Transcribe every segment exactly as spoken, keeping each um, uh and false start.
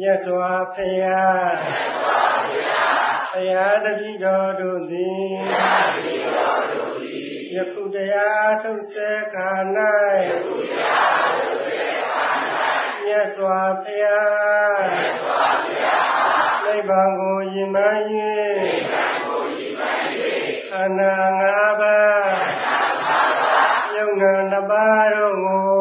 တ်စွာဘုရားဘုရားတပည့်တော်တို့သည်ယခုတရားထုတ်စေခါ၌မြတ်စွာဘုရားနိဗ္ဗာန်ကိုရည်မှန်း၍ခန္ဓာငါးပါးယုံနာနှစ်ပါးတို့ကို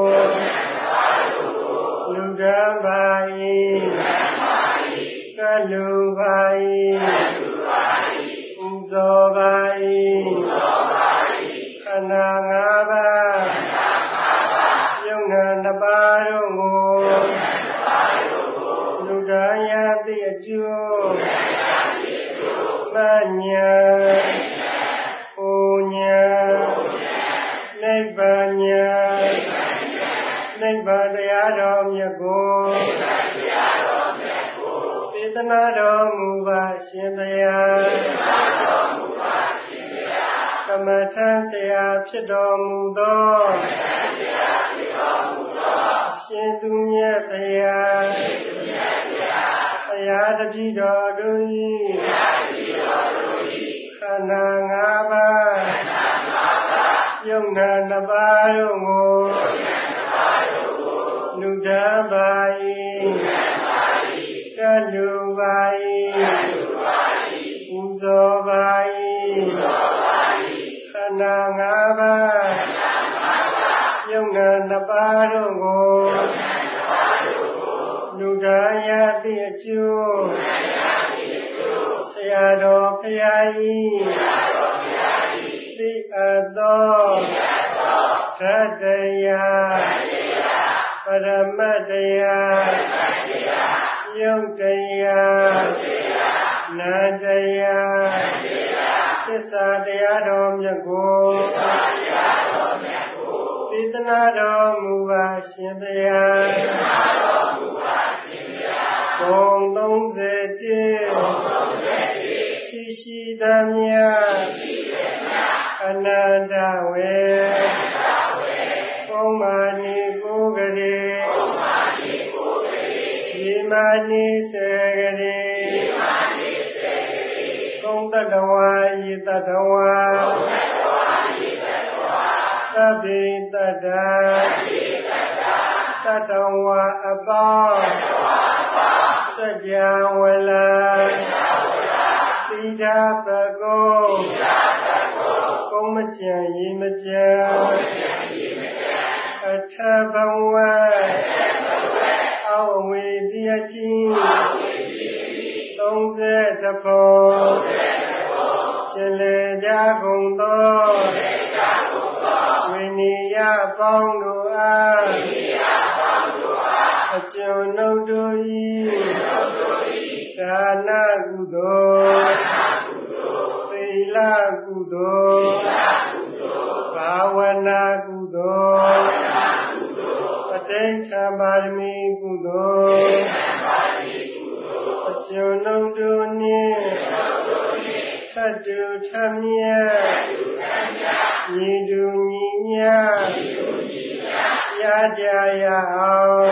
လူတန်းပါ၏ကလူပါ၏ပူဇော်ပါ၏ခန္ဓာငါးပါးယုံနာနှစ်ပါးတို့ကိုလူတန်းရသည့်အကျိုးမညာပူညာနိဗ္ဗာန်ညာနိဗ္ဗာန်တရားတော်မြတ်ကိုပေသနာတော်မူပါရှင်ဘုရားကမ္မထဆရာဖြစ်တော်မူသောရှင်သူမြတ်ဘုရားဘုရားတပည့်တော်တို့၏ခန္ဓာငါးပါးယုံနာနှစ်ပါးတို့ကိုလူတန်းပါ၏ကလူပါ၏ပူဇော်ပါ၏ခန္ဓာငါးပါးယုံနာနှစ်ပါးတို့ကိုလူတန်းရသည့်အကျိုးဆရာတော်ဘုရား၏သိအပ်သောဓာတ်တရားပရမတ်တရားယုတ်တရားနန္တရားသစ္စာတရားတော်မြတ်ကိုပိသနာတော်မူပါရှင်ဘုရားဘုံသုံးဆယ်တစ်ရှိရှိသမျှအနန္တဝေပုံမာနိကိုယ်ကလေးဒီမာနိစေကလေးသုံးတတဝါယိတတဝါသဗ္ဗေတတ္တာတတဝါအပေါင်းစัจ java ဝလာသီတာပကုံကုံမကြံရေမကြံအထဘဝအဝေဒီယကြီးသုံးဆယ်တပုံရှင်လေကြကုန်သောဝိနည်းယပေါင်းတို့အားအကျွန်ုပ်တို့၏ဒါနကုသိုလ်သီလကုသိုလ်ဘာဝနာကုသိုလ်ပဋိဌာပါရမီကုသိုလ်အကျွန်ုပ်တို့နှင့်သတ္တုထမြတ်ညီတူညီမြတ်ရကြရအောင်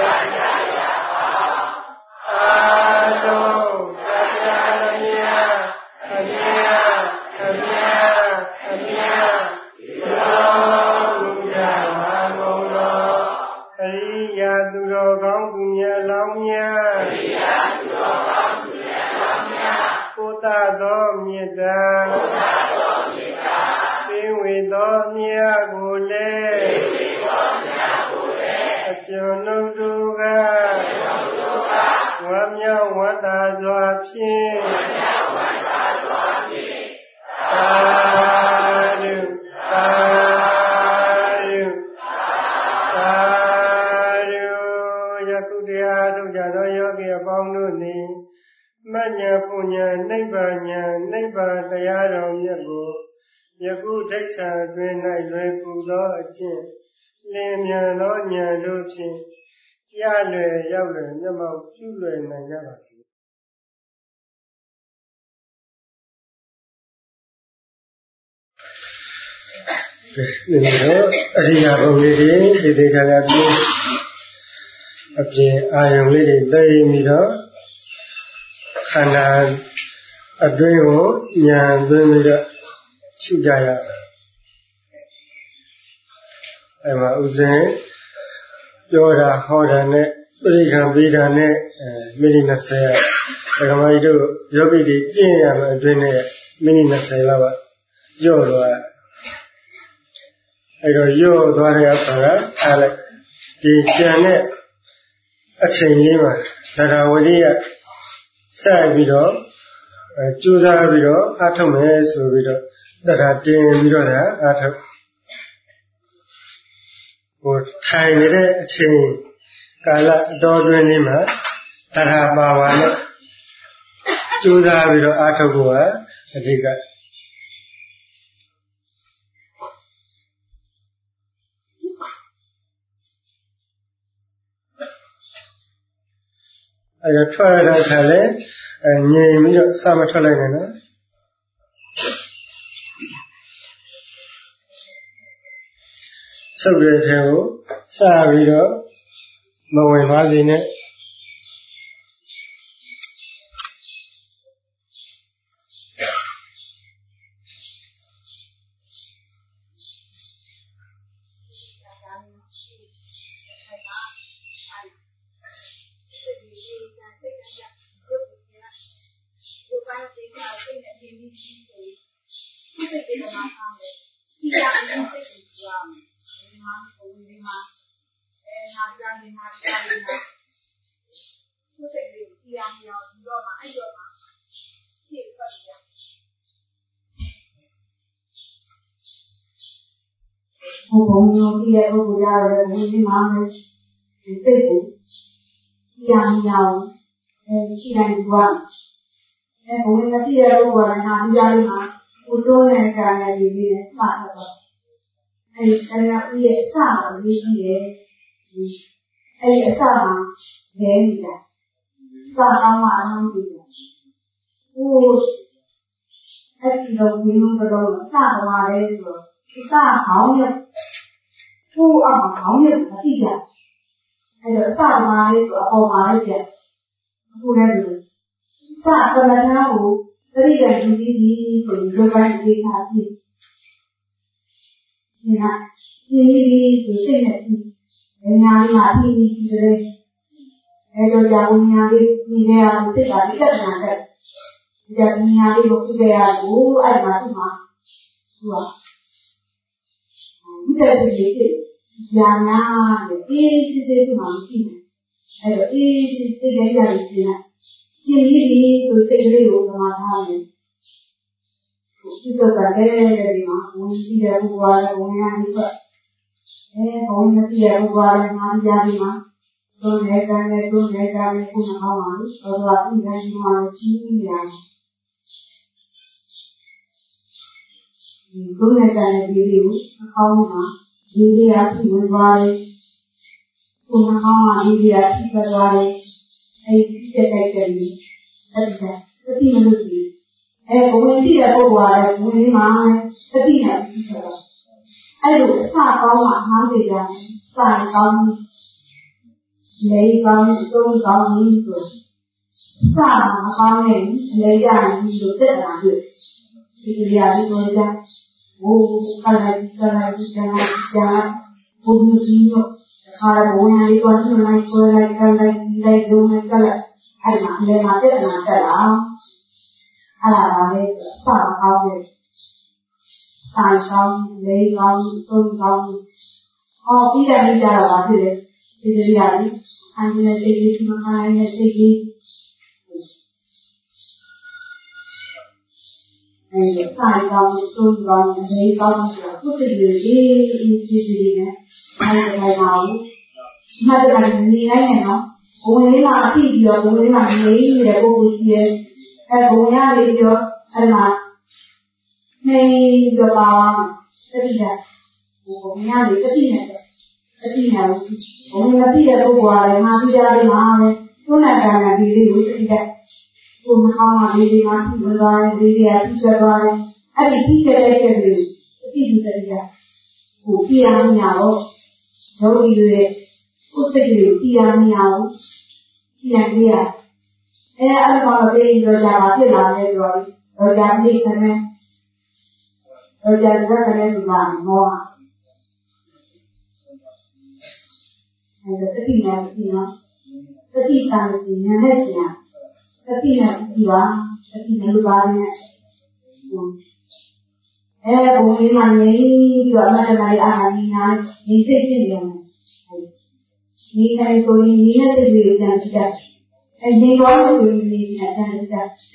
အာတုတရားမြတ်အမြတ်အမြတ်အမြတ်လောလူကြပါကုန်တော်အရိယာသူတော်ကောင်းသူမြတ်လောင်းမြတ်အရိယာသူတော်ကောင်းသူမြတ်လောင်းမြတ်ကိုယ်သာသောမေတ္တာကိုယ်သာသောမေတ္တာသိဝေသောမြတ်ကိုလည်းသိဝေသောမြတ်ကိုလည်းအကျွန်ုပ်တို့ကဝမ်းမြောက်ဝမ်းသာစွာဖြင့်သာဓုသာဓုသာဓုယခုတရားထုတ်ကြသောယောဂီအပေါင်းတို့သည်မဉ္ဇဉ်ပူဉ္ဇဉ်နိဗ္ဗာန်ဉာဏ်နိဗ္ဗာန်တရားတော်မြတ်ကိုယခုဒိဋ္ဌာတွင်၌လွယ်ကူသောအကျင့်လင်းမြန်သောဉာဏ်တို့ဖြင့်ရလွယ်ရောက်လွယ်မျက်မှောက်ပြုလွယ်နိုင်ကြပါစေဒီလိုအရိယာဘုံလေးတွေဒီဒေသကပြင်းအပြင်အာယုံလေးတွေသိပြီးတော့န္ဓာအတွင်းကိုဉာဏ်သွင်းပြီးတော့ရှုကြရအဲမှာဥစဉ်ပြောတာဟောတာနဲ့ပရိက္ခပေးတာနဲ့မိနစ်၂၀ဒကမကြီးတို့ယောဂီတွေကျင့်ရမယ်အတွင်းနဲ့မိနစ်၂၀လောက်ကရော့သွားအဲတော့ရော့သွားတဲ့အခါကအားလိုက်ဒီကြံတဲ့အချိန်လေးမှာသရဝတိကစိုက်ပြီးတော့ကြိုးစားပြီးတော့အားထုတ်မယ်ဆိုပြီးတော့တရားတင်ပြီးတော့အားထုတ်ဟိုထိုင်နေတဲ့အချိန်ကာလအတော်တွင်းလေးမှာတရားပါပါနဲ့ကြိုးစားပြီးတော့အားထုတ်ဖို့ကအဓိကအဲဒါထွက်ရတဲ့အခါလဲငြိမ်ပြီးတော့စမထွက်လိုက်နဲ့နော်ဆုပ်တဲ့ထဲကိုစပြီးတော့မဝင်ပါစေနဲ့ဘုံဘုံမျိုးပြည့်ပုဂ္ဂိုလ်ကြရတယ်ဒီဒီမှာမယ်ဒီစိတ်ကိုကြာမြောင်အဲဒီတိုင်းဘွားအဲဘုံနဲ့ပြည့်တဲ့ပုဂ္ဂိုလ်ကဟာဒီကြားလေးမှာဘုတော်နဲ့ကြာနေပြီးနေမှားတော့အဲဒီတရားပြည့်အစမှာလေးကြီးတယ်အဲဒီအစမှာလဲနေတာစာအောင်မှအလုံးကြီးတယ်ဟိုအဲဒီလိုဒီလိုတော့စသွားတယ်ဆိုတော့စခေါင်းနဲ့ထိုးအောင်ခေါင်းနဲ့မသိကြအဲတော့စမှာလေးဆိုအပေါ်မှာလေးပြအခုလည်းဒီစကမ္ဘာသားကိုတတိယယူပြီးပြီးဆိုဒီလိုပိုင်းဒေတာပြီးဒီကဒီဒီဆိုစိတ်နဲ့ဒီညာလေးမှာအပြီးကြီးတယ်အဲတော့ကြာဝင်ညာလေးဒီနေရာကိုစိတ်ကဒီကတ္တနာတဲ့ဒီကညာလေးကိုပြည့်ရကိုအဲ့မှာဒီမှာသူကဒီတဲ့ဒီဒီညာနာတဲ့အေးစစ်စစ်မှမရှိဘူးအဲ့တော့အေးစစ်စစ်ရရလေးရှင်းလိုက်ရှင်းပြီးပြီဆိုစိတ်လေးကိုသမာထားတယ်ဒီတော့ကလည်းဒီမှာဝင်ပြီးတဲ့ဘုရားလည်းဝင်ရနေတော့အဲဘုံမပြည့်ဘုရားလည်းမှာကြားပြီးမှာသုံးနေတယ်နဲ့သုံးနေတာနဲ့ခုနကဟောပါလို့ဆိုတော့ဒီကနေ့မှကြီးနေရတယ်ဒီသုံးနေတဲ့ဒီလေးကိုအကောင်းမှာဒီလေးအဖြစ်ဝင်သွားတယ်ခုနကဟောမှာဒီလေးအဖြစ်ထွက်သွားတယ်အဲဒီတက်တက်တယ်အဲ့ဒါတတိမလို့ဒီအဲဘုံတိတဲ့ပုဂ္ဂိုလ်ကလည်းဘုံလေးမှာတတိနဲ့ပြီးဆိုတော့အဲ့လိုအစကောင်းမှမှားစေကြတယ်စာကောင်းလေကောင်းသုံးကောင်းပြီးဆိုစာမကောင်းနဲ့လေရရင်ဒီလိုတက်လာတွေ့ဒီကြရာလေးကိုကြဘိုးကလည်းကလည်းကြာကြာဘုံကြီးတို့ခါဘုံလေးကိုဆွလိုက်ဆွလိုက်ကလည်းဒီလိုလုံးနဲ့ကလည်းအဲ့မှာလေမှာတက်လာတက်လာအဲ့ဒါပါလေစာကောင်းတဲ့စာကောင်းလေကောင်းသုံးကောင်းဟောပြီးတယ်ပြီးကြတော့ပါဖြစ်တယ်ဒီကြရာလေးအန်နဲ့တိတ်လေးမခိုင်းနဲ့တိတ်လေးအဲစာကောင်းသုံးကောင်းလေကောင်းဆိုတော့သူ့စိတ်လေးအေးအေးကြည့်ကြည့်နဲ့အဲ့ဒါလိုက်ပါဦးမှတ်တယ်နေလိုက်နေနော်ဘုံလေးမှာအဖြစ်ပြီးတော့ဘုံလေးမှာနေနေတဲ့ပုဂ္ဂိုလ်ကြီးရဲ့အဲဘုံရလေးပြီးတော့အဲ့မှာနေတော့ပါတတိယဘုံရလေးတတိယနဲ့တတိယဘုံမတိတဲ့ပုဂ္ဂိုလ်ကလည်းမှာပြကြလေးမှာပဲသူ့နဲ့ကံနဲ့ဒီလေးကိုတတိယဘုံမကောင်းမှလေးလေးမှာပြီးသွားတယ်ဒီလေးကပြီးဆွဲသွားတယ်အဲ့ဒီပြီးတဲ့တဲ့တဲ့လေးတတိယတတိယဟိုပြရမရတော့ယောဂီတွေဥစ္စာတွေကိုပြရမရဘူးပြရပြရအဲအဲ့ဒါမှပေးရောကြမှာဖြစ်လာတယ်ဆိုတော့ရောကြနေခနဲ့ရောကြစကားနဲ့ဒီမှာမောအဲတတိယဒီနော်တတိတန်ဒီနည်းနဲ့ကျန်တတိယဒီပါတတိယလူပါနဲ့အဲဘုံလေးမှနေပြီးတော့အမှန်တည်းအာဟာဒီနာဒီစိတ်ဖြစ်နေတယ်ဒီတိုင်းကိုဒီနဲ့စိတ်တွေတန်ကြည့်အဲဒီတော့ကိုဒီနဲ့တန်ကြည့်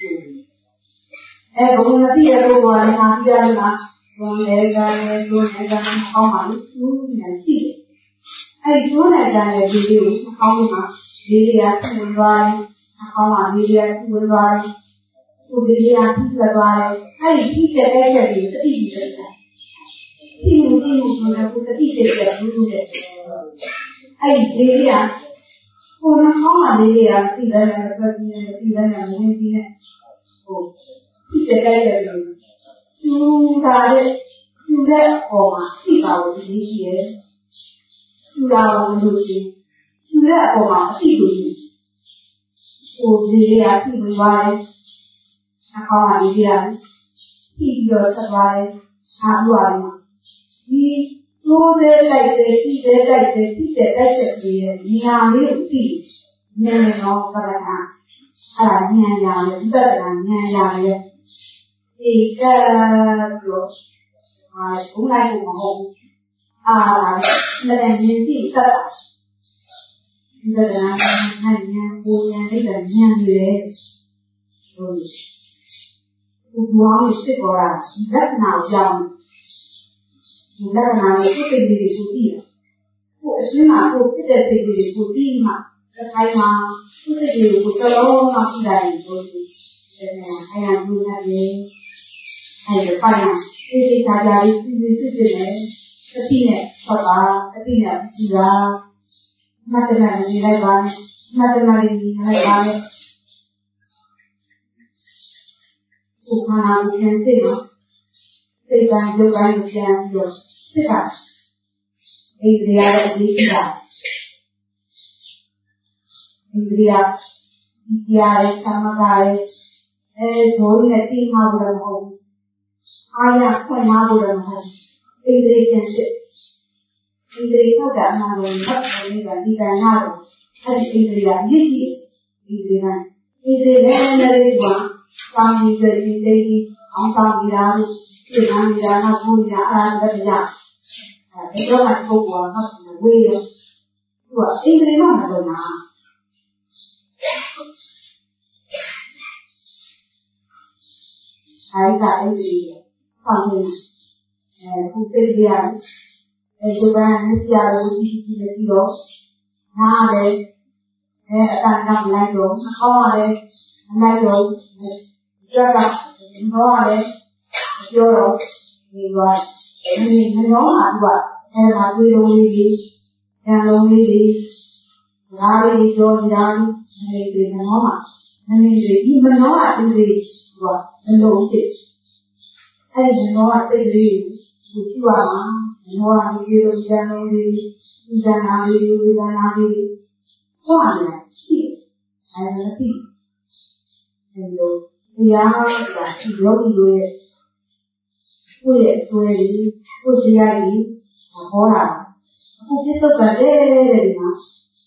အဲဘုံမသိရတော့ဘာလဲဟာပြရလားဘုံလေကလည်းကိုယ်နဲ့ကမှအောင်းပါလို့သူနေရှိတယ်အဲကျိုးနဲ့တန်ရဲ့ဒီလေးကိုအောင်းမှာဒီလေးကဝင်သွားတယ်အောင်းမှာဒီလေးကဝင်သွားတယ်သူဒီလေးကပြီးသွားတယ်အဲ့ဒီဖြစ်တဲ့အဲ့ဒီတတိယတယ်ဒီလိုဒီလိုမျိုးကိုတတိယတယ်ဘူးလို့အဲ့ဒီဒီလေးကကိုယ်နဲ့အောင်းမှာဒီလေးကပြီးတယ်နဲ့ပြည့်နေပြီးတယ်နဲ့ဝင်ပြီးနေဟိုဖြစ်တဲ့အဲ့ဒီသူကလည်းသူလည်းဟောမှာသိပါလို့ဒီရှိရဲ့သူလာလို့ရှိရင်သူလည်းအပေါ်မှာအသိလို့ရှိဟိုဒီလေးကပြီးသွားတယ်အကောင်းအကြီးကြီးပြီးတော့ဆက်သွားတယ်အားလို့ရတယ်ဒီကျိုးတဲ့လိုက်တဲ့ပြီးတဲ့လိုက်တဲ့ပြီးတဲ့တိုက်ချက်ကြီးရဲ့ဉာဏ်လေးကိုသိနေနေတော့ပရဏအဲ့ဒါဉာဏ်ရတယ်ဥပဒနာဉာဏ်ရတယ်ဒီကလို့အာဘုရားကိုမဟုတ်အာလည်းဉာဏ်ကြီးသိတတ်ဥပဒနာဉာဏ်ဉာဏ်ကိုဉာဏ်လေးကဉာဏ်ရယ်ဟုတ်ဘုရားရဲ့စိတ်ပေါ်တာလက်နာကြောင့်ဒီလက်နာကိုစိတ်တွေကိုသိတယ်။ကိုအရှင်းမှာကိုဖြစ်တဲ့စိတ်တွေကိုသိမှတစ်ခါမှစိတ်တွေကိုတလုံးမှရှိတာကိုပြောပြီးအဲအရာမျိုးနဲ့အဲဒီပိုင်းဒီဒီသာသာလေးသိသိသိသိနဲ့အတိနဲ့ဆက်ပါအတိနဲ့ကြည်ပါမတ္တနာနေလိုက်ပါမတ္တနာနေလိုက်ပါဥပမာပြန်သိတော့စိတ်တိုင်းရုပ်တိုင်းကိုပြန်ပြီးတော့သိတာဒီတရားရဲ့အရေးကြီးတာဒီတရားဒီတရားရဲ့သမဂရဲ့အဲဒိုးနဲ့တိမှလို့မဟုတ်ဘူးအာရဖွင့်မှလို့မဟုတ်ဘူးဒီတရားကျင့်စစ်ဒီတရားထောက်တာမှလို့ဖတ်နေတယ်ဒီကံနာတော့အဲဒီဒီတရားရည်ကြည်ဒီတရားဒီတရားနဲ့လည်းကွာကောင်းပြီဆိုရင်တိတ်အောင်ကောင်းပြီလားဒီနာမည်ရာနာကိုရာအားလည်းရအဲဒီတော့မှပုဂ္ဂိုလ်ကမှဝေးရသူကအင်္ဂလိပ်မှာမလုပ်နာအဲဒီကအင်္ဂလိပ်ဆောင်းနေအဲခုသိကြရအဲဒီကနေ့ကြာလို့ဒီဒီပြီးတော့နားလေအဲအတန်ကလိုက်တော့ဟောရတယ်လိုက်တော့ကျတော့တော့လည်းပြောတော့ဒီကဒီမနှောမှာသူကအဲမှာတွေ့လို့လေးကြီးဉာဏ်လုံးလေးကြီးဓာတ်လေးပြောနေတာဒီဒီမနှောမှာနည်းနည်းလေးဒီမနှောကဒီလေးသူကမလုံးဖြစ်အဲဒီမနှောကတိတ်လေးကိုကြည့်ရမှာမနှောကဒီလိုဉာဏ်လုံးလေးဉာဏ်နာလေးဝိဒနာလေးဆိုရတယ်ရှိအဲဒီသိဒီလိုတရားဆိုတာဒီယောဂီတို့ရဲ့ကိုယ့်ရဲ့အစွဲကြီးကိုယ့်တရားကြီးဟောတာအခုပြတ်သွားတယ်တဲ့ဒီမှာ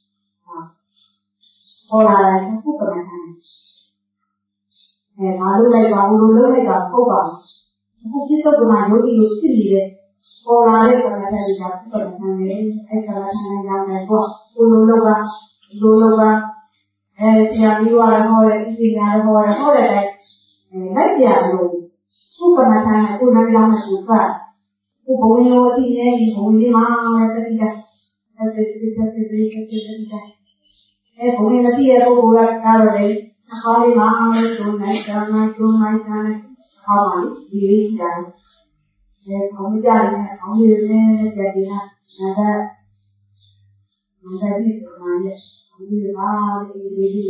ဟောလာတယ်အခုကမှန်းတယ်အဲငါတို့လိုက်ပါဘူးလို့လုပ်လိုက်တာပုတ်ပါအခုပြတ်သွားမှယောဂီတို့ဖြစ်နေတဲ့ဟောလာတဲ့ကမှန်းတယ်ကပုတ်မှန်းတယ်အဲကမှန်းတယ်ကလည်းပေါ့ဘုလိုလောကလိုလောကအဲတရားပြီးသွားတယ်ဟောတယ်ဒီတရားဟောတယ်ဟောတယ်လိုက်ကြလို့ဥပမာတိုင်းကိုယ်နိုင်အောင်ဆိုပါဘုံရောတိနေဒီဘုံလေးမှာတတိယအဲဒီဒီဒီဒီဒီဒီအဲဘုံလေးတိရတော့ဘာကတော့လေအခေါ်လေးမှာဆိုနိုင်ကမှကျုံနိုင်တယ်ဟောပါဒီလေးကြတယ်အဲဘုံကြတယ်အောင်းလေးနဲ့ကြည်နေတာဒါကမန္တလေးကမှရဲ့ဒီမှာဒီဒီဒီ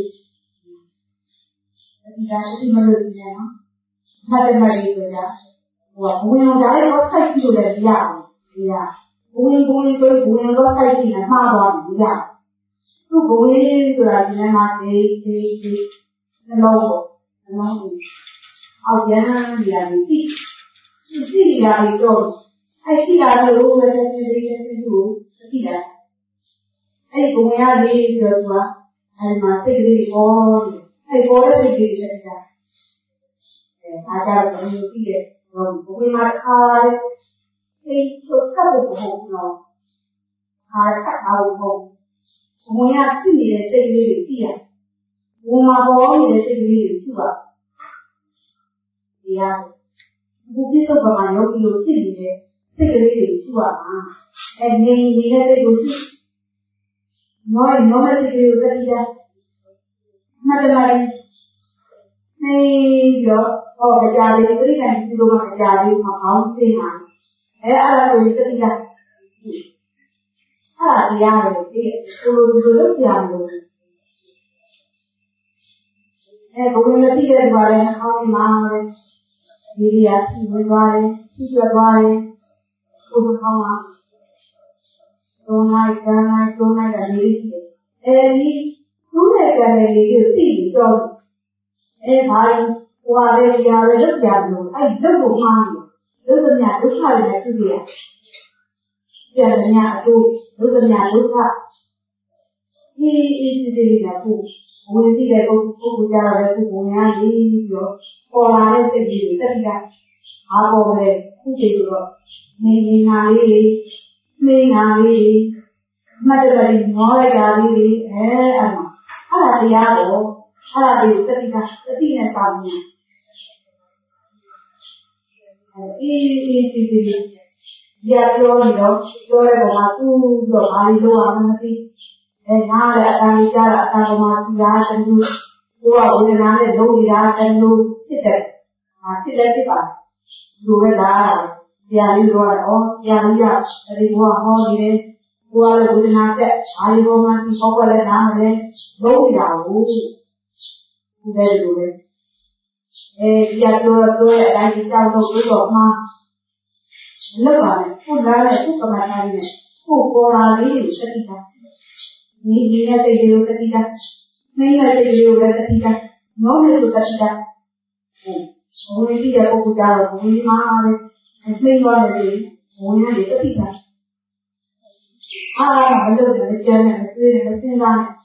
ဒါဒီမလို့နေနော်မှတ်တယ်မှတ်ပြီးတော့ကြာဟိုဘုံရောဓာတ်ရောစိုက်ကြည့်လို့လည်းရအောင်ဒီကဘုံဘုံကိုဘုံရောစိုက်ကြည့်နေမှားသွားတယ်ရသူဘုံဆိုတာဒီနေ့မှဒီဒီဒီနှလုံးကိုနှလုံးကိုအောက်ရမ်းနေရာတွေသိသိနေရာတွေတော့အဲ့ဒီလာလို့ပဲသိသိသိသိလို့သိတာအဲ့ဒီဘုံရလေးပြောသူကအဲ့မှာသိလေးပေါ်အဲ့ပေါ်တဲ့သိလေးတွေတက်တာအဲအားကြတော့ဘုံသိရဲ့ဘုံဘုံမှာခါတဲ့ဒီသုတ်ကဘုံတော့ခါခါအောင်ဘုံဘုံရသိနေတဲ့သိလေးတွေသိရဘုံမှာပေါ်နေတဲ့သိလေးတွေသိပါတရားဘုပြစ္ဆုတ်ပမာယောဂီကိုသိနေတဲ့စိတ်ကလေးတွေရှိပါမှာအဲနေနေတဲ့စိတ်ကိုသိနောရနောတဲ့စိတ်ကလေးကိုသိကြမှတ်တယ်မလားနေရောဟောကြားလေးပြိဋ္ဌာန်ဒီလိုမှကြားလေးမအောင်သိမှာအဲအဲ့ဒါကိုသိကြအဲ့ဒါတရားတွေဒီလိုလိုလုပ်ကြလို့အဲဘုံမသိတဲ့ဘာလဲအောင်းမှာဒီရည်ရှိဝင်သွားတယ်ရှိရသွားတယ်ဘုရားကောင်းပါသုံးလိုက်၊သုံးလိုက်၊သုံးလိုက်တာလေးရှိတယ်အဲဒီသူ့ရဲ့ကံလေးကိုသိပြီးတော့အဲဘာလို့ဟိုဟာလေးရာလေးလုပ်ကြလို့အဲလုပ်ဖို့မှားတယ်လုပ်သမျှဒုက္ခတွေနဲ့တွေ့ရကျန်သမျှအတူလုပ်သမျှဒုက္ခဒီအစ်ဒီလေးကကိုဝင်ကြည့်တဲ့ပုဂ္ဂိုလ်ကြားရတဲ့ပုဂ္ဂိုလ်များကြီးပြီးတော့ပေါ်လာတဲ့စိတ်ကြီးတွေတက်ပြီးအားပေါ်ပဲခုချိန်တော့နေနေနာလေးမေးနာလေးမှတ်တယ်ပြီးမောလိုက်တာလေးအဲအဲ့မှာအဲ့ဒါတရားကိုအဲ့ဒါလေးတက်ပြီးတတိနဲ့စာမြင်အေးအေးဒီဒီရပြောနေတော့ပြောတဲ့ပုံမှာသူ့တော့ဘာလို့လုပ်အောင်မသိအဲနားလည်းအတန်ကြီးကြတာအတန်ပေါ်မှာသူရားတလူကိုယ်ကဝေဒနာနဲ့လုံးနေတာတလူဖြစ်တယ်ဟာဖြစ်လည်းဖြစ်ပါလူပဲလားတရားလေးတော့ဩတရားလေးကအဲဒီဘောဟောနေတယ်ကိုယ်ကလည်းဝေဒနာတက်ဘာလို့ဘောမှဒီဘောကလည်းနားမလဲလုံးနေတာဟုတ်ဒီလိုလိုပဲအဲဒီရတော့တော့အတိုင်းကြောက်တော့ပြီးတော့မှလောက်ပါနဲ့ခုလာတဲ့ခုကမှတ်ထားနေခုပေါ်လာလေးကိုသတိထားနေနေတဲ့စိတ်တွေကိုသတိထားနေတဲ့စိတ်တွေကိုလည်းသတိထားငေါနဲ့ဆိုသတိထားဘုံကြီးတဲ့ပုဂ္ဂိုလ်ကြတော့ဘုံကြီးမှာလည်းနှိမ့်သွားတယ်ဘုံရည်သတိထားအားမလို့လည်းကျန်တယ်မတွေ့တယ်မသိတာနဲ့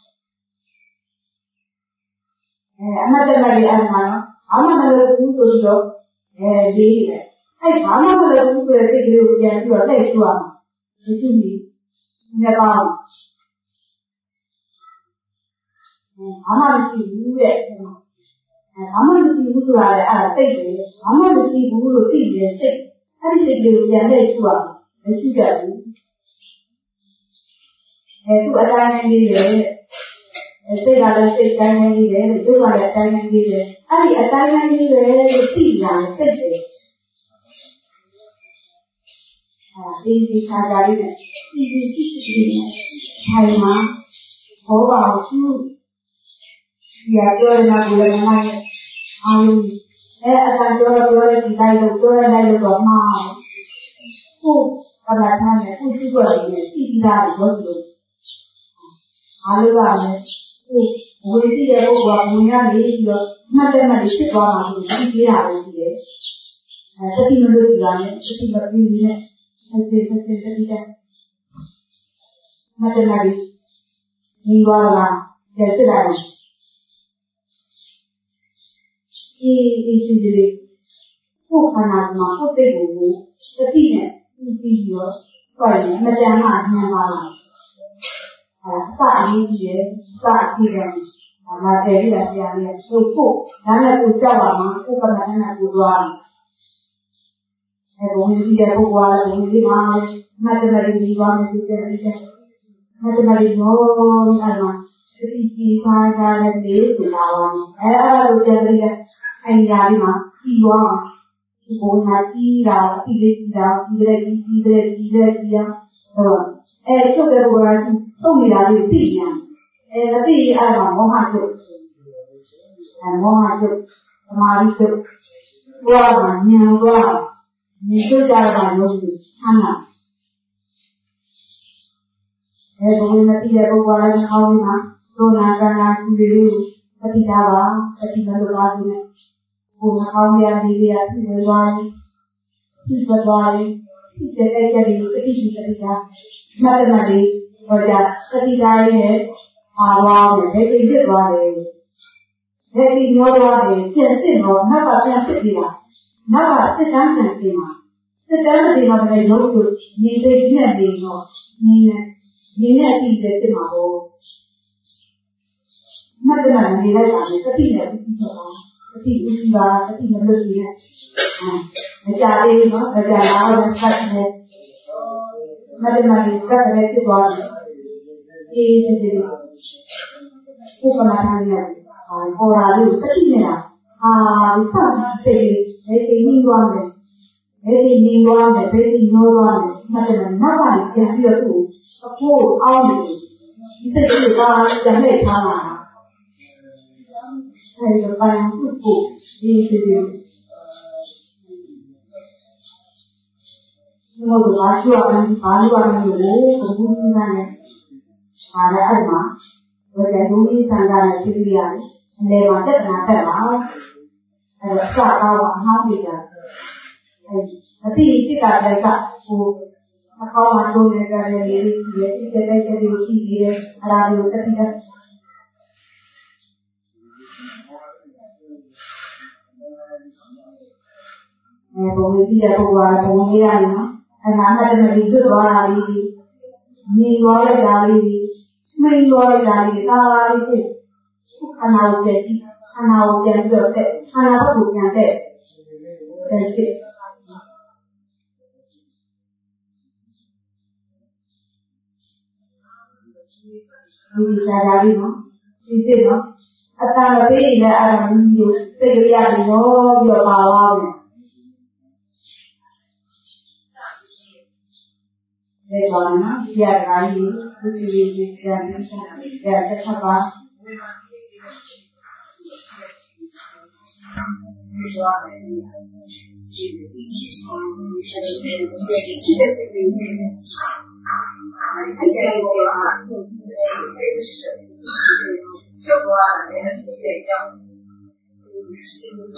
အဲအမှတ်တမဲ့လေးအဲ့မှာနော်အမှမလို့ဘူးဆိုပြီးတော့အဲဒီအဲ့ဘာမှမလို့ဘူးဆိုတဲ့စိတ်ကလေးကိုပြန်ပြီးတော့လက်ရှိအောင်မရှိဘူးနှစ်ပေါင်းဘာမှမရှိဘူးတဲ့ဘာမှမရှိဘူးဆိုတာလည်းအဲ့ဒါစိတ်တွေဘာမှမရှိဘူးလို့သိနေတဲ့စိတ်အဲ့ဒီစိတ်တွေကိုပြန်လက်ရှိအောင်မရှိတတ်ဘူးအဲသူအတိုင်းလေးလေစိတ်ကလည်းစိတ်တိုင်းလေးလေသူကလည်းအတိုင်းလေးလေအဲ့ဒီအတိုင်းလေးလေလို့သိလာတဲ့စိတ်တွေအဲဒီဒီခါကြလေးနဲ့ဒီဒီဒီဒီထိုင်မှာဘောပါရှိဒီအပြောရတာကိုလည်းမနိုင်အာယုအဲအတန်ပြောပြောရဒီတိုင်းလို့ပြောရလိုက်လို့တော့မှားဟုတ်ကလာထားနေခုရှိကြတယ်စီတီတာရောလို့အားလို့ပါမယ်ဟုတ်ဝေစီရဲ့ဘုရားဘုရားလေးပြီးတော့မှတ်တယ်မှတ်တယ်ဖြစ်သွားမှာလို့ဒီပြရလို့ရှိတယ်အဲသတိမလို့ကြာနဲ့သတိမပြီးနဲ့အဲဒီအဲဒီအဲဒီကမှတ်တယ်မှတ်တယ်ဒီပါလားကျက်တယ်ဒီဒီဒီဒီကိုခန္ဓာမှာကိုယ်သိကိုသတိနဲ့ဦးတည်ပြီးတော့ပြောရင်မကြမ်းမှညံပါလားအဲစအရေးကြီးတယ်စအကြီးတယ်လာတယ်ရပြရတယ်ဆိုဖို့ဒါနဲ့ကိုကြောက်ပါမှာကိုယ်ကမှန်းနဲ့ကိုသွားအဲဘုံကြီးရဲ့ဘုရားဘုံကြီးမှာမတ်တမရီဒီပါမယ်ဒီတဲ့မတ်တမရီဘောအဲ့မှာသတိကြီးခါကြတဲ့လေးကိုလာအောင်အဲအဲ့လိုကြတဲ့အိမ်ယာလေးမှာကြီးသွားမှာဒီဘုံမှာကြီးတာအပြီးလေးကြီးတာကြီးတဲ့ကြီးတဲ့ကြီးတဲ့ကြီးရတော့အဲချုပ်တဲ့ဘုရားကြီးသုံးနေတာလေးသိညာအဲမသိရင်အဲ့မှာမောဟချုပ်အဲမောဟချုပ်သမာဓိချုပ်ဘုရားမှာဉာဏ်ဘုရားဉာဏ်ချုပ်ကြတာလို့ဆန်းတာအဲဘုံမသိတဲ့ဘုရားလည်းခေါင်းမှာသုံးနာကနာရှိလေးကိုပတိတာပါပတိမလိုပါဘူးနဲ့ကိုယ်နှောင်းရနေရဖြစ်နေသွားတယ်ဖြစ်သွားတယ်ဖြစ်တဲ့ကြတဲ့ပတိရှိပတိတာမတ်တမလေးဟောကြပတိတာရဲ့အာဝါနဲ့ဒီပြစ်သွားတယ်ဒီညောသွားတယ်ပြန်စစ်တော့နောက်ကပြန်စစ်ပြီလားနောက်ကစစ်တမ်းပြန်ပြီမှာစစ်တမ်းတွေမှာလည်းရုပ်ကိုညီသိညက်နေတော့ညီနဲ့ညီနဲ့အတိအကျဖြစ်မှာပေါ့မတ်တမလေးလိုက်ပါလေပတိနဲ့ပတိဆိုတော့ပတိဥပ္ပါပတိမလို့ရှိရဲ့မကြသေးဘူးနော်မကြလာတော့ဆက်နေမတ်တမလေးကလည်းဖြစ်သွားတယ်အေးဒီဒီဥပမာထားရတယ်ပေါ်လာလို့ပတိနေတာဟာဒီဆက်ပြီးနေနေနေသွားတယ်နေနေနေသွားတယ်ဘယ်လိုနှိုးသွားလဲမတ်တမနောက်ကနေပြန်ပြီးတော့သူ့အဖို့အောင်းနေဒီစိတ်ကကြမ်းနေထားတာအဲဒီပိုင်းကိုဒီဒီဒီဘုရားရှိခိုးအောင်ဘာလို့အောင်လို့ဘုရားနဲ့အားလည်းအဲ့မှာဘယ်လိုလုပ်ရမ်းတာလဲသိပြရတယ်အလဲမှာတက်နာတက်ပါအဲ့တော့စကားကအမှားပြတာအဲ့ဒီအတိတ်ကလည်းကဟိုအကောင်းမှလုပ်နေကြတယ်လေဒီဒီတဲ့တဲ့တဲ့ရှိနေတယ်အဲ့ဒါကိုတက်ပြီးအဲဘုံကြီးရပုံပါဘုံကြီးရတယ်နော်အဲနာနဲ့တည်းကျွတ်သွားတာလေးမြင်သွားလိုက်တာလေးမိန်သွားလိုက်တာလေးသာလာလေးကိုခန္ဓာကိုကျက်ပြီးခန္ဓာကိုပြန်ပြီးတော့တက်ခန္ဓာဘက်ကိုပြန်တက်တယ်ဖြစ်ဒီစားကြလေးနော်ဒီစိတ်နော်အတန်မပေးရင်လည်းအဲ့ဒါမျိုးစိတ်ကြရတယ်နော်ပြီးတော့ပါသွားတယ်လေကောင်းနော်ပြရတာကြီးဒီဒီဒီပြန်ပြန်ပြန်တက်ချက်ပါဒီတော့ဒီဒီဒီဆောင်ဆက်တဲ့ဒီဒီဒီဒီအဲ့ဒါကိုအားထုတ်တယ်ကျော်သွားတယ်စိတ်ကြောင့်ဒီလို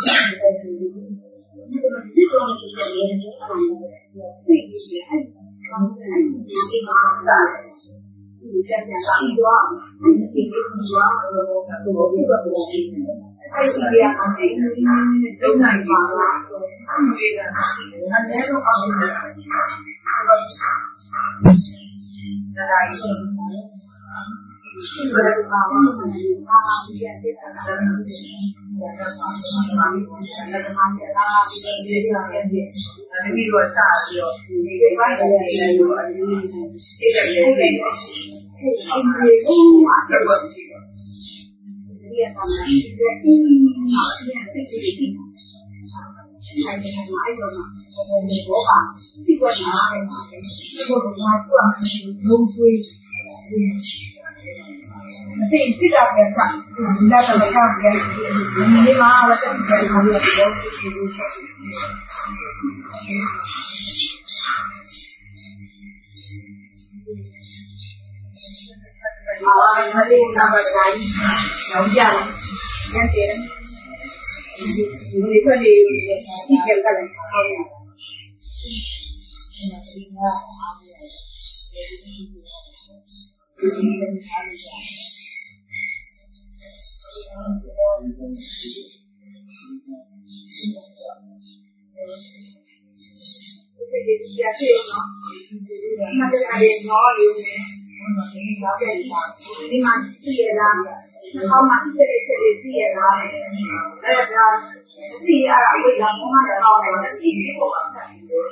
ဒီလိုဒီလိုဒီလိုသိချင်အဲ့ကောင်းတယ်ဒီမှာတာဒီချက်ချက်ပြီးတော့ဒီဒီသွားတော့တော့ဒီဘက်ကိုအဲ့ဒီရအောင်ဒီဒုနိုင်ပါလားဒီကအနည်းတော့အောင်တယ်ဒါရိုက်ဆုံးဒီဘက်မှာဘာမှမလုပ်ပါဘူးဒီရက်တက်တာလည်းမလုပ်ဘူးဒါတော့ဆောင်ပါလိမ့်မယ်ဆက်လက်မှတ်ရတာဒီလိုမျိုးရတယ်ဒီလိုတော့စပြီးတော့ဒီဘက်ပိုင်းရဲ့ဒီလိုအရင်ဒီကလေးတွေအဲ့ဒီကိုမှတော့ရှိတော့ဒီရတာဒီအင်းဟာဒီစိတ်ကြီးဆိုင်နေမှာအဲ့တော့ဒီဘောကဒီကွာနားတယ်ဒီဘောကဘာကွာလုံးဆွေးဒီစိတ်ဓာတ်ကဒီလာတော့ကောင်းတယ်ဒီမှာတော့တက်တယ်ဘာလို့လဲဒီလိုဆက်အာမလေးနံပါတ်နင်းရောပြတယ်ညတယ်ဒီလိုခလေးဒီကလည်းဟုတ်တယ်ဒီလိုမျိုးအားရဒီရတဲ့နော်မတရတဲ့နော်လေးနဲ့ဒီတော့ကြည့်ပါဒီမှာကြည့်ရလားဟောမှာကြည့်ရတဲ့ကြည့်ရလားအဲ့ဒါကြည့်ရတာဝိလာဘုရားတော်ကိုကြည့်ပြီးပေါ့ဆက်ပြီးလို့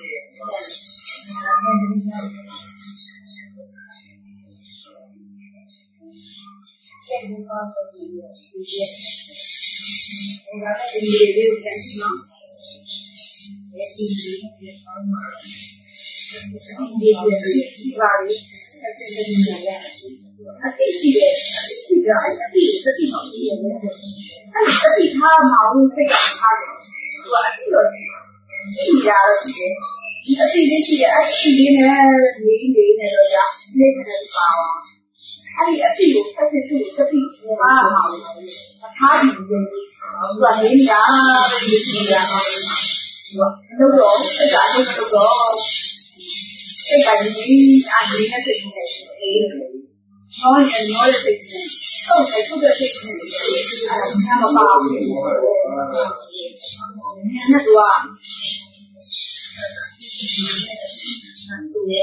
ကျေဘုရားဆိုပြီးဒီရဲ့အဲ့ဒါဒီလေးလေးကိုကြည့်နော်ဒီဒီဒီဆောင်းမှာဒီဒီဒီပါရီဆက်တဲ့နေရာရအတိတ်ရှိတယ်အတိတ်ကအတိတ်သက်ရှိမှပြည့်ရတယ်အဲ့အတိတ်ထားမအောင်စိတ်ကထားတယ်သူကအတိတ်တော့ရှိရတော့ရှိတယ်ဒီအတိတ်လေးရှိတယ်အတိတ်လေးနဲ့လေးလေးနဲ့တော့ကြာနေတယ်ပါအောင်အဲ့ဒီအဖြစ်ကိုဆက်ဖြစ်သူ့ကိုသတိအားမှာထားပြီးသူကနေရတဲ့ဒီလိုရအောင်သူကလို့တော့စိတ်ကအလုပ်လုပ်တော့စိတ်ကကြီးအရင်နဲ့စိတ်နဲ့အေးဟောရင်ရောတဲ့စိတ်နဲ့ဟုတ်တယ်ထုတ်တဲ့စိတ်နဲ့အဲဒါမပါဘူး။ညနေတော့သူရဲ့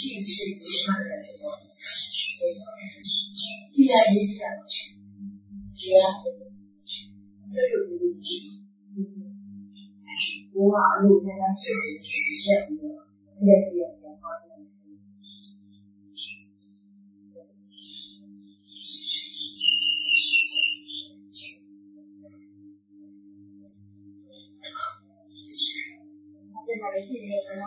信是不慢的时候，既然你想，只要这个不是无法入天上确实实现的这些语言的方面。现在的这个呢，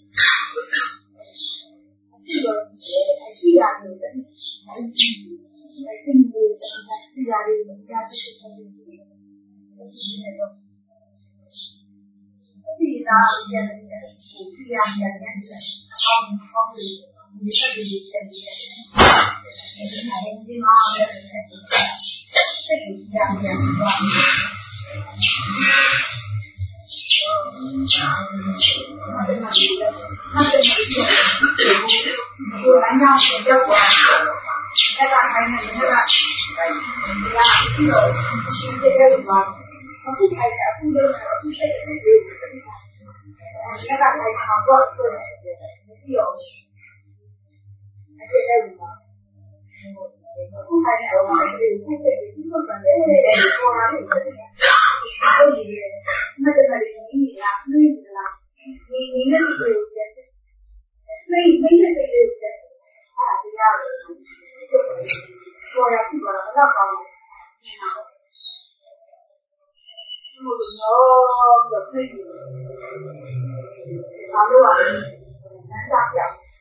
这个还对呀，有人还是还更多的在对呀，这个人家这个才是这个，是那种。这一张现在是对呀，两年前，好好的，你这个是现在，你看人家妈的，这个是两年的。他在那里，他在那里做，我晚上睡觉过来，在那看看那个，哎呀，这个这个什么，我不开开，不能开，不开开，这个这个，哎，那个开开好多次了，没有，还是这个吗？不开开的话，这个不开开，这个感觉，哎，我那里这个，所以那个那里你呀，你啦，你你那里有些，所以没有这个有些，啊，这样的，就说呀，这个那方面，你看，我有有可以，他们玩南大表，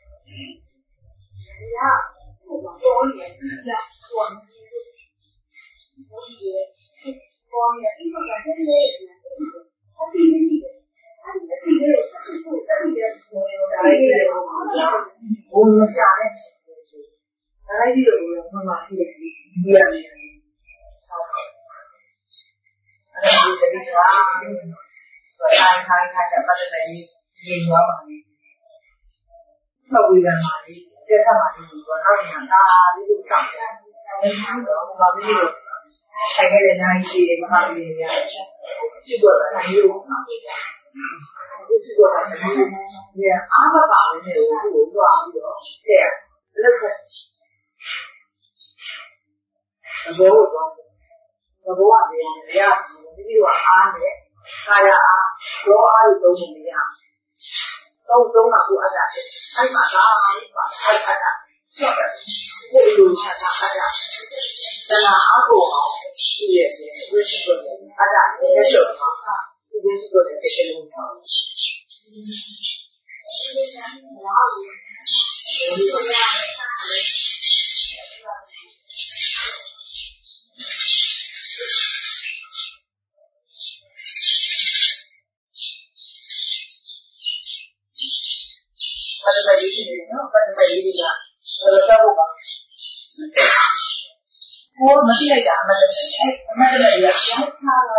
哎呀，不管多远，呀，我们就是，所以。光也一个本身也有点，他第一个，他你的第一个他是不这里的所有的，我们下来，原来就有人妈妈是一样的，好，那就这里说啊，说他他他想把这个你你说嘛的，社会的嘛的，这他嘛的说，他们讲他这个上，我们我们这个。大概人家一些方面呀，去过的还有啊，就去过的还有，你阿拉伯人那个有多少有？对呀，那个，那个我说，那个话的呀，人家你比如阿的，他呀啊，多阿的都是这样，都都那不阿的，他把他把他他他，晓得，我有他他他他，在那阿哥好。是也是，不是说的，大家也是嘛，这个是说的这个东西。嗯。把这个一起的，把这个一起的，呃，照顾吧。我们这个家嘛，这个哎，我们这个也也看了，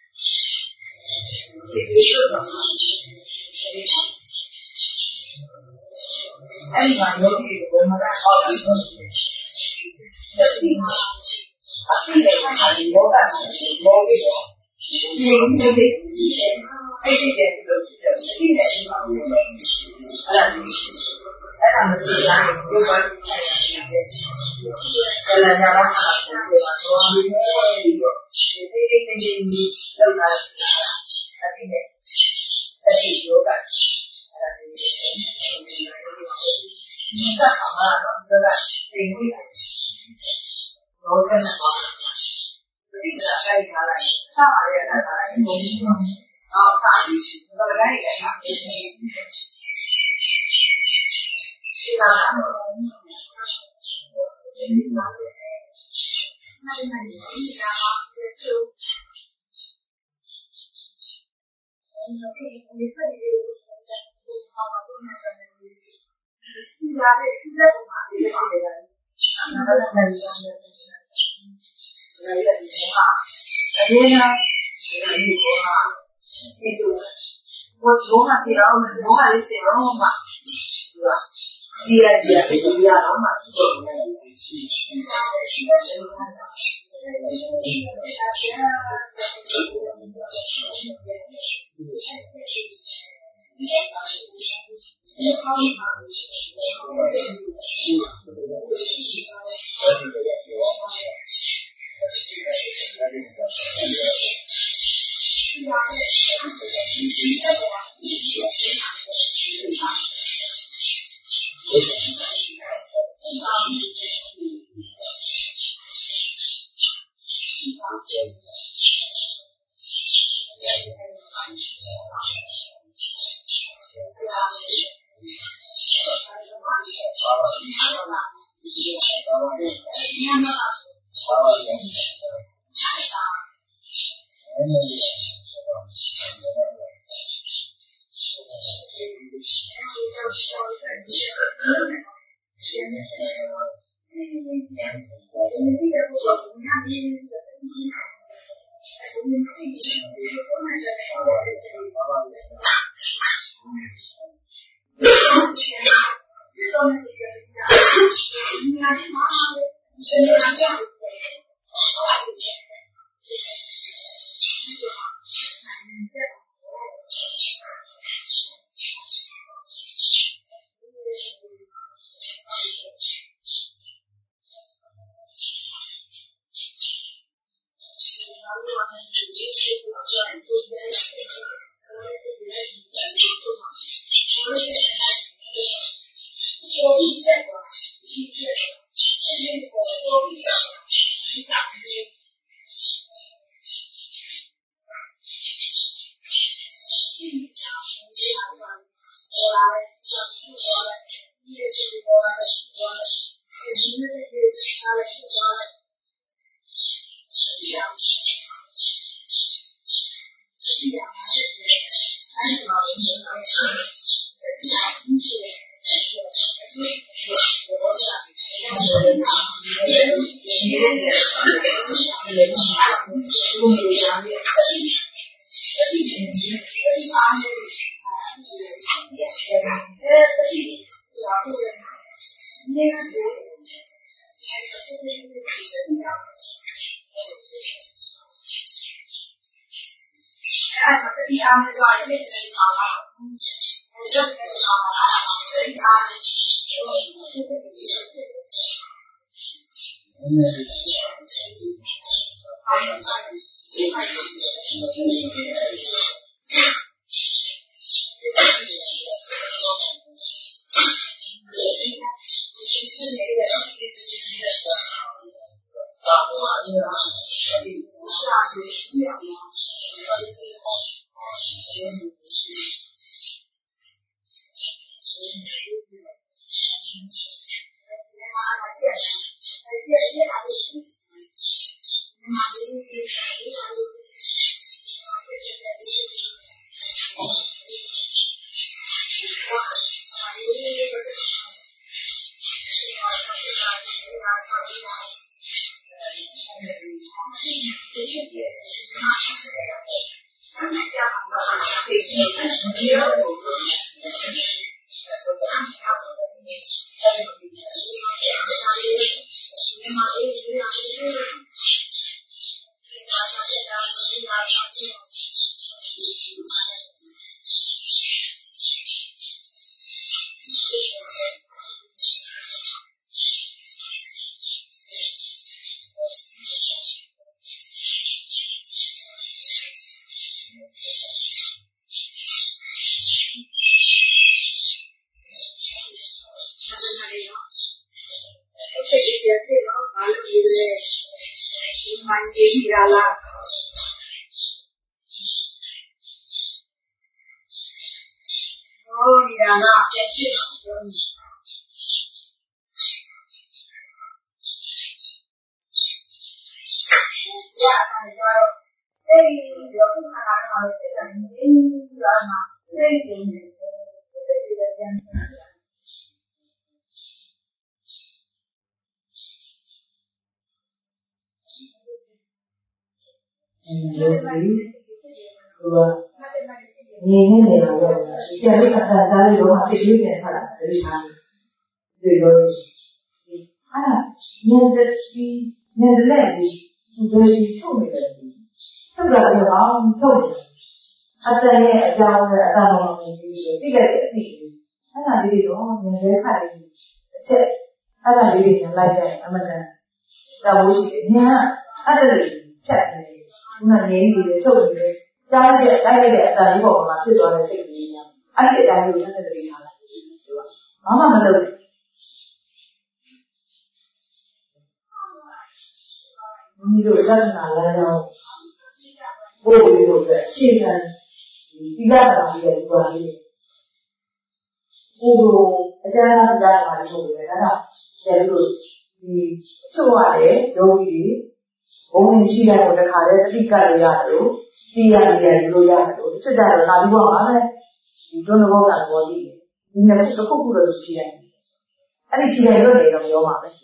这个是什么？哎，你看有的我们在好的东西，这地方，啊，这个看我干的是我这个，因为这个，哎，这点这个是这个这点地方，哎。哎，他们是哪里？有关于太阳这些，原来家长看到对吧？说你这个有，这这这这你怎么来？他这个，他是有感，呃，你干什么？这个领会的，我跟他说，这个该下来，上海也该下来，东西嘛，然后大鱼，那个咱也下，是吧？那你看你自己家吗？就，你可以你自己就就是妈妈都那个那个，自家的自家不嘛，这个这个，那个那个那个，那个地方，而且呢，这个地方啊，记住，我说话对了，我说话就对了嘛，是吧？第二点，这个第二老嘛是做的。 အဲ့ဒါလေးတော့ငယ်ရဲခါလေးအချက်အဲ့ဒါလေးတွေလိုက်တဲ့အမှန်တန်တော်လို့ရှိတယ်ညာအဲ့ဒါလေးဖြတ်နေတယ်ခုနနေနေတယ်ချုပ်နေတယ်ကြားတဲ့တိုက်လိုက်တဲ့အတန်လေးပေါ်မှာဖြစ်သွားတဲ့စိတ်ကြီးညာအဲ့ဒီအတိုင်းကိုဆက်ဆက်ပြီးထားလိုက်ဘာမှမလုပ်ဘူးမိတို့လက္ခဏာလမ်းကြောင်းပို့ပြီးတော့အခြေခံဒီကတာပြီးတဲ့ဒီပါလေးကိုယ်အကျဉ်းသားကြားမှာလို့ပြောတယ်ဒါကကျလို့ဒီချို့ရတယ်ယောဂီတွေဘုံဝင်ရှိတဲ့ကိုတခါတည်းသတိကရရတယ်လို့သိရနေရတယ်လို့ရတယ်လို့ဖြစ်ကြတော့လာပြီးတော့အားလည်းဒီတွန်းတဲ့ဘောကပေါ်ပြီးဒီနေ့တစ်ခုခုတော့ရှိရတယ်အဲ့ဒီရှိရလို့နေတော့ပြောပါမယ်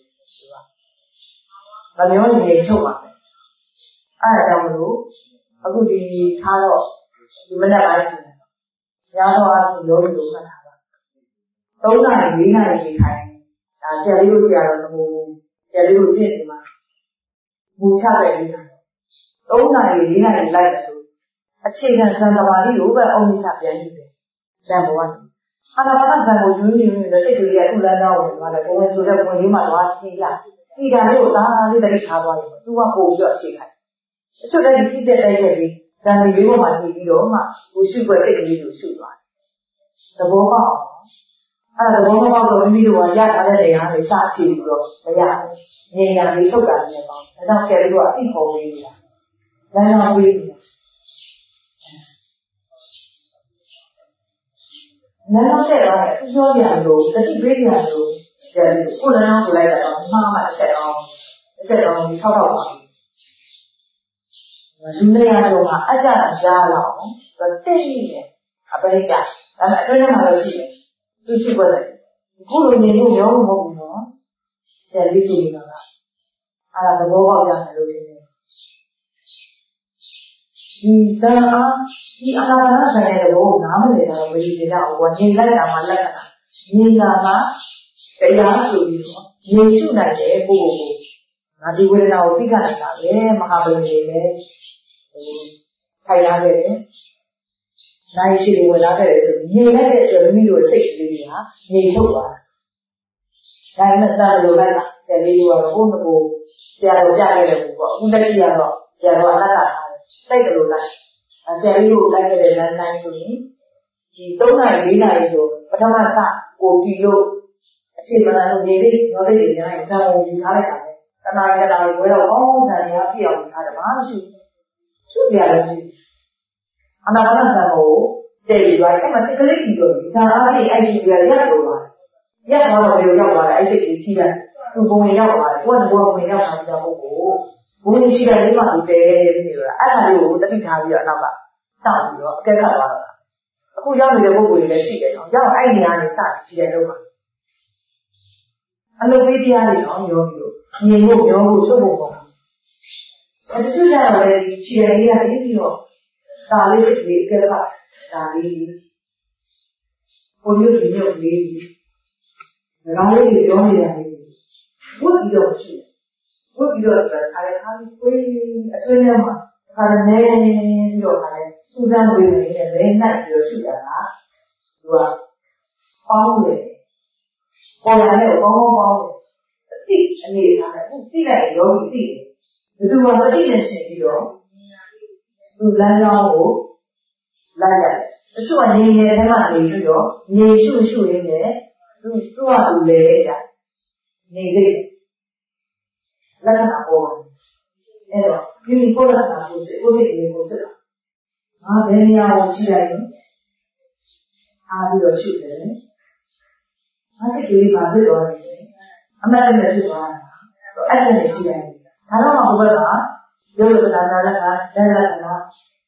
မပြောရင်နေချုပ်ပါမယ်အဲ့ဒါကြောင့်မလို့အခုဒီထားတော့ဒီမနက်ပိုင်းဆိုရင်ညာတော့အခုရောလို့မှတ်ထားပါသုံးနာရီလေးနာရီနေထိုင်ဒါဆရာလေးတို့ဆရာတော်ဟိုဆရာလေးတို့ကြည့်နေမှာမူချတယ်လေးနာသုံးနာရီလေးနာရီလိုက်တယ်ဆိုအခြေခံသံသမာဓိကိုပဲအောင်မြင်ချပြန်နေတယ်ဇံဘောကအာနာပါနဇံကိုယူနေနေတဲ့စိတ်ကလေးကအခုလမ်းကြောင်းဝင်သွားတယ်ဘုံဝင်ဆိုတဲ့ဘုံလေးမှာသွားကြည့်ရဒီကလေးကိုဒါလေးတတိထားသွားရင်သူကပို့ပြီးတော့အခြေခံအချို့လည်းကြည့်တဲ့တိုက်ရဲ့ပြီးဇံလေးပေါ်မှာကြည့်ပြီးတော့မှကိုရှုွက်စိတ်ကလေးကိုရှုသွားတယ်သဘောပေါက်အဲ့ဒါသဘောပေါက်တော့မိမိတို့ကရထားတဲ့နေရာတွေစအခြေပြီးတော့မရဘူးငြိမ်ညာလေးထုတ်တာလည်းပေါ့ဒါကြောင့်ဆရာလေးတို့ကအသိခေါ်ပေးနေတာလမ်းကြောင်းပေးနေတာလမ်းကြောင်းတဲ့တော့သူပြောကြတယ်လို့တတိပေးကြတယ်လို့ဆရာလေးကိုလမ်းကြောင်းဆိုလိုက်တာတော့မှားမှတစ်ချက်အောင်တစ်ချက်အောင်ဒီထောက်တော့ပါလူနေရာတော့ကအကြတာကြားလောက်တော့တိတ်နေတယ်အပိတ်ကဒါနဲ့အတွင်းထဲမှာလည်းရှိတယ်သူရှိပေါ်တယ်ခုလိုနေလို့ရောမဟုတ်ဘူးနော်ဆရာလေးတို့နေတာကအဲ့ဒါသဘောပေါက်ကြတယ်လို့ထင်တယ်ဒီသာဒီအနာဂတ်ဆိုင်တဲ့ဘောနားမလည်တာတော့ဘယ်လိုကြည့်ရအောင်ဝငြိမ်လိုက်တာမှလက္ခဏာငြိမ်လာမှတရားဆိုပြီးတော့ငြိမ်ရှုနိုင်တယ်ကိုယ့်ကိုယ်ငါဒီဝေဒနာကိုသိခနိုင်တာပဲမဟာဗေဒနေလည်းထိုင်ရခဲ့တယ်နိုင်ရှိတွေဝင်လာခဲ့တယ်ဆိုငြိမ်လိုက်တဲ့အတွက်မိမိတို့စိတ်ကလေးကငြိမ်ထုတ်သွားတာဒါနဲ့သာလို့လိုက်တာဆရာလေးကတော့ဘုန်းကိုဆရာတော်ကြားခဲ့တယ်ပေါ့အခုတက်ရှိရတော့ဆရာတော်အလတ်တာစိတ်ကလေးလိုက်ဆရာလေးကိုလိုက်ခဲ့တဲ့လမ်းတိုင်းဆိုရင်ဒီသုံးနာရီလေးနာရီဆိုပထမစကိုတီလို့အခြေမနာလို့နေလေးတော့တိတ်နေတိုင်းဇာဝင်ယူထားလိုက်တာပဲတနာရီတနာရီဝဲတော့အောင်းဇာနေရပြအောင်ထားတယ်ဘာမှမရှိဘူးသူ့ပြရတယ်ရှိအနာဂတ်ဇာကိုတည်ပြီးသွားတယ်အဲ့မှာတကလေးကြီးတော့ဒီသာအားဖြင့်အဲ့ဒီပြရက်တော့သွားရက်တော့ဘယ်လိုရောက်သွားလဲအဲ့ဒီကြီးရှိတယ်သူဘုံဝင်ရောက်သွားတယ်ကိုကဘုံဝင်ရောက်တာကြောင့်ဟုတ်ကိုဘုံရှိတဲ့လေးမှသူတည်နေတယ်ဆိုတာအဲ့ဒါလေးကိုတတိထားပြီးတော့နောက်ကတောက်ပြီးတော့အကဲခတ်သွားတာအခုရောက်နေတဲ့ပုဂ္ဂိုလ်တွေလည်းရှိတယ်နော်ရောက်အဲ့နေရာနေစကြည့်တဲ့တော့အလုပ်ပေးတရားတွေအောင်ရောပြီးတော့မြင်ဖို့ပြောဖို့ချုပ်ဖို့ပေါ့အဲ့ဒီကျတော့လေခြေရည်ရပြီးတော့ဒါလေးတွေအကဲခတ်ဒါလေးဘုံရုပ်ကြီးရုပ်လေးဒါလေးတွေပြောနေတာလေဝတ်ပြီးတော့ရှိတယ်ဝတ်ပြီးတော့ခါရခါလေးကိုယ်အတွင်းထဲမှာခါရနေပြီးတော့ခါရစူးစမ်းဝင်နေတဲ့လဲနိုင်ပြီးတော့ရှိတာကသူကပေါင်းတယ်ပေါ်လာတဲ့ကောင်းကောင်းပေါင်းတယ်အတိအနေထားနဲ့အခုသိလိုက်ရောသိတယ်ဘယ်သူမှအတိနဲ့ရှင်းပြီးတော့သူလမ်းကြောင်းကိုလိုက်ရတယ်တချို့ကနေနေထဲမှာနေပြီးတော့နေရှုရှုရင်းနဲ့သူသူ့ဟာသူလဲကြနေလေလက္ခဏာပေါ်တယ်အဲ့တော့ဒီပေါ်လာတာကိုစိတ်ကိုယ်လေးကိုစစ်တာငါဘယ်နေရာကိုကြည့်လိုက်ရင်အားပြီးတော့ရှုတယ်ငါစိတ်ကလေးပါဖြစ်သွားတယ်အမှန်တည်းဖြစ်သွားတာအဲ့ဒါနဲ့ကြည့်လိုက်ဒါတော့မှဘုရားကရုပ်လက္ခဏာနာလက္ခဏာဓာတ်လက္ခဏာ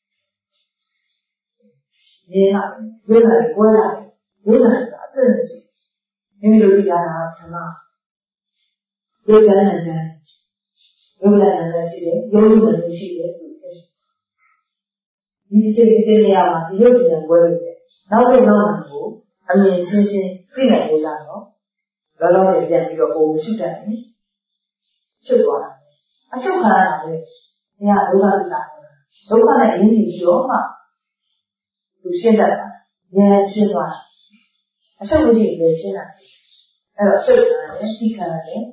ဒီမှာရုပ်နဲ့ပွဲလာရုပ်နဲ့အသက်ရှိမိမိတို့ဒီကနာဓမ္မရုပ်ကလည်းနဲ့ရုပ်လည်းနဲ့ရှိတယ်ရုပ်လည်းရှိတယ်ဆိုတယ်ဒီစိတ်ဒီနေရာမှာဒီရုပ်နဲ့ပွဲနေတယ်နောက်ဆုံးနောက်ကိုအမြင်ရှင်းရှင်းသိနိုင်လို့ရတော့လောလောဆယ်ပြန်ပြီးတော့ပုံရှိတတ်တယ်ဖြစ်သွားတာအချုပ်ခံရတာလေ။ညာဒုက္ခသစ္စာဒုက္ခနဲ့အရင်းကြီးရောမှသူရှင်းတတ်တာ။ဉာဏ်ရှင်းသွားတာ။အဆုတ်လေးတွေရှင်းတာအဲ့တော့ဆုတ်တာလည်းသိခံရတယ်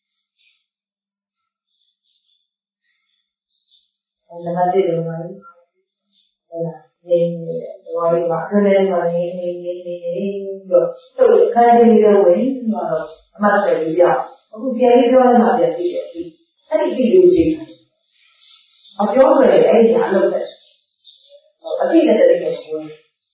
နံပါတ်တစ်လုံးပါလေဟုတ်လားနေနေတော့ဒီမှာခဏလေးတော့နေနေနေနေတော့ဆုတ်ခန်းလေးတွေဝင်တော့အမှတ်ပဲကြည့်ရအခုပြန်ပြီးပြောလိုက်မှပြန်သိတယ်အဲ့ဒီဒီလိုကြည့်အပြောရတဲ့အဲ့ဒီအလုပ်တဲ့အတိနဲ့တည်းနဲ့ဝင်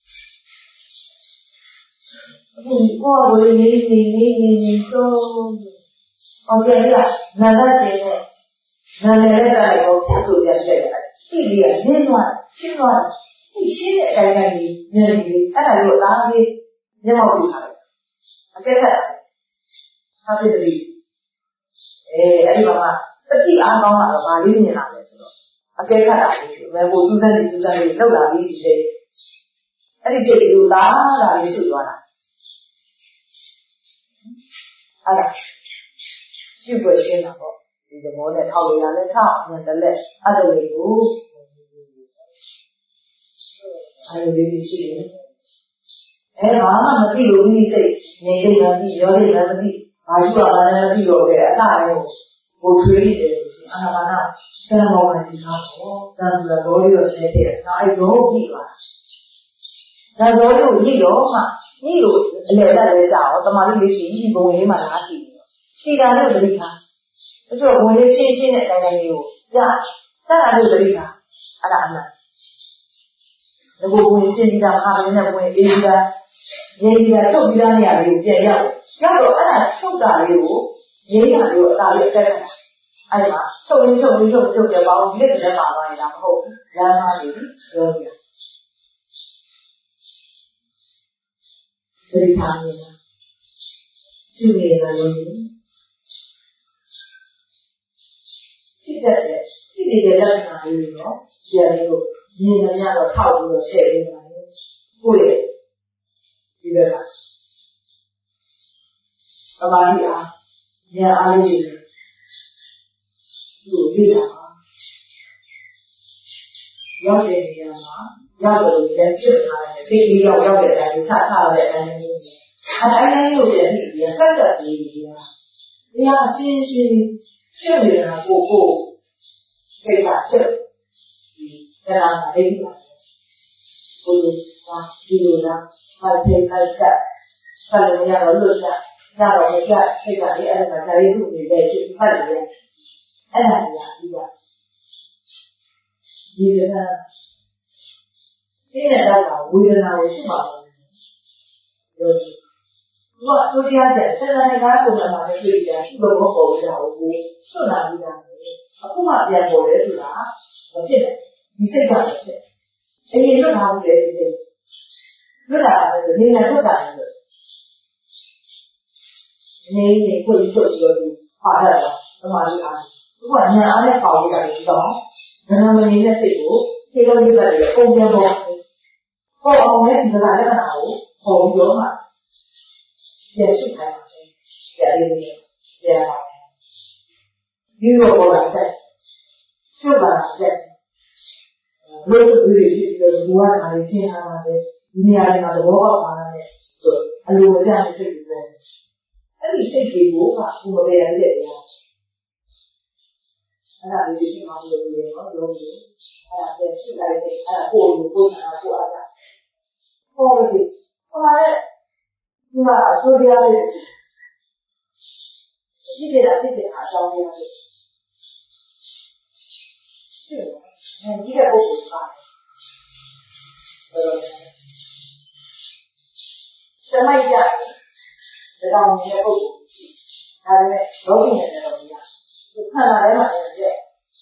အခုကိုယ်ကိုနေနေနေနေနေတော့ဟောကြရနာမည်နဲ့နာမည်နဲ့လည်းကိုဖြတ်လို့ပြပြရတယ်ဒီလေးကနင်းသွားရှင်းသွားဒီရှင်းတဲ့အတိုင်းတိုင်းကြီးညနေလေးအဲ့ဒါလို့အားကြီးမျက်မှောက်ပြုထားတယ်အကဲခတ်ဟာဖြစ်တယ်အဲအဲ့ဒီမှာတတိအားကောင်းတာတော့ဗာလေးမြင်လာတယ်ဆိုတော့အကဲခတ်တာလေးဘယ်ကိုစူးစမ်းနေစူးစမ်းနေလောက်လာပြီးဒီလေးအဲ့ဒီချိန်ကိုလာလာလေးဆွသွားတာအဲ့ဒါပြုတ်ွယ်ရှင်းတာပေါ့ဒီသဘောနဲ့ထောက်ရတာလည်းထောက်ညတလက်အဲ့ဒါလေးကိုအဲ့လိုလေးရှိတယ်အဲဘာမှမသိလို့ဒီစိတ်နေနေမှမသိရောနေမှမသိဘာရှိပါလဲမသိတော့တဲ့အတားရောကိုထွေးနေတယ်အာနာပါနာဆရာမောင်ကဒီကားပေါ့ဒါဆိုတော့ဘောရီရောဆဲတဲ့ဒါအဲ့တော့ကြည့်ပါဒါဘောရီကိုညှိတော့မှညှိလို့အလေတက်လဲကြအောင်တမာလေးလေးရှိဒီဘုံလေးမှာလားကြည့်တယ်ရှိတာလည်းပရိခါအဲ့တော့ဘုံလေးရှင်းရှင်းတဲ့အတိုင်းလေးကိုကြားကြားတာလည်းပရိခါအဲ့ဒါအမှန်ဒီဘုံကိုရှင်းပြီးတာခါမင်းနဲ့ဘုံအေးပြီးတာရေးပြီးတာထုတ်ပြီးတာနေရာလေးကိုပြန်ရောက်ရောက်တော့အဲ့ဒါထုတ်တာလေးကိုရေးတာလေးကိုအသာလေးအကဲခတ်အဲ့ဒီမှာထုတ်ရင်းထုတ်ရင်းထုတ်ထုတ်ကြပါဦးလက်နဲ့ပါသွားနေတာမဟုတ်ဘူးလမ်းမလေးပြောပြစိတ်ထားနေတာသူ့ရဲ့လည်းဒီတဲ့ဒီတဲ့လက္ခဏာလေးတွေတော့ဆရာလေးတို့မြင်နေရတော့ထောက်ပြီးတော့ဆက်နေပါတယ်ကိုယ့်ရဲ့ဒီဘက်ကသမာဓိအားဉာဏ်အားလေးတွေဒီလိုပြတာရောက်တဲ့နေရာမှာရောက်လို့လည်းပြစ်ထားတယ်ဒီလိုရောက်ရောက်တဲ့အတိုင်းချထားတဲ့အတိုင်းလေးအတိုင်းလေးကိုပြန်ပြီးပြန်ဆက်ဆက်ပြီးပြန်ဒီဟာရှင်းရှင်းရှင်းနေတာကိုကိုစိတ်ကဖြစ်ဒီကလာမှာအိပ်ပါကိုလိုဟာဒီလိုလားဟာစိတ်ကဆက်ဆက်လို့ရတော့လို့ဆက်ရတော့ကြစိတ်ကလည်းအဲ့ဒါကဒါလေးသူ့နေတဲ့ဖြစ်ဖတ်တယ်အဲ့ဒါကြီးပြီးပါဒီကနေ့ဒီနေ့တော့ဝေဒနာကိုရှိမှာပြောချင်ဘာသူတရားတဲ့ဆက်တဲ့ကားပုံစံမှာလည်းတွေ့ကြရှိလို့မပေါ်ဘူးတော့ကိုဆွတ်လာပြီးတာအခုမှပြန်ပေါ်တယ်ဆိုတာမဖြစ်ဘူးဒီစိတ်ကဖြစ်အရင်လွတ်ထားဘူးလေဒီစိတ်လွတ်လာတယ်နေနေလွတ်တာတယ်နေနေကိုယ်ချုပ်ပြီးတော့ပါတာသမာဓိအားသူကညာအားနဲ့ပေါလို့ရတယ်ဒီတော့ငနာမနေတဲ့စိတ်ကိုခေလို့ရတဲ့ပုံပြန်ပေါ်ဟောအောင်လည်းဒီကလက္ခဏာကိုပေါ်ပြီးတော့မှပြန်ရှိခိုင်းပါတယ်ပြန်ရင်းပြန်ပါဒီလိုပေါ်လာတဲ့ကျုပ်ပါတဲ့လို့ဒီလိုဒီလိုဘူဝါခါလေးရှင်းထားပါတယ်ဒီနေရာတွေမှာသဘောပေါက်ပါတဲ့ဆိုအလိုမကျတဲ့စိတ်တွေပေါ့အဲ့ဒီစိတ်တွေကိုကဘုမပေးရတဲ့နေရာအဲ့ဒါလေးဒီမှာလို့ပြောနော်လုံးလို့အဲ့ဒါပြန်ရှိလိုက်တဲ့အဲ့ဒါပို့လို့ပို့တာပို့အားတာဟောလို့ဟောတဲ့ဒီမှာအဆိုတရားလေးရှိနေတာဖြစ်နေတာအကြောင်းလေးတွေရှိတယ်အဲဒီကပုဂ္ဂိုလ်ပါတယ်စမိုက်ကြတယ်ဒါကောင်ရဲ့ပုဂ္ဂိုလ်ဒါပေမဲ့လောကီနဲ့တော့မရဘူးခန္ဓာထဲမှာလည်းကြည့်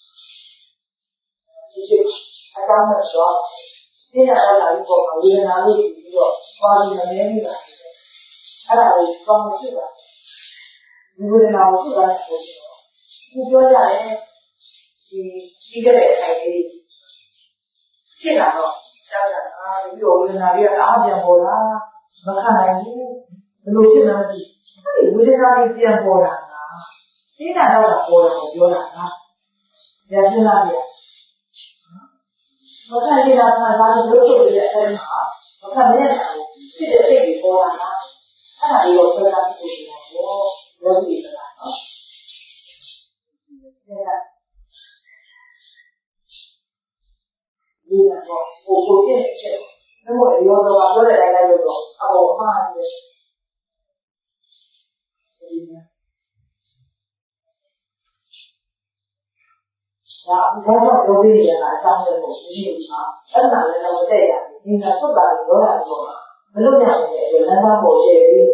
ဒီရှိအကောင်းနဲ့တော့ဒီနာတော့လာပြီးပေါ်မှာဝေဒနာလေးပြီးတော့ပါဠိမနေဘူးလားအဲ့ဒါကိုကောင်းရှိတာဒီဝေဒနာကိုရှိတာကိုသူပြောကြတယ်ဒီပြီးခဲ့တဲ့အချိန်လေးဖြစ်လာတော့ရှားတာအာဒီလိုဝေဒနာလေးကအားပြန်ပေါ်လာမခံနိုင်ဘူးဘယ်လိုဖြစ်မှန်းမသိအဲ့ဒီဝေဒနာလေးပြန်ပေါ်လာတာသိတာတော့ပေါ်လာကိုပြောတာဟာရရှင်းလားဗျာမခံရတာကဘာလို့လို့ဆိုတဲ့အချိန်မှာမခံရတာဖြစ်တဲ့စိတ်ကိုပေါ်လာတာအဲ့ဒါလေးကိုပြောတာဖြစ်နေတာကိုပြောပြီးပြတာနော်။ဒါကဒီကတော့ဟိုကိုပြည့်ချက်ဘယ်လိုရောတော့ပြောတဲ့တိုင်းလိုက်လို့တော့အပေါ်မှားတယ်။ဒီကဒါဘာလို့ပြောပြီးရတာအကြောင်းလည်းမဟုတ်ဘူးဒီမှာအဲ့ဒါလည်းတော့တဲ့ရတယ်ဒီကသုတ်တာပြောတာပြောတာမလို့ရဘူးလေလမ်းသားပေါ်ရှယ်ပြီး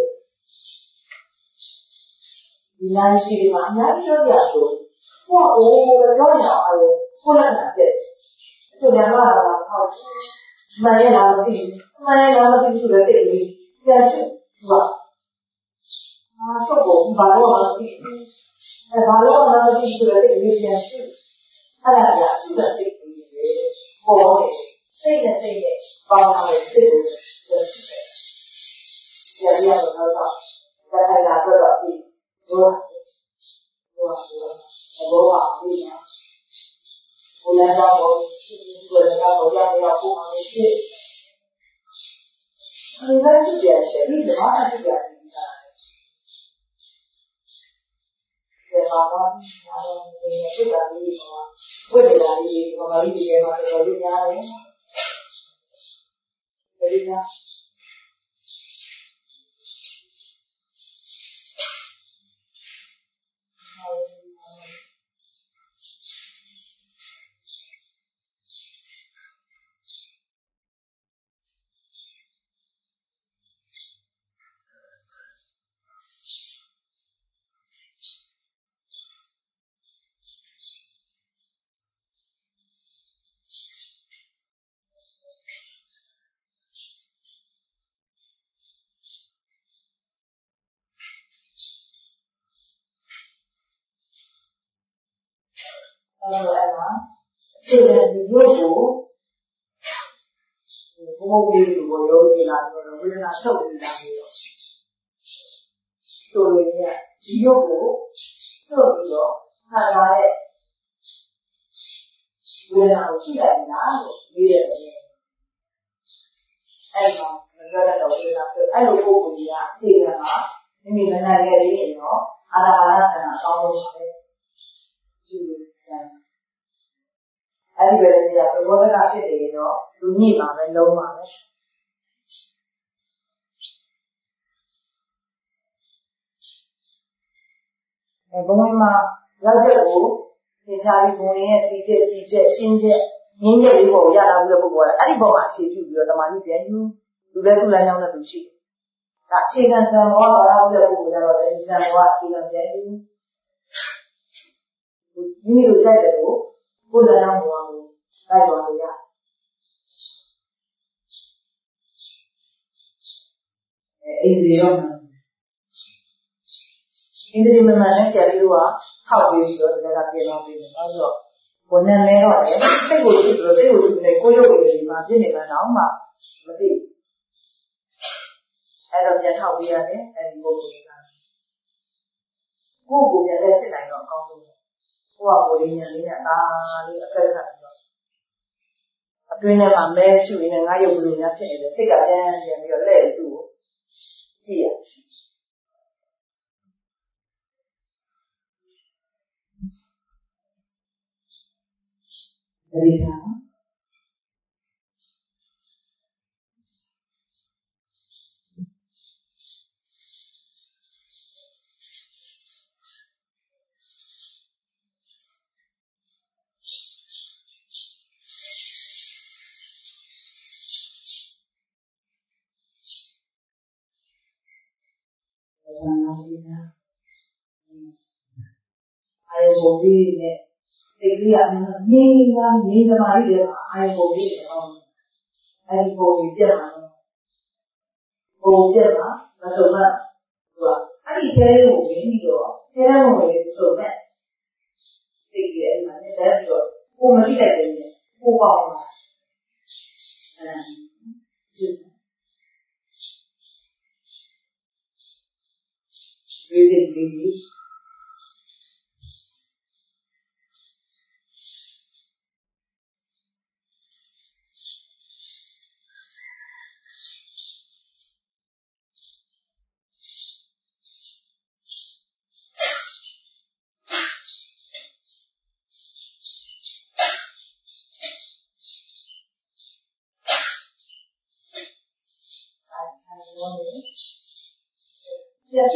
ဒီလိုက်ရှိဒီမှာအများကြီးပြောရဆိုကိုယ့်ကိုယ်ပြောရအောင်အဲကိုယ်လည်းနာတဲ့သူများကလာဟောမှန်ရလားမသိဘူးမှန်ရလားမသိဘူးဆိုတော့တိတ်ပြီးပြန်ချင်သူကအာတော့ဘာလို့မသိဘူးအဲဘာလို့မသိဘူးဆိုတော့တိတ်ပြီးပြန်ချင်အဲ့ဒါကသူ့ရဲ့စိတ်ကိုလေပေါ်နေစိတ်နဲ့စိတ်နဲ့ပေါင်းထားတဲ့စိတ်ကိုပြောဖြစ်တယ်။ဒီအရာကိုတော့ဒါကလာတော့တော့ဒီဘောဘောဘောဘောဒီညာဘုရားတော်ကိုဒီလိုကတော့ရရဖို့မှဖြစ်။အဲဒီလိုဖြစ်ရချက်ဒီဓမ္မအဖြစ်ရတယ်ဒီစားတယ်။ဒါပါတော့ညာတော့ဒီဖြစ်တာဒီတော့ဝိဒနာကြီးဘာမှဒီကေမှာတော့ဒီညာတယ်ဒီညာအဲ့တော့အဲ့မှာခြေတဲ့ဒီရုပ်ကိုဘုံဘုံလေးကိုရောနေလာဆိုတော့ဝေဒနာထုတ်နေတာမျိုးတော့ဆိုလို့ရဒီရုပ်ကိုထုတ်ပြီးတော့ခံရတဲ့ဝေဒနာကိုရှိလိုက်လားလို့မေးတယ်အဲ့မှာမပြောတတ်တော့ဝေဒနာပြောအဲ့လိုပုံပုံကြီးကခြေတဲ့မှာမိမိမနိုင်ခဲ့သေးရင်တော့အာရဟာရခန္ဓာအကောင်းဆုံးပဲဒီလိုအဲ့ဒီပဲလေကဘောဓကဖြစ်နေရင်တော့လူညိမှာပဲလုံးပါပဲအဲဘုံဝင်မှာရောက်ချက်ကိုသင်္ချာပြီးဘုံဝင်ရဲ့ဒီချက်ဒီချက်ရှင်းချက်ငင်းချက်လေးပေါ်ရလာပြီးတော့ပုဂ္ဂိုလ်ကအဲ့ဒီပေါ်မှာအခြေပြုပြီးတော့တမာတိပြန်ယူလူလည်းသူ့လမ်းကြောင်းနဲ့သူရှိတယ်ဒါအခြေခံသံဃာဘာသာပြီးတော့ပုဂ္ဂိုလ်ကြတော့အဲဒီသံဃာအခြေခံပြန်ယူမိမိတို့ကြိုက်တယ်ကိုကိုယ်လမ်းကြောင်းပေါ်ကိုလိုက်သွားလို့ရအဲအိန္ဒိယရောအိန္ဒိယမမနဲ့ကြာလေးတို့ကခောက်ပြီးတော့ဒီကပြေသွားပြီးတော့ဆိုတော့ဘုံနဲ့မဲတော့လေစိတ်ကိုကြည့်လို့စိတ်ကိုကြည့်နေကိုရုပ်ဝင်နေမှာဖြစ်နေမှတော့မှမသိအဲ့တော့ပြန်ထောက်ပြရတယ်အဲ့ဒီပုံစံကကိုယ့်ကိုယ်ပြန်လက်ဖြစ်နိုင်တော့အကောင်းဆုံးကိုယ့်ဟာကိုယ်ရင်းရင်းနဲ့အာလေးအကက်ခတ်ပြီးတော့အတွင်းထဲမှာမဲရှုရင်းနဲ့ငါရုပ်ကလေးများဖြစ်နေတယ်စိတ်ကပြန်ပြန်ပြီးတော့လက်သူ့ကိုကြည့်ရဒီကနေ့အာယုံပြီးနဲ့စိတ်ကြီးကနေနေလာနေသမားကြီးတွေအာယုံပြီးတော့အဲဒီပုံကြီးပြတ်လာတော့ပုံပြတ်လာမဆုံးမသူကအဲ့ဒီတဲကိုဝင်ပြီးတော့တဲကိုဝင်ပြီးဆုံးမဲ့စိတ်ကြီးအဲ့မှာနဲ့တက်ပြီးတော့ပုံမကြည့်လိုက်တယ်ပုံပေါက်လာအဲဒီဒီဒီဒီ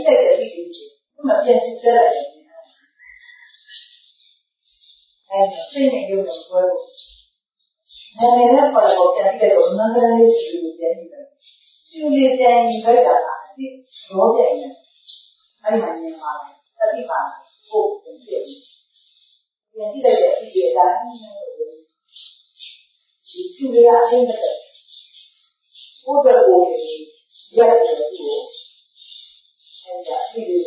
တဲ့တဲ့ဒီဒီခုမှပြန်စစ်ကြလိုက်တယ်အဲစိတ်နဲ့ရုပ်နဲ့ပွဲဖို့နာမည်နဲ့ပေါ်တော့ပြန်ပြီးတော့နာမည်လေးရှိလို့ပြန်ပြီးတော့ရှိလေးပြန်ပြီးတော့တာဒီရောပြန်နေအဲ့မှာနေမှာတတိပါကိုပြန်ပြီးပြန်ပြီးလိုက်တဲ့အကြည့်အတိုင်းဒီရှိလေးအချင်းတဲ့ဘုဒ္ဓကိုရတယ်လို့အဲ့ဒါဒီလို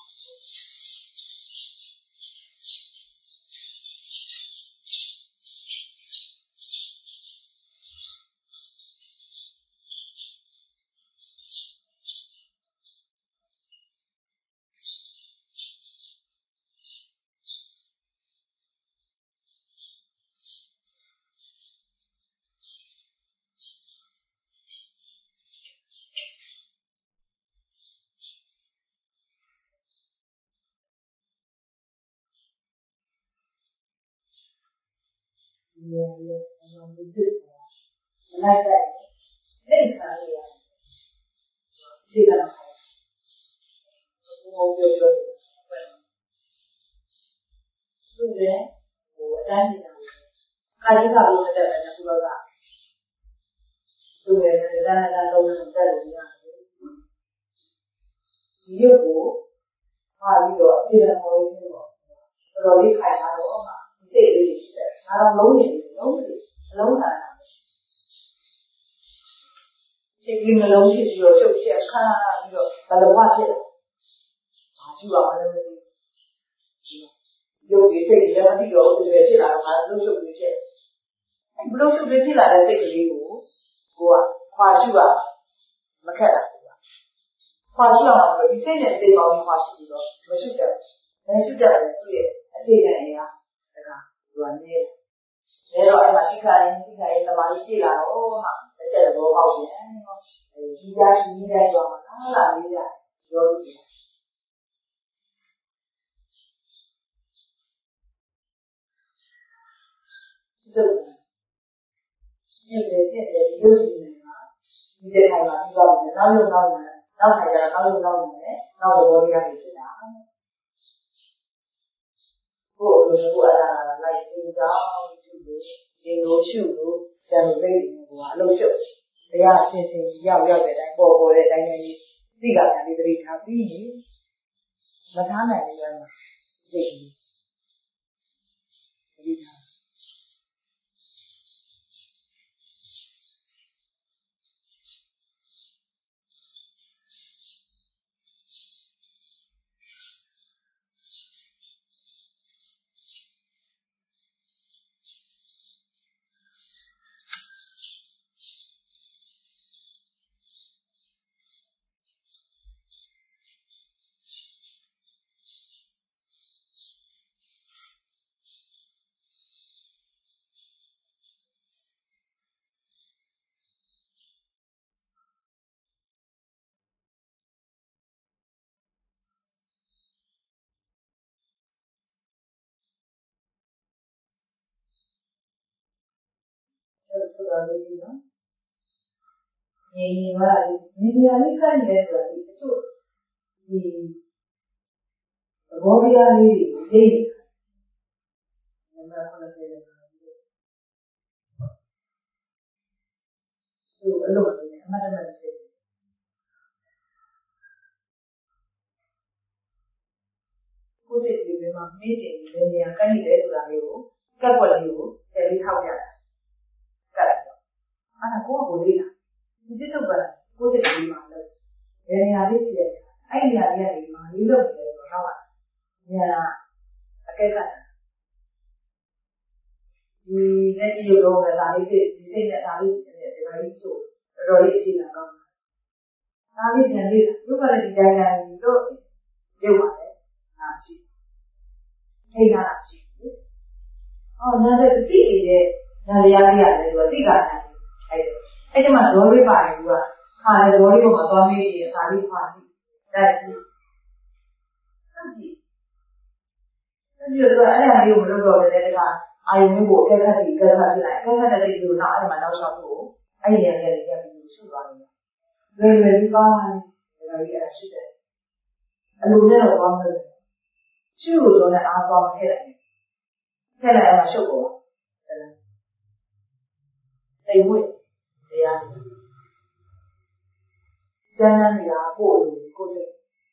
Yeah, yeah, I'm going to do it. Like that. Then, yeah. See that? Oh, good, good. So then, oh, then, I just have to do that. I do that. So then, then I don't know that. You go. How you go? See that? How you go? So you can't have all that. Say it. I don't know it. No, no, no. Taking a long history of social kind of but the what is you are you be saying that you go to the Chila, I don't know which is. And below to the Chila, I take you go up, Quashua, Macada. Quashua, you say that they are Quashua, Masuka, and Suda, I say that, yeah, you are near. There are Mashika in the Malishila, oh, I said, go out there. He does need that one. I need that. So, you can say that you use it. You can have a problem. Now you know that. Now I got now you know that. Now the body has it down. Go to the like you down to the you know, shoot, then waiting. I look at they are saying, yeah, yeah, that I go over it. I mean, they got a very happy. But I'm not even taking Maybe maybe I will find that so the body are really I'm not going to say that. So alone, I'm not going to say that. Who said we were meeting when they are coming there to you? Couple you, tell you how you are. I'm going to go. This is a bird. Who said we are not? When you are this year, I am really man. You don't know how. Yeah, I can't. The next year, you know that I did. You say that I did. I did so. Really, she did not. I did. I did. You got to be there and you don't. You want it. Not she. Hey, not she. Oh, now that's the thing is, now the idea that you are big on it. I don't know what you are. I don't know what you are doing. I don't know what you are doing. That's it. You know, I don't know what you are doing. I don't know what you are doing. I don't know what you are doing. I don't know what you are doing. I don't know what you are doing. I don't know what you are doing. အလိုနဲ့တော့ကောင်းတယ်ရှုလို့တော့လည်းအားကောင်းခဲ့တယ်ခဲ့လိုက်အောင်ရှုပ်ပေါ်တိမ်ဝိတရားကျမ်းစာနေတာကိုယ်ကိုယ်စိတ်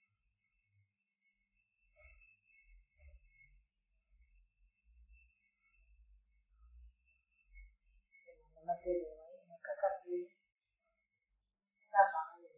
မတည်ဘူးကကပြီးစပါ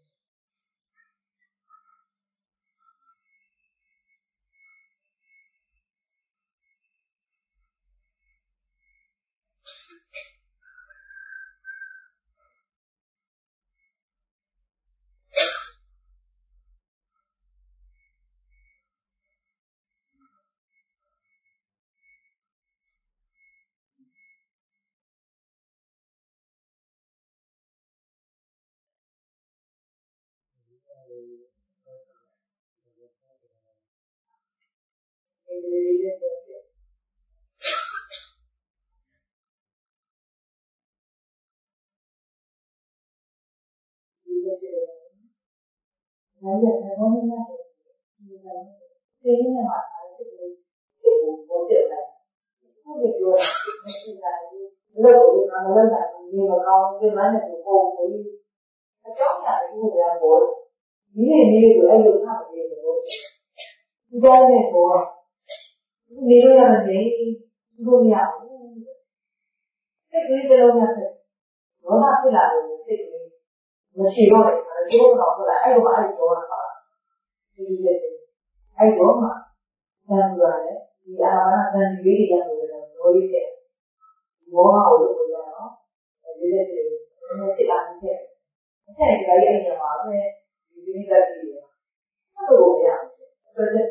Bây giờ thầy có những cái gì là thế nhưng mà phải cái gì thì cũng có chuyện này không được rồi thì là lớp của mình nó lên lại nhưng mà con cái máy này của cô của đi nó chót lại cái người làm bộ nghĩ này nghĩ được ai được làm gì được ra này của nghĩ được là gì luôn nhà cái gì cái đâu nhà thầy nó là cái là cái gì nó chỉ rồi chỉ có nó là ai cũng ai cũng nó thì vậy ai cũng mà làm rồi đấy thì à làm gì đi làm rồi rồi đi thế bố họ được rồi đó thì vậy thì nó sẽ làm như thế thế thì cái anh nhà họ này thì đi ra đi nó đủ vậy rồi thế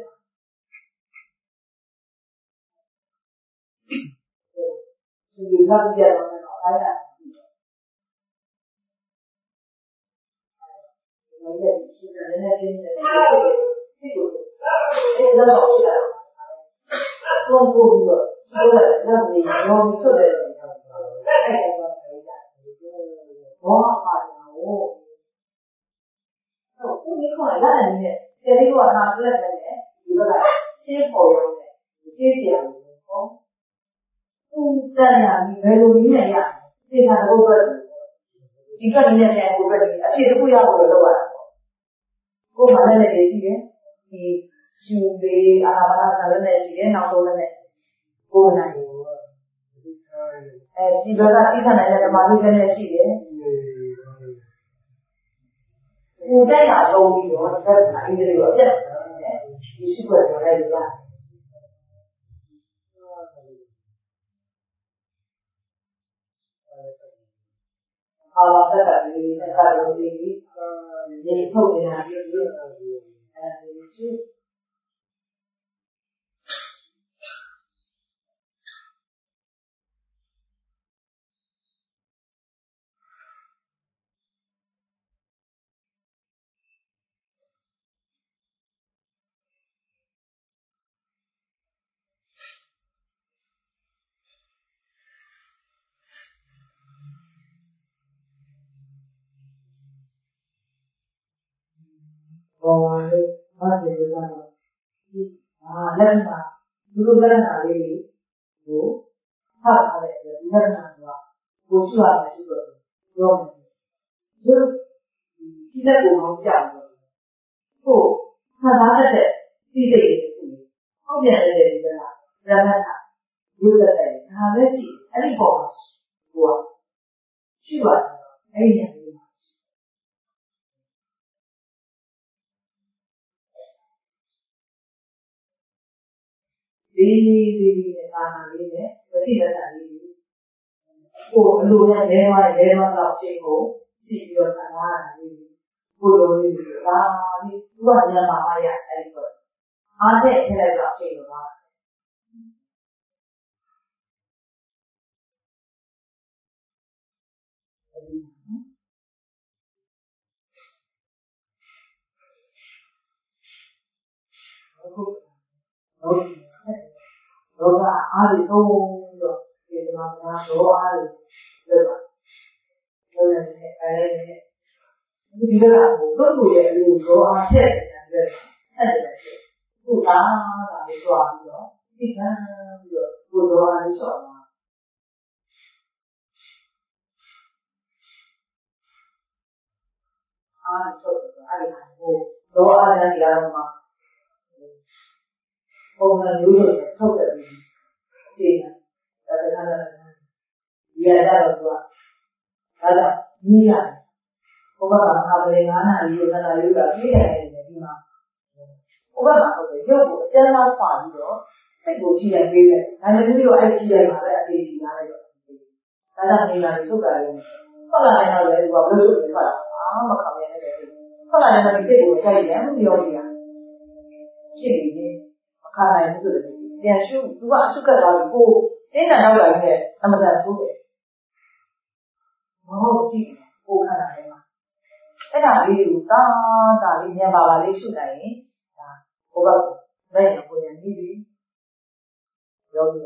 thì đừng làm gì mà nó phải là bây giờ chỉ là nên là cái này cái của cái nó bảo là con cô rồi tôi là làm gì nó cho để cái này là cái đó phải là ô cũng như không phải là như thế cái này của họ là cái này thì nó là chế phổi này chế tiền không không cần là mình phải luôn như này à thì là đâu có chỉ cần như này của mình chỉ được quy hoạch rồi đâu ạ cô mà lên này gì đấy thì chịu về à mà lên này gì đấy nào đâu lên này cô này thì bây giờ cái thằng này là mà đi lên này gì đấy cô đây là đâu đi rồi cái này đi rồi chứ thì sức khỏe của đây là họ tất cả những cái cái đồ gì những thông tin nào như thế là chứ rồi nó thì là à lên mà luôn lên là gì bố thật là để lên là và bố chưa là sự rồi rồi chứ khi ta cũng không chạm rồi cô thằng đó là để đi về không nhận được gì là ra là như là để thằng đấy gì anh bỏ của chứ là anh nhận đi đi đi làm gì đấy có gì là làm gì cô luôn là để mà để mà làm chuyện cố chỉ được là làm gì cô luôn đi là đi luôn là làm mà ya ai vậy à thế thế là làm chuyện mà đó là ai đâu được thì mà là số ai được rồi là cái này bây giờ là một rất nhiều điều số ai hết là được ဒါလေးကြွားပြီးတော့ဒီကံပြီးတော့ကိုယ်တော်အားလေးလျှော့သွားအားထုတ်တယ်အဲ့ဒီဟိုဒေါ်အားလည်းတရားတော်မှာပုံစံမျိုးတွေထုတ်တယ်ဒီအခြေအနေဒါကလည်းဒီရတာတော့သူကဒါကြောင့်ကြီးရတယ်ဘုရားကခါပလေးငါးနာရီကိုခဏလေးတော့ပြေးတယ်ဒီမှာဘုရားကဟုတ်တယ်ရုပ်ကိုအကျဉ်းလောက်ပါပြီးတော့စိတ်ကိုကြည့်လိုက်ပေးတယ်ဒါနဲ့ပြီးတော့အဲ့ဒီကြည့်လိုက်ပါပဲအသေးကြီးလာလိုက်တော့ဒါကြောင့်နေလာပြီးထုတ်တာလေဟုတ်လားတော့လေသူကဘယ်လိုလုပ်ထွက်လာအာမခံရနဲ့လေထွက်လာတဲ့ဒီစိတ်ကိုကြိုက်တယ်မပြောဘူးလားဖြစ်နေရင်မခံနိုင်ဘူးဆိုတယ်ပြန်ရှုသူကအရှုကတ်သွားပြီးကိုတင်းတန်တော့လာနေအမတန်ဆိုးတယ်မဟုတ်ကြည့်ကိုခန္ဓာထဲမှာအဲ့ဒါလေးကိုတာတာလေးဉာဏ်ပါပါလေးရှုနိုင်ရင်ဒါဘုရားကမဲ့ဉာဏ်ကိုဉာဏ်ပြီးပြီးယောဂီ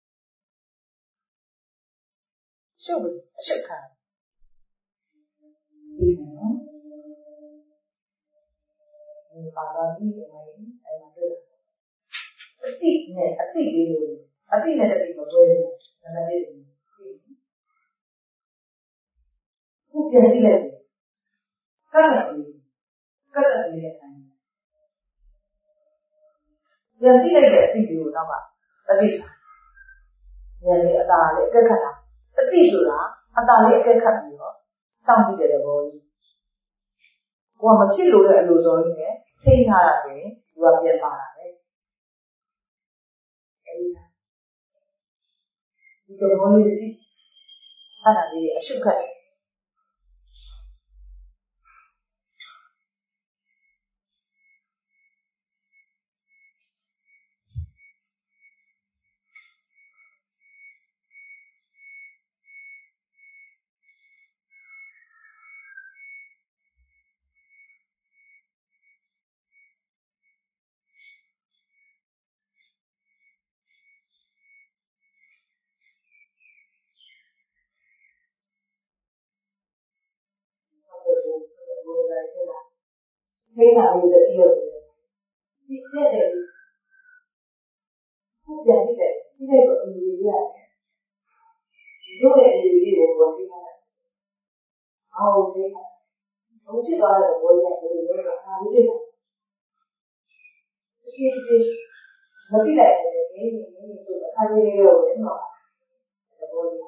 ရှုပ်အရှုပ်ခံဒီနော်ဒီပါတော့ဒီမိုင်းအဲ့ဒါတွေ့အတိနဲ့အတိလေးလို့အတိနဲ့တတိမတွဲဘူးဒါနဲ့ဒီခုပြန်ကြည့်လိုက်ကတ်တယ်ကတ်တယ်နဲ့ဆိုင်ပြန်ကြည့်လိုက်တဲ့အတိကိုတော့မှတတိဉာဏ်လေးအတာလေးအကက်ခတ်တာတတိဆိုတာအတာလေးအကက်ခတ်ပြီးတော့စောင့်ကြည့်တဲ့သဘောကြီးကိုကမဖြစ်လို့တဲ့အလိုစော်ကြီးနဲ့ထိန်းထားတာဆိုရင်သူကပြန်ပါတာပဲအဲဒီဒီသဘောလေးကြည့်အဲ့ဒါလေးအရှုပ်ခတ်ဖေးတာလေးတည်းရုပ်တယ်ဒီတဲ့တယ်ခုပြန်ကြည့်တယ်ဒီတဲ့ကိုအမြင်ရတယ်တို့ရဲ့အမြင်လေးကိုပြောပြရတယ်အော်ဖေးတာဘုံဖြစ်သွားတဲ့ဘောရတဲ့လိုမျိုးကအားလေးတယ်ဒီဒီမတိလိုက်တယ်နေနေနေဆိုအခါကြီးလေးရောပဲနော်ဘောရ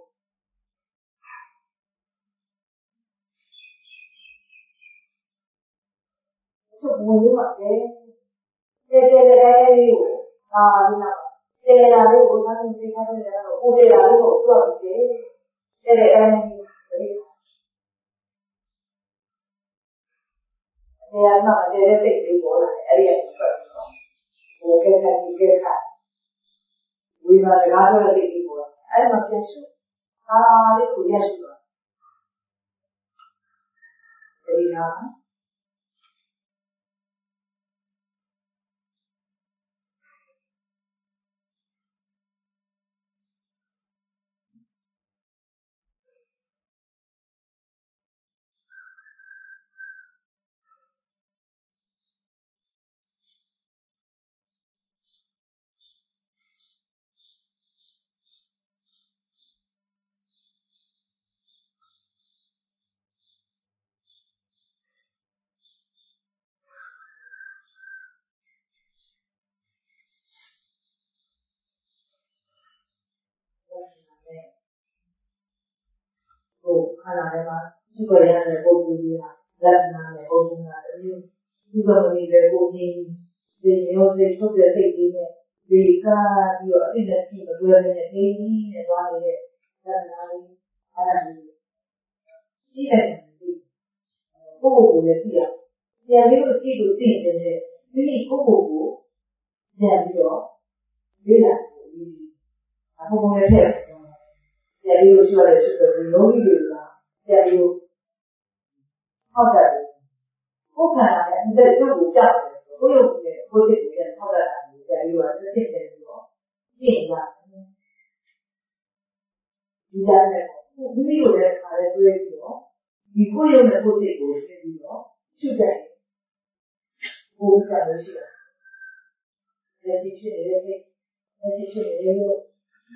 သူ့ဘုံလေးမှာတဲတဲတဲတဲလေးကိုအာဒီနာတဲလာလေးကိုသာသိထားတယ်တော့ကိုတဲလာလေးကိုတွက်ပြီးတဲတဲအဲနေရာမှာတဲတဲစိတ်လေးပေါ်လာတယ်အဲ့ဒီကတွက်ပြီးတော့ဟိုကဲကဲဒီကဲကဝိမာစကားပြောတဲ့စိတ်လေးပေါ်လာအဲ့မှာပြန်ရှုအာလေးကိုရရှိသွားတယ်ဒီဟာကိုခန္ဓာထဲမှာရှိခွင့်ရတဲ့ပုံစံကြီးဟာလက်နာနဲ့ပုံစံကတည်းကဒီလိုမျိုးကိုနေဒီမျိုးတွေထုတ်တဲ့စိတ်ကြီးနဲ့ဒီကပြီးတော့အတိတ်ကြီးမတွဲနေတဲ့နေကြီးနဲ့သွားနေတဲ့လက်နာလေးအဲ့ဒါကြီးကြည့်တယ်ကိုယ့်ကိုယ်ကိုလည်းကြည့်ရပြန်ပြီးတော့ကြည့်လို့သိခြင်းနဲ့ဒီနေ့ကိုယ့်ကိုယ်ကိုပြန်ပြီးတော့လေ့လာပြီးအခုဘုံနဲ့ထည့်ပြန်ပြီးလို့ရှိရတယ်ဆိုတော့ဒီလုံးကြီးတွေကပြန်ပြီးတော့ဟောက်တယ်ကိုယ်ခန္ဓာနဲ့ဒီတဲ့ရုပ်ကိုကြောက်တယ်ကိုယ်ရုပ်နဲ့ကိုယ်စိတ်ကိုပြန်ဟောက်တာပြန်ပြီးတော့သိတယ်ပြီးတော့ကြည့်ရတယ်ဒီတိုင်းနဲ့ကိုယ်ပြီးလို့လည်းခါရဲတွေ့ပြီးတော့ဒီကိုယ်ရုပ်နဲ့ကိုယ်စိတ်ကိုသိပြီးတော့ရှုတယ်ကိုယ်ကလည်းရှိတယ်လက်ရှိဖြစ်နေတဲ့စိတ်လက်ရှိဖြစ်နေတဲ့ရုပ်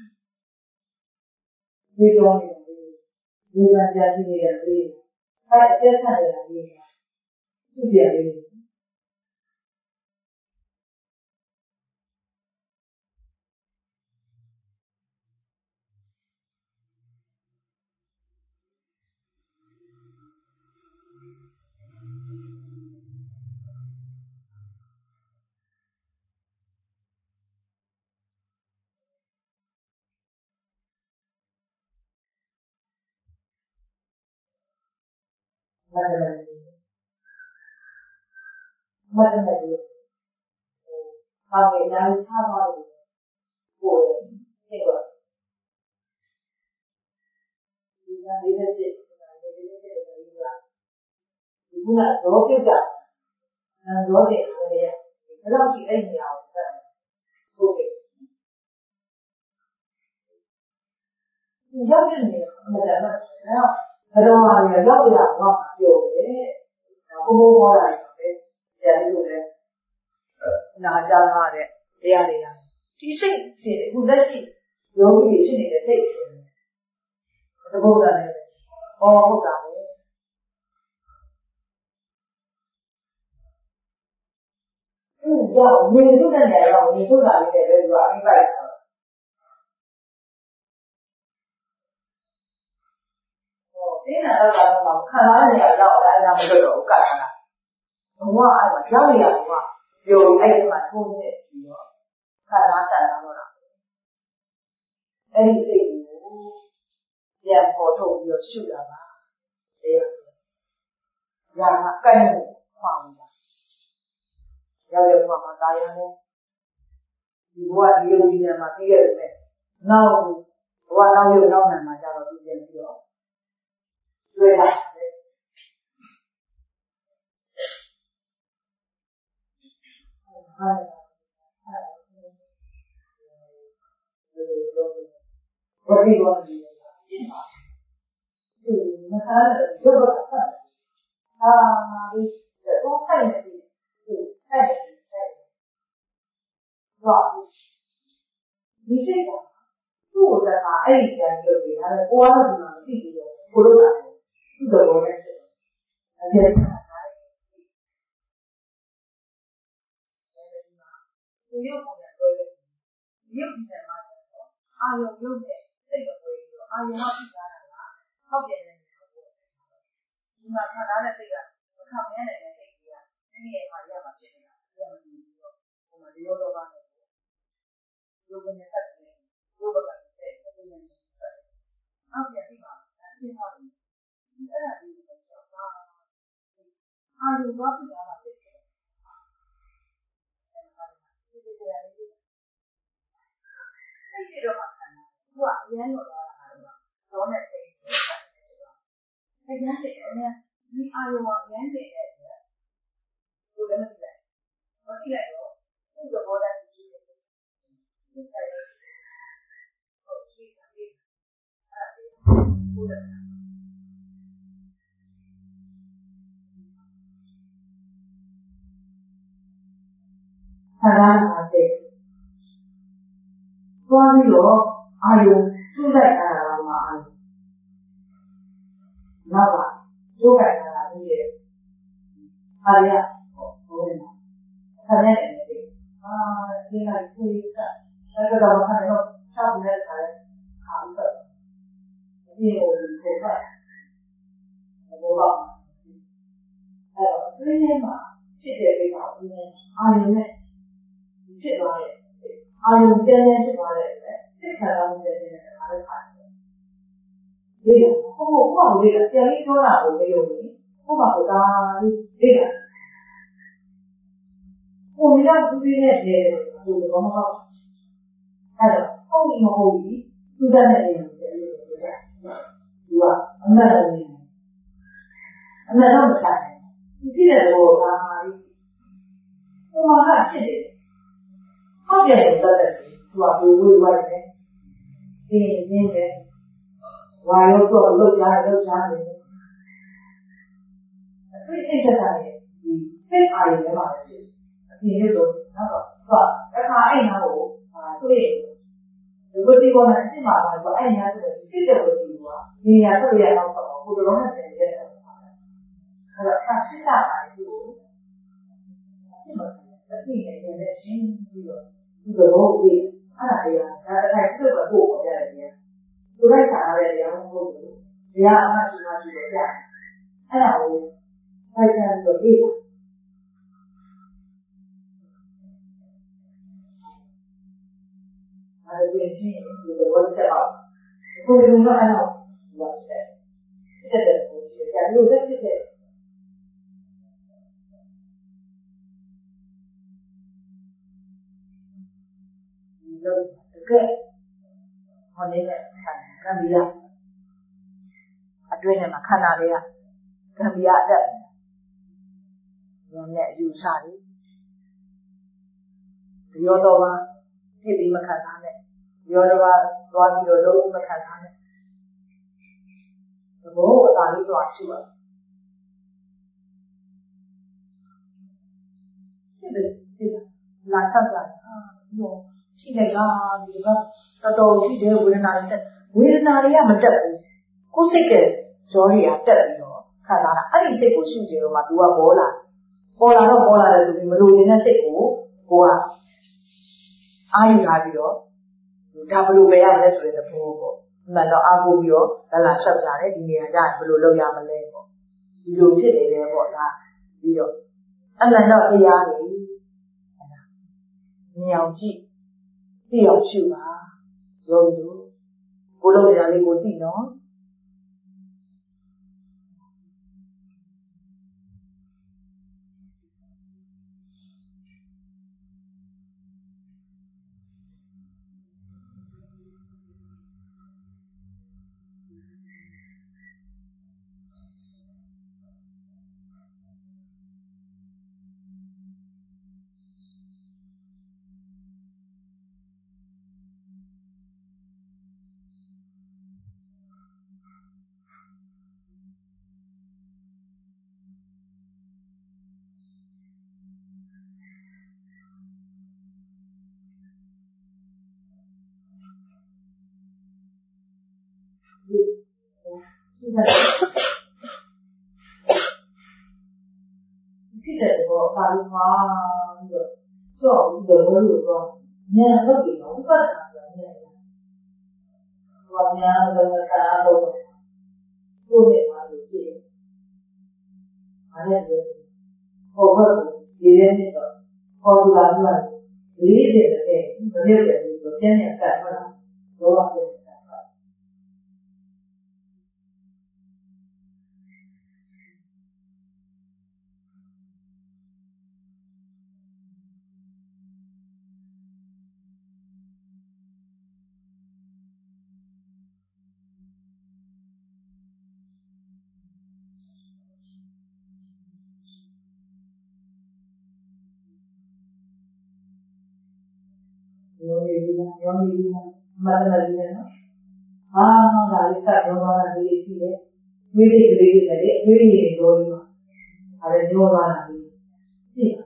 ဒီလိုမျိုးဒီကံကြည့်နေရတယ်အဲအသက်ဆက်နေတာဒီသူ့ပြန်လေးမတ်တယ်မတ်တယ်ဟိုဟာငယ်သားချသွားတယ်ကိုယ်သိတော့ဒီကနေ့တစ်ချက်ဒီကနေ့တစ်ချက်တည်းကဒီကတော့ပြုတ်တာအဲတော့တဲ့ခရီးဘယ်တော့ဒီအဲ့နေရာကိုဆက်ဟုတ်ကဲ့ရောက်နေတယ်မလားနော်ဘယ်တော့မှရောက်ရအောင်ပြောတယ်ဘုံဘုံဟောတာပဲပြန်လို့လည်းနာကြားရတဲ့တရားတွေလားဒီစိတ်ရှင်အခုလက်ရှိယောဂီဖြစ်နေတဲ့စိတ်ရှင်သဘောတရားနဲ့ဟောဟုတ်တာပဲအဲ့ဒါမြင်စုတဲ့နေရာတော့မြင်စုတာလေးတွေလည်းသူကအမိပိုက်တာဒီနာတော့ကတော့ခံစားနေရတော့အဲ့ဒါမလို့တော့ကတ်တာဘဝအဲ့မှာကြောက်ရအောင်ကပြောအဲ့ဒီမှာထုံးနေပြီးတော့ခံစားတတ်တာတော့အဲ့ဒီစိတ်ကိုပြန်ပေါ်ထုတ်ပြီးတော့ရှုတာပါတရားရာကကဲ့ခွာနေတာရောက်ရခွာမှာတာယာနဲ့ဒီဘဝဒီလိုဒီနေရာမှာပြီးရတယ်နဲ့နောက်ဘဝနောက်ရုပ်နောက်နာမှာကြတော့သူပြန်ပြီးတော့တွေ့လာတယ်ဟာဘာလို့လဲဘာလို့လဲရှင်းပါဒီမဟာရုပ်ကဖတ်အာဒီတော့ခိုင်နေတယ်ဒီခိုင်နေတယ်ဘာဒီစိတ်ကသူ့ကအဲ့ဒီကြံလို့ဒီဟာကိုယ်ကတော့ဒီမှာမသိဘူးကိုလို့တာသူ့တော်နဲ့အကျဉ်းထားတယ်ဒီရုပ်ပုံနဲ့တွေ့တယ်ရုပ်ဒီမှာတော့အာယုံရုပ်နဲ့စိတ်ကိုတွေ့ပြီးတော့အာယုံကဖြစ်သွားတာကဟောက်ပြန်နေတယ်ပေါ့ဒီမှာခံစားတဲ့စိတ်ကမခံမရနိုင်တဲ့စိတ်ကြီးကဒီနေရာမှာရမှာဖြစ်နေတာပြန်မပြီးပြီးတော့ဟိုမှာဒီလိုတော့ပါနေတယ်ရုပ်နဲ့ဆက်တယ်ရုပ်ကလည်းစိတ်နဲ့နေတယ်အောက်ပြန်ပြီးမှအရှင်းသွားတယ်အဲ့ဒါလေးကိုတော့အာအာယုံကဖြစ်သွားတာဖြစ်တယ်ဒီလိုကြရတယ်စိတ်တွေတော့မှခံတာသူကအရန်လို့သွားတာကတော့နဲ့စိတ်ကိုဆက်နေတယ်တော့အရန်တယ်အရန်ဒီအာယုံကအရန်တယ်တဲ့ဘယ်လိုလဲမသိလိုက်မသိလိုက်တော့သူ့သဘောတရားကြည့်တယ်ဒီဆိုင်ဟုတ်ရှိတယ်အဲ့ဒါဘုရားဆရာကစိတ်သွားပြီးတော့အာယုံသူ့လိုက်တာတော့မှအာယုံနောက်ကကျိုးကန်တာပြီးရဲ့အားရဟုတ်ဟုတ်တယ်ဆရာနဲ့နေအာဒီလိုက်ခွေးကအဲ့ကတော့ခါတော့ချောက်နေတဲ့ခါလဲခါပြီးတော့ဒီကိုကိုဖတ်ဘောပါအဲ့တော့ဒီနေ့မှာဖြစ်တဲ့ကိစ္စကိုအာယုံနဲ့ဖြစ်သွားတယ်အာယုံကျဲကျဲဖြစ်သွားတယ်စိတ်ခံစားမှုကျဲကျဲနဲ့ခါလဲခါတယ်ဒီဟိုဟိုကလေးကပြန်ပြီးပြောတာကိုမယုံဘူးဟိုမှာကဒါလေးလေ့လာဟိုမြောက်သူတွေနဲ့တယ်ဟိုတော့မဟုတ်အဲ့တော့ဟုတ်ပြီမဟုတ်ဘူးသူတတ်တဲ့နေရာကိုပြောလို့ပြောတာသူကအမှန်တည်းအမှန်တော့မဆိုင်ဘူးဒီတဲ့ဘောကဟိုမှာကဖြစ်တယ်ဟုတ်တယ်တတ်တယ်သူကဘိုးဘိုးဝိုင်းတယ်ဒီနင်းတယ်ဝါရောတော့လောက်ကြလောက်ကြတယ်အဲ့ဒီစိတ်ဓာတ်ရဲ့ဒီစိတ်အာရုံတွေမှာဖြစ်အပြင်လို့တော့တော့အခါအိမ်နာကိုဆိုရင်ဒီဝတိကောနဲ့အစ်မကတော့အဲ့ညာဆိုတဲ့စစ်တဲ့ဝတိကနေရာဆက်ရအောင်ဆိုတော့ဘုရားနဲ့ပြန်ရတယ်အဲ့တော့အခါစစ်တာပါဒီကိုအစ်မကတိနဲ့ရတဲ့ရှင်းပြီးတော့ဒီလိုပြီးအဲ့ဒါတွေကဒါတစ်ခါစစ်တော့ပို့ပေါ်ရတယ်ဗျာသူလိုက်ချာရတဲ့နေရာမဟုတ်ဘူးနေရာအမှရှိမှရှိတော့ကြာအဲ့ဒါကိုဖိုက်ချန်ပြီးပြီးအဲ့ဒီချင်းဒီလိုဝတ်ချက်အောင်ကိုယ်လုံးတော့အဲ့တော့ဘာဖြစ်လဲတဲ့ကိုရှိတယ်ဒီလိုသက်ဖြစ်တဲ့ဒီလိုတကယ်ဟောနေတဲ့ခံကံပြီးရအတွင်းထဲမှာခန္ဓာတွေကကံပြီးရအတက်ဉာဏ်နဲ့အယူဆတယ်ဒီရောတော့မှပြည့်ပြီးမခံစားနဲ့ရောတော့သွားပြီးတော့လုံးဝမခံစားနဲ့ဘောအသာလေးတော့ရှိပါဖြစ်တယ်ဖြစ်တယ်လာဆက်ကြတယ်ဟာဒီတော့ရှိလိုက်တာဒီကတော်တော်ရှိတယ်ဝေဒနာတွေတက်ဝေဒနာတွေကမတက်ဘူးကိုယ်စိတ်ကဇောတွေကတက်ပြီးတော့ခံစားတာအဲ့ဒီစိတ်ကိုရှုကြည့်တော့မှ तू ကပေါ်လာပေါ်လာတော့ပေါ်လာတယ်ဆိုပြီးမလိုချင်တဲ့စိတ်ကိုကိုကအာရုံထားပြီးတော့ဒါဘယ်လိုပဲရမလဲဆိုတဲ့သဘောပေါ့အမှန်တော့အားကိုးပြီးတော့လာလာဆက်ကြတယ်ဒီနေရာကျရင်ဘယ်လိုလုပ်ရမလဲပေါ့ဒီလိုဖြစ်နေတယ်ပေါ့ဒါပြီးတော့အမှန်တော့တရားလေအဲ့ဒါမြင်အောင်ကြည့်သိအောင်ရှုပါရောလို့ကိုလုံးနေရာလေးကိုသိနော်ဖြစ်တဲ့တော့ပါဠိမှာပြီးတော့ကြောက်ပြီးတော့ဘယ်လိုတော့ဉာဏ်လုပ်ပြီးတော့ဥပဒနာဆိုဉာဏ်ဘာဉာဏ်လည်းကာလို့ကိုယ်နဲ့ပါလို့ဖြစ်အဲ့ဒါဟောဘက်ကိုဒီနေ့တော့ဟောလာလာလေးတယ်တဲ့ဘယ်လိုလဲဆိုတော့ကျန်တဲ့ကတ်ဟုတ်လားတော့တယ်ရောနေပြီလားရောနေပြီလားမတ်မလေးနော်အာဒါလေးကရောပါတာလေးရှိတယ်ဝိသိကလေးတွေလည်းဝိရိယတော်ကြီးပါအဲဒါရောပါတာလေးရှိပါ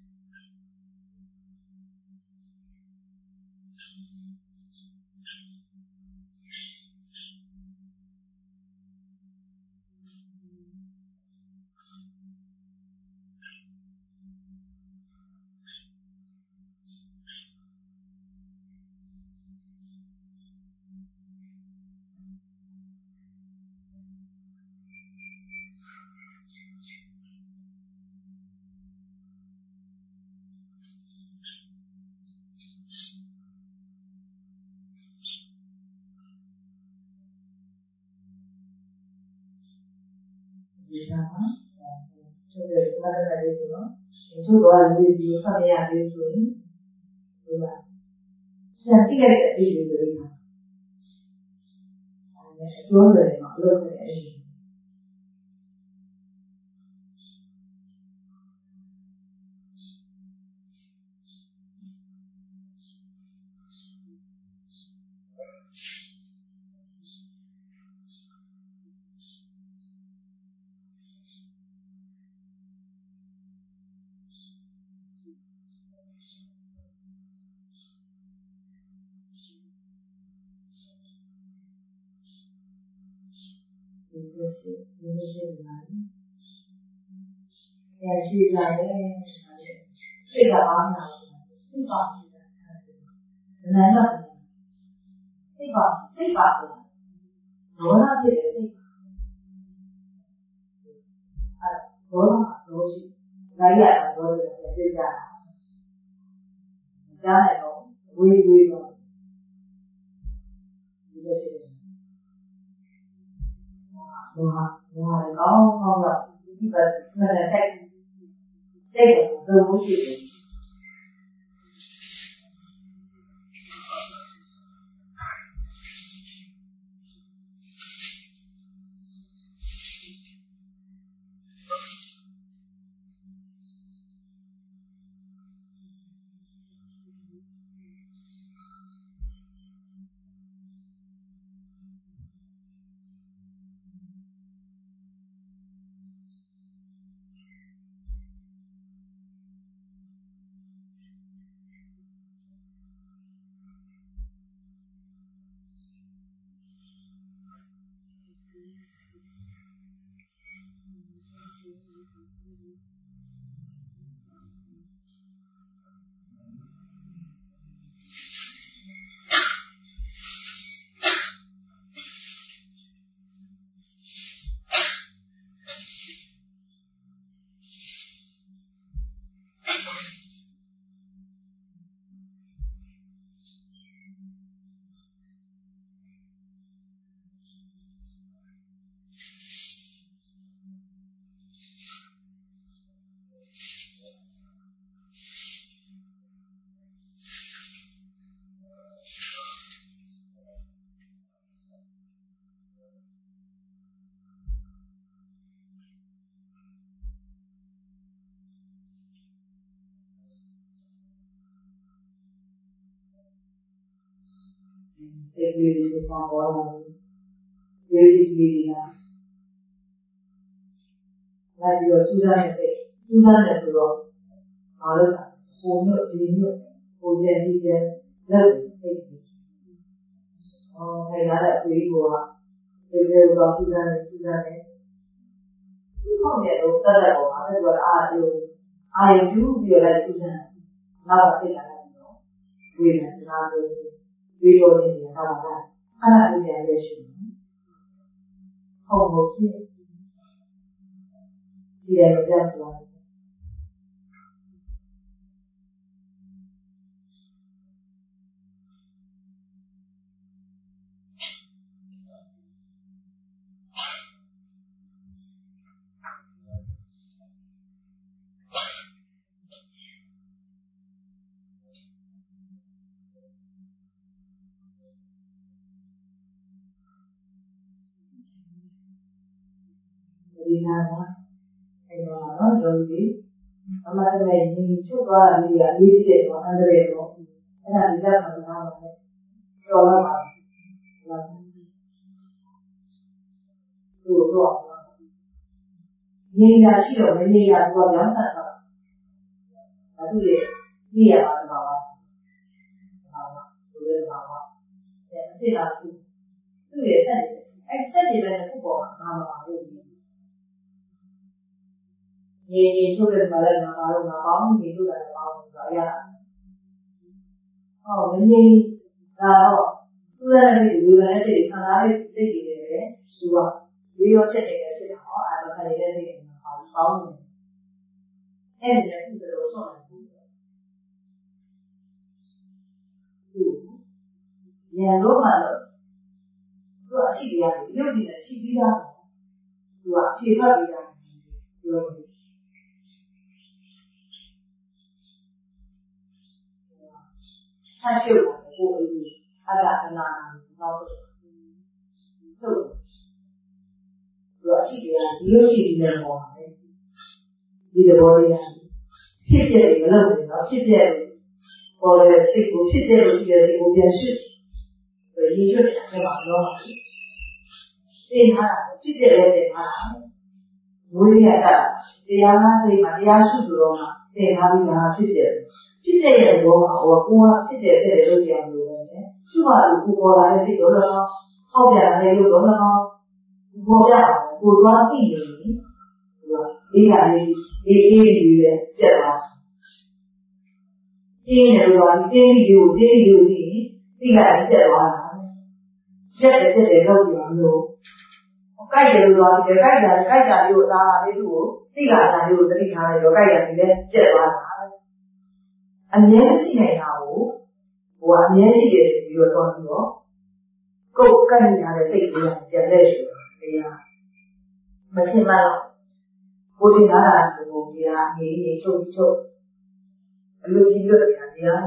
ဒီကမှာကျတဲ့မာနလေးဆိုတော့သူ့ဘာလို့ဒီဖတ်ရလဲဆိုရင်ဒီမှာဆက်ကြည့်ရတဲ့အပြီးတွေတွေမှာအဲကျိုးတယ်မှာလို့တယ်အဲ့ဒီဒီလိုရှိဒီလိုရှိနေတယ်။အဲဒီကြိုင်ရဲ့စိတ်ကဘာမှမလုပ်ဘူး။စိတ်ပါနေတာ။နာနာစိတ်ပါစိတ်ပါဒေါသဖြစ်တယ်စိတ်ပါအဲဒေါသမှာဒေါရှိလိုက်ရတာဒေါသကိုပြကြတာ။ကြားတယ်တော့ဝေးဝေးတော့ဒီလိုရှိတယ်။ဟိုဟာဟိုဟာကောင်းကောင်းတော့ဒီပတ်နဲ့တိုက်တိုက်တော့ဇုံရှိတယ်စိတ်ကလေးတွေဆောင်းပေါ်လာတယ်ဝေဒီကလေးလားလိုက်ပြီးတော့စူးစမ်းတဲ့စိတ်စူးစမ်းတယ်ဆိုတော့ဘာလို့လဲပုံမျိုးဒီမျိုးပုံကျန်ဒီကျန်လက်စိတ်အော်ခိုင်လာတဲ့အပြေးကိုကဒီလိုတော့စူးစမ်းနေစူးစမ်းနေဟုတ်တယ်လို့တက်တက်ပေါ်မှာလည်းပြောအာဒီအာရုံပြုပြီးတော့လိုက်စူးစမ်းနောက်စိတ်ကလည်းတော့ဝေဒနာလို့ဒီလိုနေနေတာပါအဲ့ဒါအရင်ရရှိတယ်ဟုတ်ဟုတ်ရှိဒီရကြသွားဒီနာကအဲ့တော့တော့ယောဂီအမှန်တကယ်ညီချုပ်သွားတာလေးကအရေးကြီးတယ်ပေါ့အန္တရာယ်ပေါ့အဲ့ဒါဒီကမှမနာပါနဲ့ကြော်လာပါသူ့တော့ညီညာရှိတော့မညီညာသူကရောင်းဆန်တော့ဒါသူ့ရဲ့ကြည့်ရပါတော့ပါဘာမှသူလည်းဘာမှအဲ့အစ်စ်လားသူ့ရဲ့ဆက်နေအဲ့ဆက်နေတဲ့ခုပေါ်မှာမပါဘူးရေရေထုတ်တယ်မှာလည်းငါပါတော့ငါပေါင်းရေထုတ်တယ်ပေါင်းဆိုတော့ရဟောမငြိမ်ဒါတော့သူ့ရဲ့ဒီဝေဒနာတွေခံစားရတဲ့စိတ်တွေလည်းသူကရေရောချက်နေတယ်ဖြစ်တာဟောအဲ့ဒါခဏလေးနေမှာပေါင်းပေါင်းနေအဲ့ဒါလည်းသူ့လိုဆုံးတယ်သူရန်လို့မှတော့သူကအရှိတရားတွေရုပ်တည်နေရှိပြီးသားသူကဖြေဖတ်ပြီးသားပြောတယ်ဆန့်ကျုပ်တယ်ကိုယ်အရေးအတ္တအနာနောက်ဆုံးထုတ်သူအရှိတရားဒီလိုရှိနေတဲ့ပေါ်မှာလေဒီသဘောလေးဖြစ်ပြတယ်မလုပ်ဘူးနော်ဖြစ်ပြတယ်ပေါ်တယ်ဖြစ်ကိုဖြစ်တယ်လို့ပြောတယ်ကိုပြန်ရှိတယ်ရည်ရွယ်တယ်မှာတော့တင်ထားတာဖြစ်တယ်လည်းတင်ထားတာဝိရိယကတရားမှစိတ်မှာတရားရှိသူတော်မှာတင်ထားပြီးတာဖြစ်တယ်ဖြစ်တဲ့ရဲ့ဘောမှာဟောကိုယ်ကဖြစ်တယ်တဲ့လို့ပြောလို့ပဲသူ့ဟာကိုပေါ်လာတဲ့စိတ်တော့တော့ဟောက်ပြန်တယ်လို့တော့တော့ဝပေါ်ပြကိုသွားသိနေပြီသူကဒီကလေးအေးအေးလေးပဲပြတ်သွားပြင်းတယ်လို့ကတင်းပြီးကိုတင်းပြီးကိုသိသိကလည်းပြတ်သွားတာပြတ်တယ်ပြတ်တယ်တော့ဒီလိုမျိုးကြိုက်တယ်လို့ကကြိုက်တာကြိုက်တာလေးကိုအသားလေးသူ့ကိုသိကအသားလေးကိုသတိထားလိုက်တော့ကြိုက်တယ်လည်းပြတ်သွားတာအမြဲရှိနေတာကိုဟိုအမြဲရှိတယ်ပြီးတော့တော့ပြီးတော့ကိုယ်ကန့်နေရတဲ့စိတ်လေးကပြန်လဲရှိတယ်မရှင်းမတော့ကိုတင်လာတာကိုကြီးကနေနေချုပ်ချုပ်အလိုကြီးလို့တရားတရား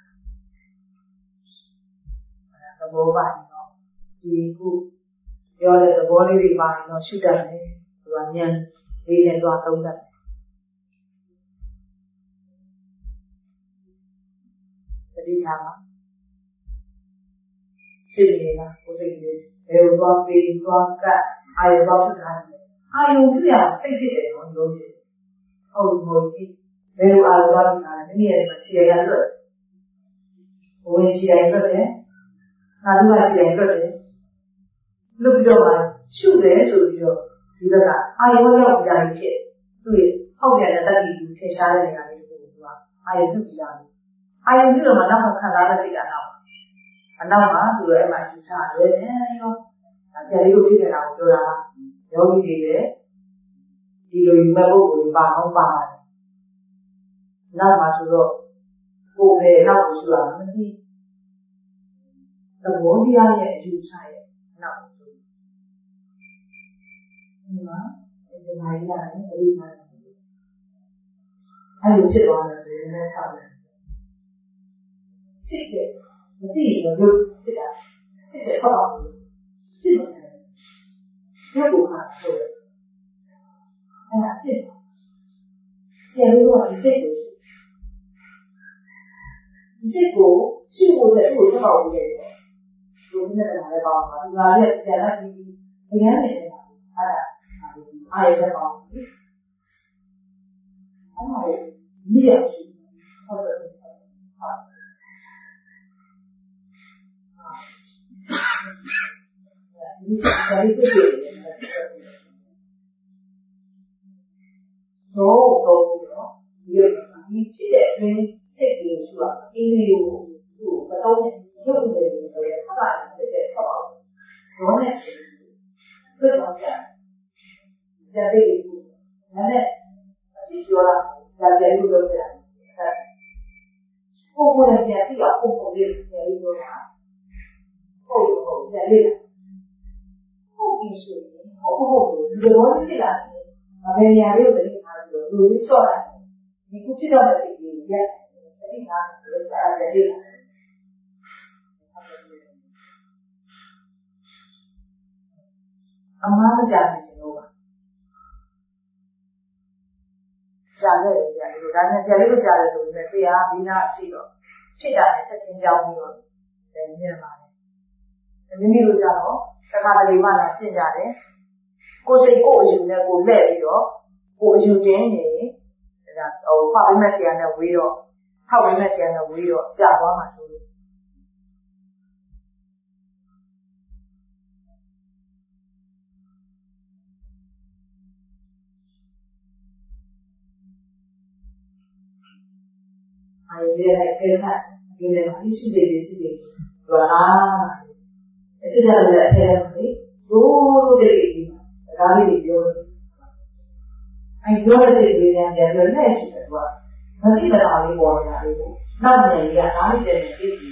သဘောပါတော့ဒီခုပြောတဲ့သဘောလေးတွေပါရင်တော့ရှုတတ်တယ်သူကဉာဏ်လေးနဲ့တော့သုံးတတ်တယ်တတိထားပါစိတ်လေးကကိုယ်စိတ်လေးဘယ်လိုသွားပြီးသွားကအာရုံတော့ဖြစ်တာလဲအာရုံပြရစိတ်ဖြစ်တယ်တော့ပြောတယ်ဟုတ်ဟုတ်ကြည့်ဘယ်လိုအာရုံတော့ဖြစ်တာလဲမိမိရဲ့မှာခြေရလွတ်ဘဝင်ခြေရလွတ်တယ်နာလူကခြေရလွတ်တယ်လွတ်ပြီးတော့မှရှုတယ်ဆိုပြီးတော့ဒီဘက်ကအာရုံရောက်ကြရင်ဖြစ်သူ့ရဲ့ဟောက်ပြန်တဲ့တတိကိုထင်ရှားတဲ့နေရာလေးကိုသူကအာရုံပြုပြီးသားအာရုံပြုတော့မှနောက်မှခံစားတဲ့စိတ်ကအနောက်အနောက်မှာသူတို့အဲ့မှာယူဆရဲတယ်ရောဆရာလေးကိုဖြစ်နေတာကိုပြောတာယောဂီတွေလည်းဒီလိုယူမဲ့ပုဂ္ဂိုလ်တွေပါအောင်ပါတယ်နောက်မှာဆိုတော့ကိုယ်ပဲနောက်ကိုရှုရမှာမသိသဘောတရားရဲ့အယူဆရဲ့နောက်ကိုရှုဒီမှာဒီမှာရတယ်ပရိမာဏအဲ့လိုဖြစ်သွားတယ်ဆိုရင်လည်းဆောက်တယ်ဖြစ်တယ်မသိရင်လို့ဖြစ်တာဖြစ်တယ်ဟုတ်ပါဘူးဖြစ်တယ်ဒီကိုခါဆိုတယ်အဲ့ဒါဖြစ်တယ်ကျေလို့ကဒီစိတ်ကိုဒီစိတ်ကိုရှိဖို့တဲ့သူ့ကိုထောက်ပြီးရတယ်ဒီနေ့ကလည်းပေါ့ပါဒီမှာလည်းပြန်လာပြီးအရင်နေတယ်အဲ့ဒါအားရတဲ့ပေါ့အဲ့ဒါမြည်ရရှိဟုတ်တယ်ဟုတ်ဒီစာရိတ္တတွေတော့တော့ဒီဒီဖြစ်တဲ့အင်းစိတ်ကြီးကိုရှုရအင်းလေးကိုသူ့မတော့နဲ့ရုပ်နေတယ်ဆိုရင်ခါပါတယ်တဲ့ဟောတော့နဲ့ပြတ်သွားကြကြတဲ့ကိုနားနဲ့အဖြစ်ပြောတာကြာကြာလို့ပြောပြတာကိုကိုလည်းကြာတိအောင်ပုံပုံလေးကြာလို့ပြောတာဟုတ်ဟုတ်ကြာလေးဟုတ်ပြီဆိုရင်ဟုတ်ဟုတ်ဒီလိုမျိုးဖြစ်လာတယ်အမေညာလေးကိုတတိထားပြီးတော့လူကြီးချော့တာဒီခုဖြစ်တော့တဲ့စိတ်ကြီးရက်တတိထားလို့ကြာကြာလေးအမှားမကြစီစလို့ပါကြာခဲ့တယ်ကြာလို့ဒါနဲ့ကြာလေးကိုကြာတယ်ဆိုရင်တရားဘီနာရှိတော့ဖြစ်တာနဲ့ချက်ချင်းကြောင်းပြီးတော့လည်းမြင်ပါတယ်မိမိတို့ကြတော့တခါတလေမှလာရှင်းကြတယ်ကိုယ်စိတ်ကိုယ်အယူနဲ့ကိုယ်လှည့်ပြီးတော့ကိုယ်အယူတင်းနေဒါဟိုဖောက်ပြီးမဲ့ဆရာနဲ့ဝေးတော့ထောက်ပြီးမဲ့ဆရာနဲ့ဝေးတော့ကြာသွားမှဆိုလို့အဲဒီရဲ့ကဲခါဒီနေ့မှရှိတယ်ရှိတယ်ဘာအဲ့ဒါကြလည်းအဲ့ဒါလေဒိုးတဲ့ဒီမှာဒါလေးတွေပြောတယ်အဲ့ပြောတဲ့ဒီပြန်ပြန်လို့လက်ရှိတယ်ကွာမသိမသာလေးပေါ်နေတာလေးကိုနောက်နေရအားလေးတဲ့သိပြီ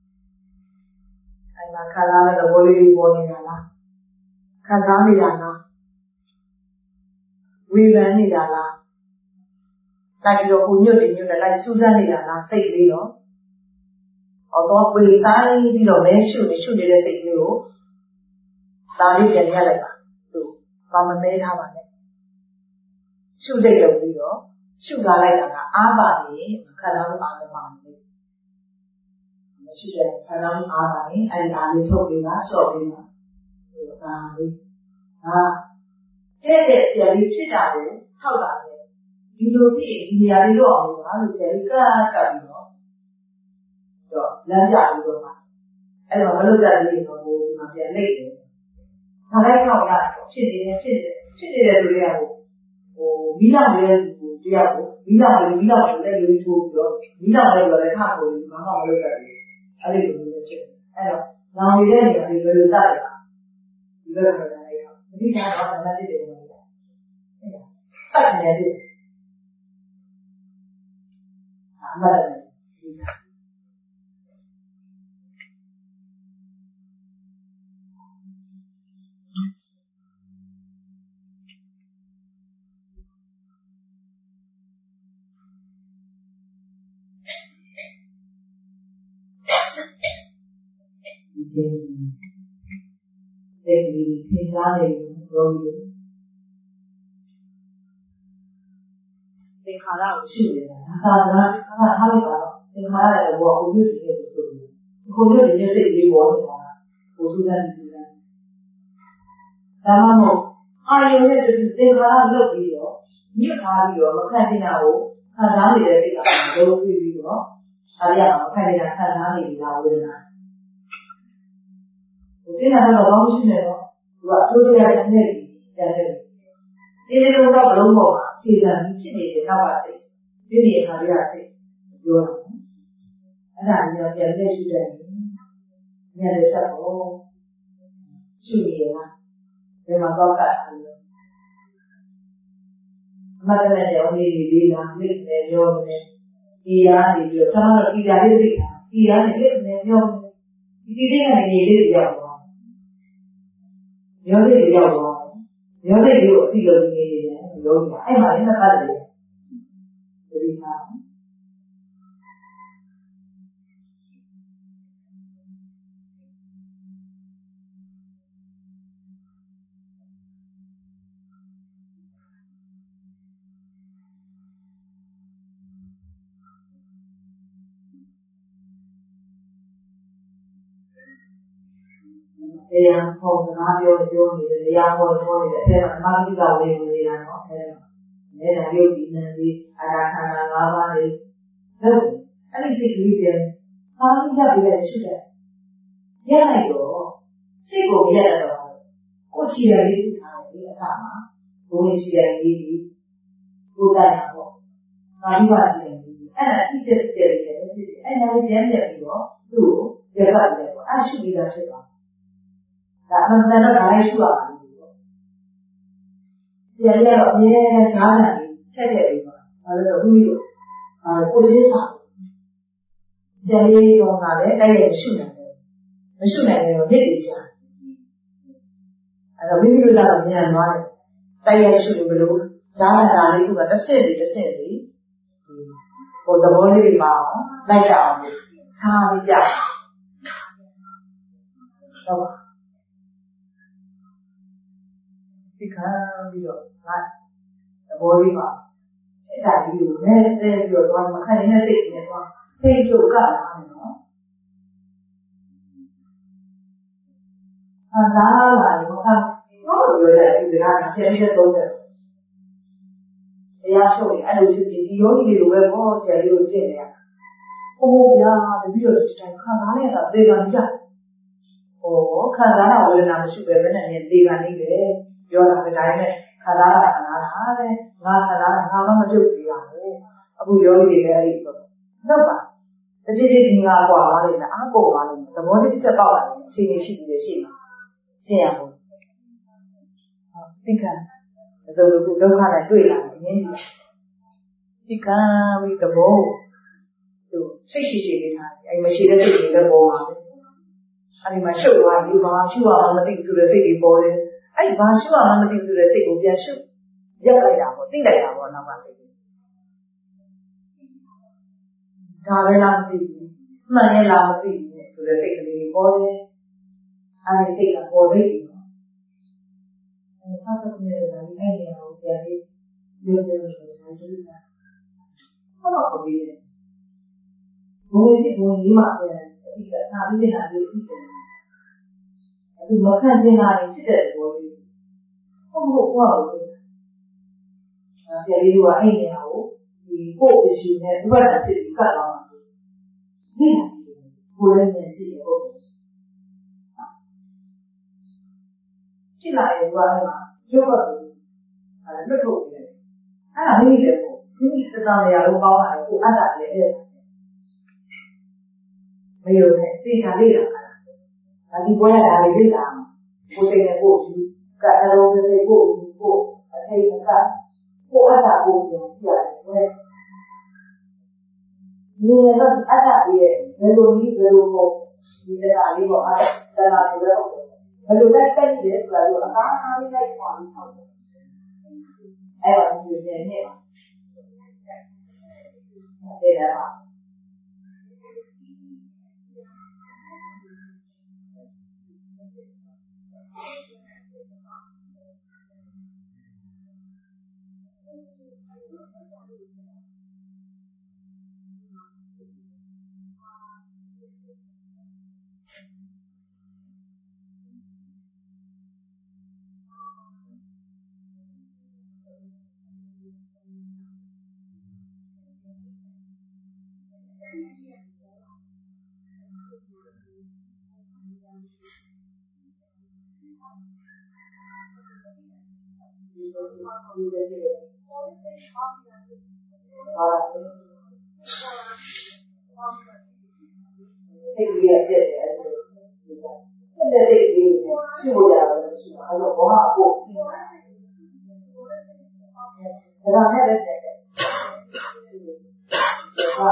ခံစားတဲ့သဘောလေးတွေပေါ်နေတာလားခံစားနေတာလားေဖန်နေတာလားလိုက်ပြီးတော့ကိုညွတ်တယ်ညွတ်တယ်လိုက်စူးစမ်းနေတာလားစိတ်လေးတော့ဟောတော့ပေဆိုင်ပြီးတော့မဲရှုနေရှုနေတဲ့စိတ်လေးကိုဒါလေးပြန်ရလိုက်ပါသူဘာမမဲထားပါနဲ့ရှုတဲ့လုပ်ပြီးတော့ရှုထားလိုက်တာကအားပါနေခန္ဓာကိုအားမပါနေမရှိတဲ့ခန္ဓာကိုအားပါနေအဲ့ဒီအားလေးထုတ်ပြီးပါဆော့ပြီးပါဒါလေးဟာတဲ့တဲ့ဆရာလေးဖြစ်တာကိုထောက်တာလေဒီလိုဖြစ်ဒီနေရာလေးတော့အောင်ပါလို့ဆရာလေးကကပ်ပြီးတော့တော့လမ်းပြပြီးတော့မှအဲ့တော့မလုပ်ကြသေးဘူးတော့ဒီမှာပြန်လိုက်တယ်ခါလိုက်ထောက်ရဖြစ်နေတယ်ဖြစ်နေတယ်ဖြစ်နေတဲ့လူတွေကဟိုမိလာနေတဲ့လူတရားကိုမိလာတယ်မိလာတယ်လည်းလူထိုးပြီးတော့မိလာတယ်လို့လည်းခါကိုဘာမှမလုပ်ကြဘူးအဲ့ဒီလိုမျိုးဖြစ်အဲ့တော့နောင်နေတဲ့နေရာတွေဘယ်လိုတတ်လဲဒီလိုမျိုးလည်းအဓိကတော့နံပါတ်တစ်တယ်လို့ပြောအဲ့ဒါဆက်နေတယ်အမှန်တကယ်ဒီတဲ့ဒီသင်္ခါရတွေရောပြီးသင်္ခါရကိုရှိနေတာဒါသာသာသင်္ခါရထားလိုက်ပါတော့သင်္ခါရရဲ့ဘောကိုရွတ်နေတယ်ဆိုပြီးကိုရွတ်နေတဲ့စိတ်လေးပေါ်နေတာကိုစူးစမ်းစူးစမ်းဒါမှမဟုတ်အာယုံနဲ့သင်္ခါရလုတ်ပြီးတော့ညှစ်ထားပြီးတော့မခံတင်တာကိုခံစားနေတဲ့စိတ်ကလုံးပြီးပြီးတော့အားရအောင်ခံနေတာခံစားနေကြဝေဒနာဒီနေ့တော့ဘာမှမရှိနေတော့သူကအကျိုးတရားနဲ့နေတယ်တဲ့ဒီလိုတော့ဘလုံးပေါ်မှာခြေခံဖြစ်နေတဲ့နောက်ကစိတ်ဒီဒီအခါလေးကစိတ်ပြောတာအဲ့ဒါမျိုးပြန်လက်ရှိတယ်ညနေဆက်ပေါ်ရှိနေရလားဒီမှာတော့ကတ်တယ်မတနဲ့ရောနေလေးလားမိနဲ့ပြောနေဒီရားနေပြီးတော့ကျွန်တော်ဒီရားလေးသိတာဒီရားနဲ့လက်နဲ့ပြောနေဒီဒီကနေနေလေးပြောရောစိတ်ရောက်တော့ရောစိတ်ကိုအတိလို့နေနေတယ်ရောကြီးအဲ့မှာလည်းပတ်တယ်ဒီမှာတရားဟောစကားပြောပြောနေတယ်တရားဟောပြောနေတယ်အဲ့ဒါဓမ္မဂိကဝင်နေတာနော်အဲ့ဒါအဲ့ဒါရုပ်ဒီနံဒီအာရခန္ဓာ၅ပါးလေးဟုတ်အဲ့ဒီစိတ်ကလေးပြန်သာလိကြပြီးရရှိတယ်ရလိုက်တော့စိတ်ကိုမရတော့ကိုချီရလေးထူထားတယ်ဒီအခါမှာဘုံချီရလေးဒီကိုတိုင်တာပေါ့သာလိပါချီရလေးအဲ့ဒါအစ်စ်ပြည့်တယ်အဲ့ဒါလေးပြန်ပြပြီးတော့သူ့ကိုရပတ်တယ်ပေါ့အဲ့ရှိပြီးသားဖြစ်သွားဒါအမှန်တန်တော့ဒါလည်းရှိရပါလိမ့်မယ်ပေါ့။ဆရာကြီးကတော့အမြဲတမ်းရှားတယ်ထက်ခဲ့ပြီးတော့ဘာလို့လဲဆိုပြီးတော့အာကိုရှင်းစာဆရာကြီးကလည်းတိုက်ရိုက်ရှုနိုင်တယ်။မရှုနိုင်ရင်တော့နေ့တည်ကြ။အဲ့တော့မိမိတို့ကတော့ဉာဏ်သွားတယ်။တိုက်ရိုက်ရှုလို့မလို့ဈာနာလေးကတစ်ဆင့်စီတစ်ဆင့်စီဟိုသဘောလေးတွေပါအောင်လိုက်ကြအောင်ခြားပြီးကြ။ဟုတ်ပါဒီကံပြီးတော့ငါသဘောလေးပါအဲ့ဒါကြီးကိုနဲနဲပြီးတော့တော့မခံနေတဲ့စိတ်နဲ့တော့သိကြုတ်ကလာတယ်နော်အာသာလာရောဟာတော့ပြောရတယ်ဒီကံပြန်ပြီးတော့တယ်တရားရှုပ်ရင်အဲ့လိုဖြစ်ပြီးဒီယောဂီတွေလိုပဲဘောဆရာကြီးတို့ကျင့်နေရဟိုဗျာတပည့်တော်ဒီတိုင်းခံစားနေတာသေကံကြဟိုခံစားတာဝေဒနာမရှိပဲဘယ်နဲ့နေသေကံနေပဲပြောတာဒီတိုင်းနဲ့ခံစားတာခံစားတာတဲ့ငါခံစားတာငါမှမပြုတ်ကြည့်ရဘူးအခုယောဂီတွေလည်းအဲ့ဒီပေါ့ဟုတ်ပါတတိတိဒီငါကွာပါလိမ့်မယ်အားပေါ်ပါလိမ့်မယ်သဘောတစ်ချက်ပေါက်လာတယ်အခြေအနေရှိပြီးရှိမှာရှင်းရဖို့ဟုတ်သိကံဒါဆိုလို့ဒုက္ခနဲ့တွေ့လာတယ်အင်းကြီးသိကံပြီးသဘောသူစိတ်ရှိရှိလေးထားတယ်အဲ့မရှိတဲ့စိတ်တွေလည်းပေါ်ပါပဲအဲ့ဒီမှာရှုပ်သွားပြီဘာရှုရမှမသိဘူးဆိုတဲ့စိတ်တွေပေါ်တယ်အဲ့ဒီဘာရှုရမှမသိဘူးဆိုတဲ့စိတ်ကိုပြန်ရှုရက်လိုက်တာပေါ့သိလိုက်တာပေါ့နောက်ကစိတ်ဒါပဲလားမသိဘူးမှန်ရဲ့လားမသိဘူးဆိုတဲ့စိတ်ကလေးပေါ်တယ်အဲဒီစိတ်ကပေါ်သိပြီနော်အဲဆောက်တဲ့နေရာကြီးအဲ့ဒီအောင်ပြန်ပြီးပြောပြောလို့ဆိုတာဒုက္ခဟုတ်တော့ကိုပြီးတယ်ဘုံကြီးဘုံကြီးမှပြန်အတိအနာပြီးနေတာပြီးပြီအခုမခံကျင်တာဖြစ်တဲ့ဘောလေးဟုတ်ဟုတ်ဟုတ်ဟုတ်ပြန်ပြီးတော့အဲ့နေရာကိုဒီကိုယ့် issue နဲ့ဥပဒေဖြစ်ပြီးကတ်သွားမှာဒီကိုယ်လည်းမြင်ရှိတယ်ဟုတ်ဖြစ်လာရင်ဘာလဲမှာရုပ်တော့အဲလွတ်ထုတ်နေတယ်အဲ့ဒါမိမိလည်းပေါ့မိမိစတာနေရာလုံးပေါင်းလာတယ်ကိုအတ္တလည်းအဲ့မယုံနဲ့သိချာလေးတာဒါဒီပွဲရတာလေးသိတာကိုယ်စိတ်နဲ့ကိုယ်ယူကအလုံးစိတ်ကိုယူကိုအထိတ်အကကိုအတ္တကိုပြန်ကြည့်ရတယ်ဘယ်နေရာတော့အတ္တရဲ့ဘယ်လိုနည်းဘယ်လိုပေါ့ဒီတရားလေးပေါ့အဲ့ဒါဆိုတော့ဘယ်လိုလက်တက်နေလဲဆိုတာကိုအကားအားလေးလိုက်ပါပြီးထောက်တယ်အဲ့တော့ဒီနေနဲ့အဲ့ဒါပါဒီလိုဒီလိုဟာစိတ်ကြီးရတဲ့အဲ့လိုတဲ့စိတ်ကြီးရှိဖို့ရတယ်ရှိမှာအဲ့တော့ဘာမှကိုဒါနဲ့ပဲတဲ့ဟာ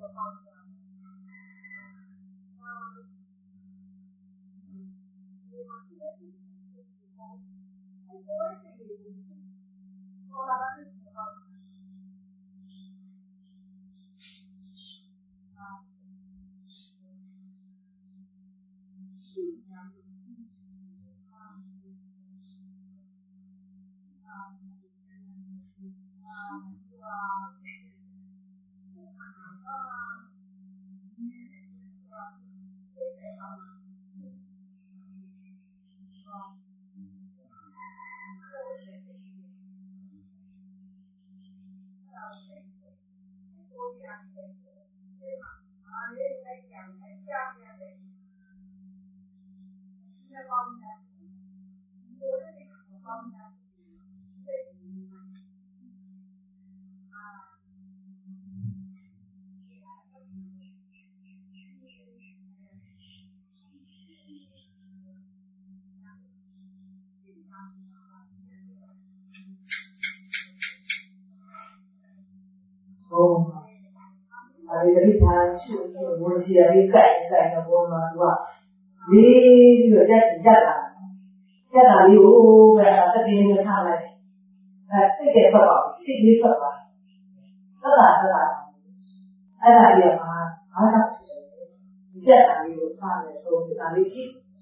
အဲဒီပရိသတ်ရှိတဲ့ဘုရားကြီးလေးကြိုက်ကြိုက်တဲ့ဘုံမှာသူကလေးပြီးတော့ရက်ရက်လာရက်လာလေးကိုပဲတတိယမထားလိုက်အဲစိတ်ကထွက်ပါစိတ်လေးထွက်ပါသက်သာသက်သာအဲ့ဒါကြီးကဘာဘာသာဖြစ်လဲရက်လာလေးကိုထားမယ်ဆိုတော့ဒါလေးရှိ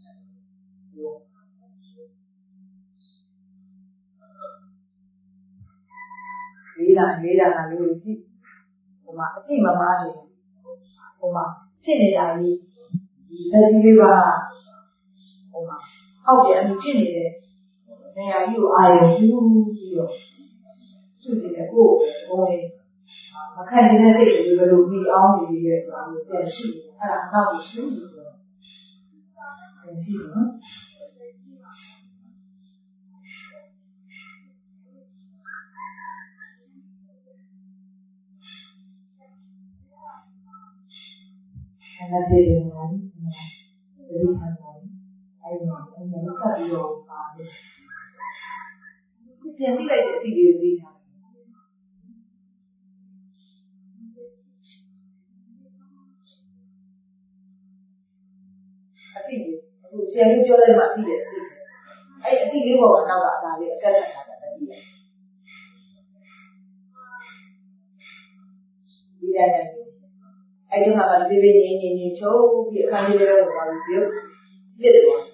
လေးလာလေးလာလေးကိုကြည့်ဟိုမှာအကြည့်မမားနေဟိုမှာဖြစ်နေတာကြီးဒီဗက်ဒီလေးပါဟိုမှာဟောက်ပြန်ဖြစ်နေတဲ့နေရာကြီးကိုအာရုံယူပြီးတော့သူ့နေတဲ့ကိုယ်ဘုံလေးမခံနေတဲ့စိတ်တွေဘယ်လိုပြီးအောင်နေရဲဆိုတာကိုပြန်ရှိအဲ့ဒါနောက်ပြီးရှင်းပြီးတော့ပြန်ကြည့်နော်အဲ့ဒါတည်းကလည်းဒီလိုမျိုးအဲ့ဒီအဲ့ဒီကပ်ပြီးတော့ပါတယ်ပြန်ပြီးလိုက်တဲ့အစီအစဉ်လေးထားအတိအခုဆရာကြီးပြောလိုက်မှသိတယ်အတိအဲ့အတိလေးပေါ်မှာနောက်ကဒါလေးအကက်ဆက်ထားတာတတိယရတယ်အဲ့ဒီမှာကဒီလိုနေနေနေချိုးပြီးအခန်းလေးတွေတော့ပါပြီးပြည့်တယ်အဲ့ဒါ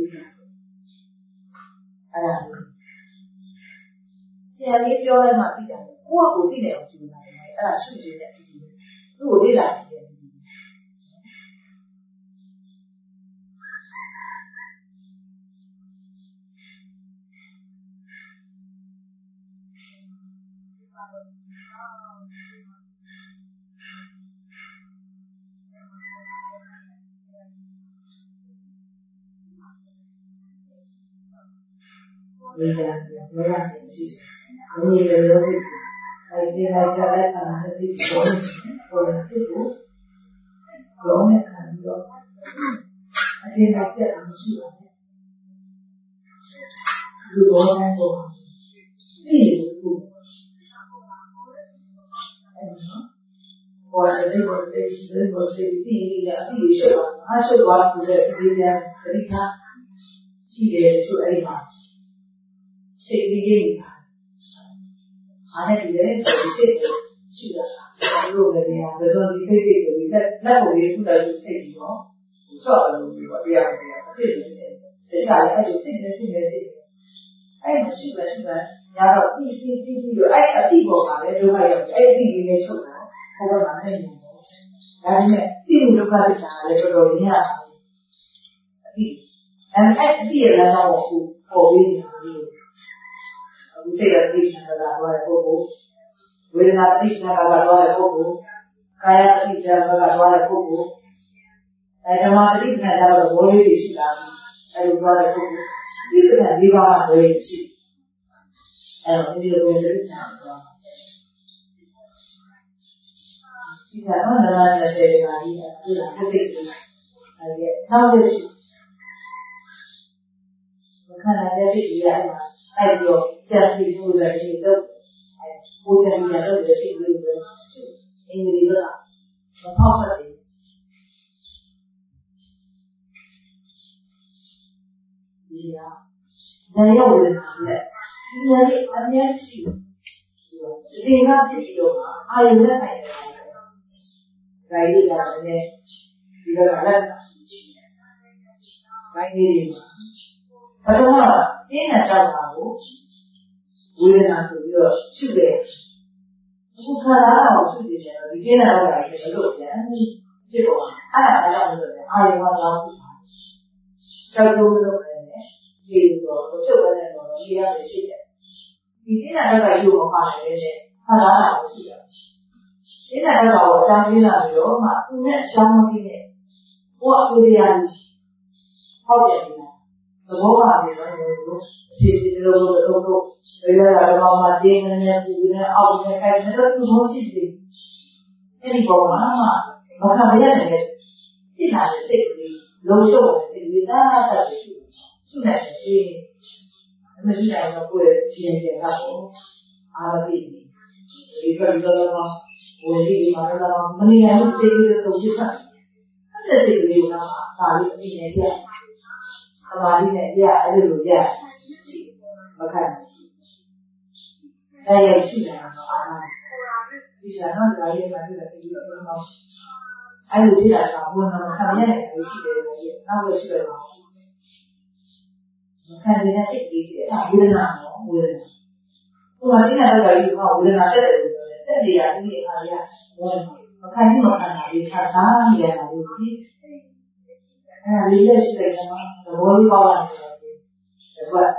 ဆရာလေးပြောလိုက်မှသိတယ်ကိုယ့်ကိုသိနေအောင်ကြိုးစားတယ်အဲ့ဒါရှုနေတယ်သူ့ကိုလေ့လာနေတယ်ဒီကနေ့ဘယ်လိုရှိလဲဒီလိုလိုအဲ့ဒီလိုက်ကြတဲ့အခါမှာဒီကိုကိုယ်ကိုကောင်းတဲ့ခံတော့အတင်းလိုက်ချက်အောင်ရှိပါတယ်ဒီဘောနဲ့ကိုဒီကိုဘောနဲ့ဒီကိုဒီကိုဒီရအပြီးရှေ့ပါအားရှေ့သွားပြီးဒီပြန်ဒီကရှိတယ်ဆိုအဲ့မှာစိတ်ကြီးကြီးနေတာအားနဲ့ဒီလေစိတ်ရှိတာဒီလိုပဲနေရာဘယ်လိုဒီစိတ်ကြီးကိုလက်လက်ကိုရေးထူလိုက်လို့စိတ်ကြီးတော့ဆော့တယ်လို့ပြောတရားတရားအဖြစ်ဖြစ်တယ်ဒါကလည်းအဲ့လိုစိတ်နဲ့စိတ်နဲ့စိတ်အဲ့မရှိပဲရှိပဲညာတော့ပြီးပြီးပြီးပြီးတော့အဲ့အတိပေါ်ပါလေဒုက္ခရောက်အဲ့အတိကြီးလေးချုပ်တော့ဘုရားမှာနေနေတယ်ဒါပေမဲ့ပြီးမှုဒုက္ခတိတာလည်းတော်တော်များအတိအဲ့အဲ့အတိရဲ့လမ်းကြောင်းကိုပေါ်ပြီးနေတယ်အခုစိတ်ရတိရှိတာကတော့ပုဂ္ဂိုလ်ဝေဒနာတိရှိတာကတော့ပုဂ္ဂိုလ်ကာယတိရှိတာကတော့ပုဂ္ဂိုလ်အဲဓမ္မတိရှိတာကတော့ဘောလေးတွေရှိတာအဲလိုပြောတဲ့ပုဂ္ဂိုလ်ဒီကနေ့ဒီပါးဝေရှိအဲတော့ဒီလိုပဲတိရှိတာတော့ဒီကတော့ဓမ္မနဲ့တဲ့ကကြီးကဒီလိုပုဂ္ဂိုလ်အဲဒီနောက်တစ်ခုမခန္ဓာရဲ့ဒီရမှာအဲ့တော့ကျန်ပြီးလို့လည်းဒီတော့အဲကိုယ်တိုင်လည်းတော့သိလို့ပဲအင်္ဂလိပ်ကမဖောက်တယ်ဒီကဒါရောက်လို့လည်းဒီနေ့အများကြီးဒီကဖြစ်ပြီးတော့အာရုံနဲ့ဆိုင်တယ်။ဒါကြီးကလည်းဒီကလည်းဘိုင်းလေးဘာလို့ပြင်းတဲ့ကြောက်တာကိုဝေဒနာဆိုပြီးတော့ရှုတယ်အခုခါလာတော့ရှုနေတယ်ဒီပြင်းတဲ့ကြောက်တာကိုဘယ်လိုပြန်ဖြစ်တော့အဲ့ဒါကြောင့်လို့လည်းအာရုံကတော့ကြောက်လို့လို့ပဲဒီတော့ချုပ်ရတဲ့တော့ဒီရတယ်ရှိတယ်ဒီပြင်းတဲ့ကြောက်တာကိုမပါနိုင်တဲ့ခါလာတာကိုရှိတယ်ပြင်းတဲ့ကြောက်တာကိုအကြောင်းပြင်းလာပြီးတော့မှသူနဲ့အကြောင်းမပြင်းတဲ့ကိုယ်အပြေရည်ဟုတ်တယ်သဘောပါနေတော့ဒီဒီလိုလိုတော့တော့ဘယ်လိုလဲတော့မှတင်းနေနေပြီးနေအောက်နဲ့ခိုင်နေတော့သူမရှိသေးအဲ့ဒီပေါ်မှာမခံရတဲ့ပြစ်လာတဲ့စိတ်ကလေးလုံးရှုပ်တဲ့စိတ်ကလေးသာသာရှိရှိနေတယ်အမရှိနိုင်တော့ကိုယ်ချင်းချင်းကတော့အာမတိဒီကလေးတော့ဝင်ပြီးမှတော့မနေနိုင်ဘူးစိတ်ကလေးဆုံးဖြတ်အဲ့ဒီစိတ်ကလေးကဒါလေးအမြင်နဲ့ပြသမာဓိနဲ့ရအဲ့လိုရမခံအဲ့ရရှိတယ်တော့အာဒီစားတော့ဒါလေးမှလည်းဒီလိုမျိုးတော့အဲ့လိုပြတာကဘုံတော့ခံရတဲ့ရှိတယ်လို့နောက်ပဲရှိတယ်တော့မခံတဲ့စိတ်ကြီးအဲ့ဝေဒနာတော့ဝေဒနာဟိုကဒီကတော့ဒါကြီးကဝေဒနာတက်တယ်လို့ပြောတယ်တက်နေရဒီအခါရမခံကြည့်မခံတာဒီခါသားနေရတာလို့ကြည့်အဲ့ဒါလေးလက်ရှိတဲ့ကောင်သဘောလေးပေါက်လာတယ်ဆိုတော့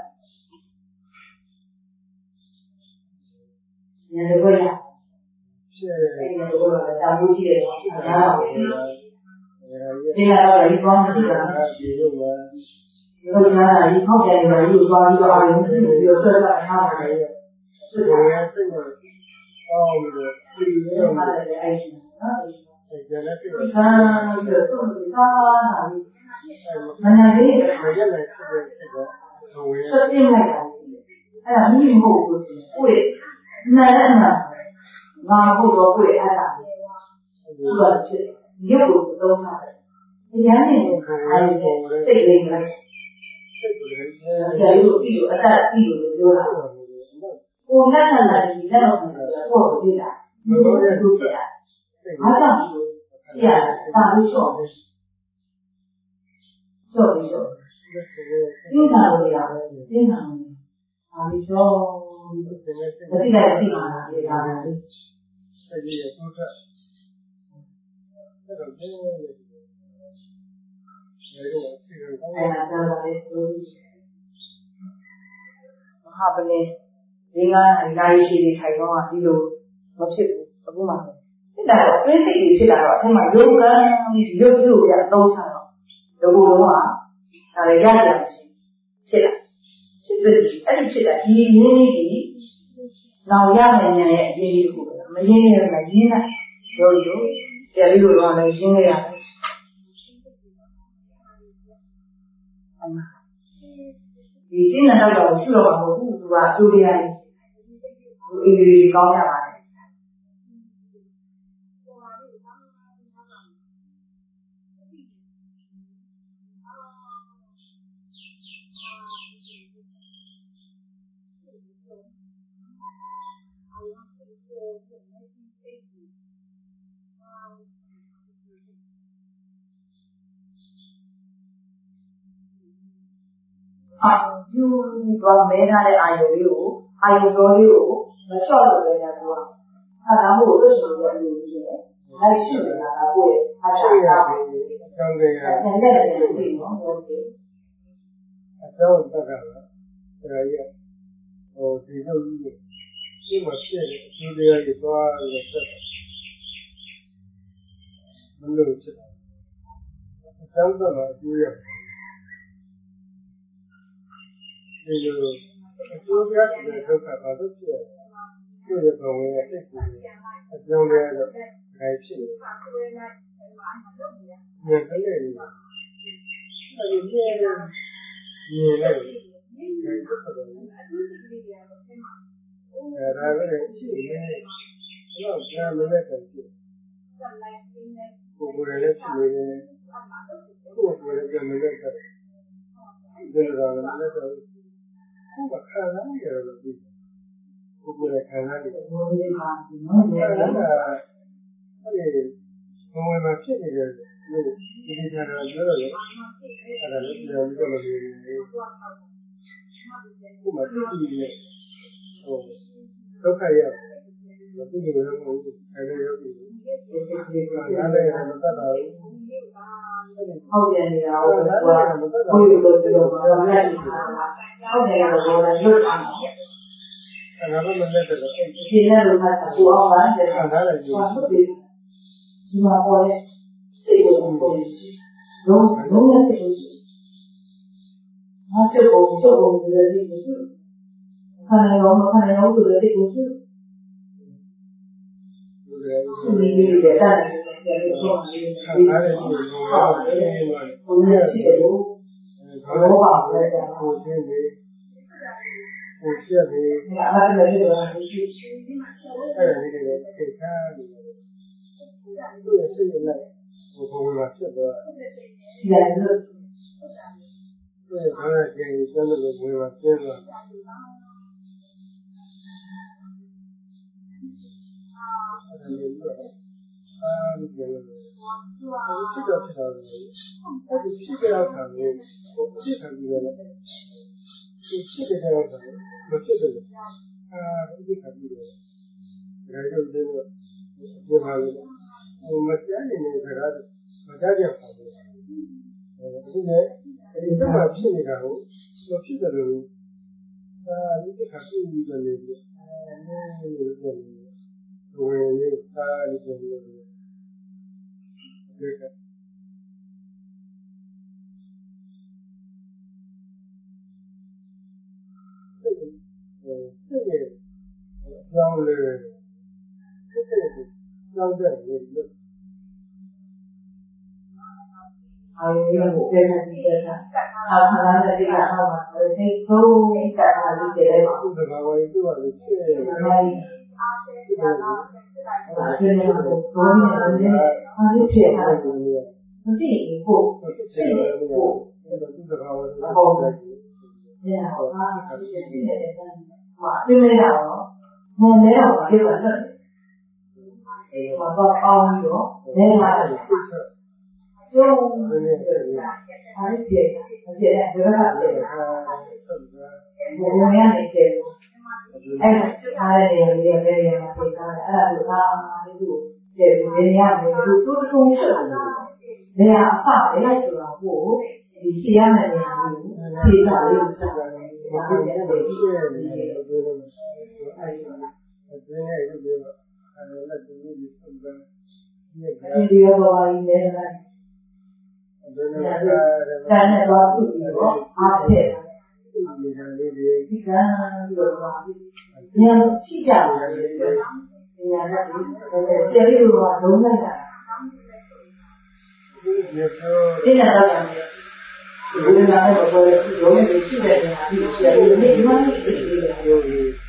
ညနေဘက်ရရှင်းတယ်အဲ့ဒီတော့တာဘူးရှိတယ်နော်အားရပါဘူးဒီကတော့ဒီကောင်းမရှိတာဒီလိုပဲဒီကနေ့ဒီဖောက်တယ်လို့ယူသွားပြီးတော့အားလုံးပြီးတော့ဆက်ဆက်ထားပါတယ်စစ်တယ်စိတ်ကအော်ဒီလိုဒီလိုမှလည်းအဲ့ဒီနော်ဒီကနေ့ဒီကနေ့တော့သူ့ကသာနာပြီးမနက်လေးမရက်လိုက်ဖြစ်တဲ့ဖြစ်တော့ဆက်ပြင်းလိုက်တာအဲ့ဒါမိမဟုတ်ဘူးကိုယ်နားနဲ့နာငါဟုတ်တော့ကိုယ်အဲ့ဒါသူကဖြစ်ရုပ်ကိုသုံးတာဒီကနေ့အဲ့ဒီစိတ်လေးကစိတ်ကလေးဆရာတို့ပြီးတော့အသက်ပြီးလို့ပြောတာကိုယ်နဲ့နားနဲ့ဒီလက်တော့ကိုယ်ကိုသိတာဘယ်လိုလဲသူဖြစ်တာဘာကြောင့်ဒီလိုပြရတာလို့ရှော့တယ်ရှော့ပြီးတော့သိတာလို့ရပဲသိတာလို့ဒါပြီးတော့မသိလိုက်သိမှာလားဒီဒါလည်းအဲဒီရတော့အဲ့တော့ဘယ်လိုလဲအဲ့တော့ဆီရောကောင်းအဲ့ဒါကြောင့်လည်းမဟာပလင်ဒီငါးနိုင်ရှိနေထိုင်တော့ဒီလိုမဖြစ်ဘူးအခုမှဖြစ်တာတော့ပြည့်စိတ်ကြီးဖြစ်လာတော့အဲ့မှာယုတ်ကံဒီရုပ်ပြုတ်ရအသုံးချတော့ဒီလိုတော့ဒါလည်းရကြမရှိဖြစ်လာဖြစ်ပြီးအဲ့ဒီဖြစ်တာဒီနည်းနည်းကြီးနောက်ရမယ်ဉာဏ်ရဲ့အရေးကြီးတစ်ခုပဲမရင်းရမယ်ရင်းလိုက်ရောလို့တရားလေးလိုတော့လည်းရင်းရရတယ်ဒီကျင့်တဲ့တော့ရှုတော့မှာမဟုတ်ဘူးသူကအကျိုးတရားကြီးသူအင်္ဂလိပ်ကောင်းကြပါတယ်အာယူတော့မဲထားတဲ့အာယုံလေးကိုအာယုံတော်လေးကိုမလျှော့လို့လည်းရတယ်ကွာအဲဒါမို့လို့ဆိုရတဲ့လူကြီးရဲ့လိုက်ရှိနေတာကကိုယ့်ရဲ့အချာတာပဲအကြောင်းတွေကလည်းလည်းလို့ပြီးနော်ဟုတ်ကဲ့အကြောင်းတက်ကလည်းဒါကြီးဟိုဒီလိုကြီးဒီမှာဖြစ်နေဒီတရားကြီးသွားလို့ဆက်မလို့ဖြစ်တာအကြောင်းကတော့အကျိုးရဒီလိုအကျိုးရတဲ့ဒုက္ခပါလို့ဖြစ်တယ်ကိုယ့်ရဲ့ဘဝရဲ့စိတ်ကိုအကြောင်းတွေတော့ခိုင်ဖြစ်နေတယ်။ဉာဏ်ကလေးတွေအဲဒီမြင်မြင်လိုက်တယ်။ဒါကလည်းရှိနေတယ်။တော့ဉာဏ်နဲ့တည်းရှိတယ်။ကိုယ်ကိုယ်လည်းရှိနေတယ်။ကိုယ်ကိုယ်လည်းဉာဏ်နဲ့တည်းဒီလိုတော့လည်းတော့ကိုယ်ကခံစားရတယ်လို့ပြီးကိုယ်ကိုယ်လည်းခံစားရတယ်။ဘုရားမှာနော်လေအဲ့ဒါအဲဒီဘဝမှာဖြစ်နေတယ်လို့ဒီလိုကြတော့ပြောတော့လေအဲ့ဒါလည်းပြောပြီးတော့မလို့ကိုယ်မှာသိနေဟိုဒုက္ခရမသိနေလို့မဟုတ်ဘူးအဲ့လိုရောက်ပြီနားလည်းမတတ်တာဘူးဟုတ်တယ်နေတာဟုတ်ကဲ့ကိုယ်ကိုယ်လိုလိုပြောလိုက်နေတာဟုတ်တယ်ကတော့လွတ်လာတယ်အဲ့ဒါမှမလက်တော့အဲ့ဒီဒီနဲ့လို့မှသူအောင်လာတယ်အဲ့ဒါလည်းဟုတ်ပြီဒီမှာပေါ်တဲ့စိတ်ကိုပေါ်နေလုံးလုံးနဲ့စိတ်ကိုအားစိတ်ကိုစိတ်ကိုဒီလိုလေးကိုခန္ဓာရောမခန္ဓာရောဆိုတဲ့စိတ်ကိုသူဒီလေးတွေတာတယ်ဟုတ်တယ်ခံရတယ်ဆိုတော့အဲ့ဒီမှာဘုရားရှိတယ်လို့ဘောပါပဲတာကိုသိနေကိုချက်နေအဲ့ဒါလည်းတော့ဒီအဲ့ဒါလေးတွေသိထားတယ်သူ့ရဲ့စိတ်ရဲ့လိုက်ဟိုဘုံမှာဖြစ်သွားတယ်ဒီလည်းလို့သူ့ရဲ့ဘာသာကျင်ကျမ်းလို့ဘုံမှာကျင်းသွားအဲ့ဒါလေးတော့အာဒီကလေးဖြစ်တော့ဖြစ်တော့အဲ့ဒီဖြစ်ကြတော့ခံလို့ဟိုဖြစ်ခံပြီးတော့ဒီဖြစ်ကြတော့ခံမဖြစ်တယ်အာဒီခံပြီးတော့ဒါကြောင့်ဒီလိုဒီမှာလို့ဟိုမကြားနေတဲ့စကားမကြားကြပါဘူးအခုလည်းဒီကဖြစ်နေတာကိုမဖြစ်တယ်လို့အာဒီကခံပြီးတော့နေပြီးအဲနည်းနည်းလေးပြောနေဝေရတာဒီလိုမျိုးဒီကစိတ်စိတ်ရဲ့အကြောင်းလေးစိတ်ရဲ့ကြောင်းတဲ့လေးလို့အာရုံကိုပြန်ပြီးတဲ့အခါအာခဏနဲ့ဒီကတော့ဒီသုံးချက်ပါလိမ့်တယ်ပေါ့ဒီကဘာလို့သူ့ကလို့ဖြစ်နေလဲဒီကအဲ့ဒီမှာဘုန်းကြီးကလည်းအားဖြည့်ထားတယ်မသိဘူးပို့သိတယ်ပို့ဒီကဘာလို့ဟုတ်တယ်ညဟုတ်ပါဘူးဒီနေ့လည်းဟာပြင်းနေတာတော့နည်းနည်းတော့ပြပါတော့မှာတော့ပေါင်းပြီးတော့နေလာတယ်ကျုံးနေတယ်အားပြည့်မပြည့်တဲ့ဘယ်ကပြည့်ဘုံရနေတယ်အဲ့ဒါအားရနေတယ်ဘယ်နေရာမှာပြထားတယ်အဲ့ဒါကအားလေးကိုပြည့်နေရမယ်သူတို့တုံးဆက်နေရအဖလေးဆိုတာကိုဒီပြရမယ်နေရာကိုဖြေတာလေးကိုဆက်တယ်ဘာလို့လဲဒီလိုအဲ့ဒီအဲ့ဒီရုပ်တွေအဲ့လက်တွေဒီစုံစမ်းဒီရောပါရင်းနေတယ်ဒါနဲ့တော့ပြုပြီးတော့အားဖြည့်ဒီနေရာလေးတွေဒီကံပြီးတော့ပါဒီနေရာရှိကြတယ်ဒီနေရာနဲ့ဆယ်လေးကတော့လုံးလိုက်တာဒီနေရာတော့ဒီနေရာနဲ့တော့လုံးနေရှိတဲ့နေရာဒီဆယ်လေးနဲ့ဒီမှာနေရှိတယ်လို့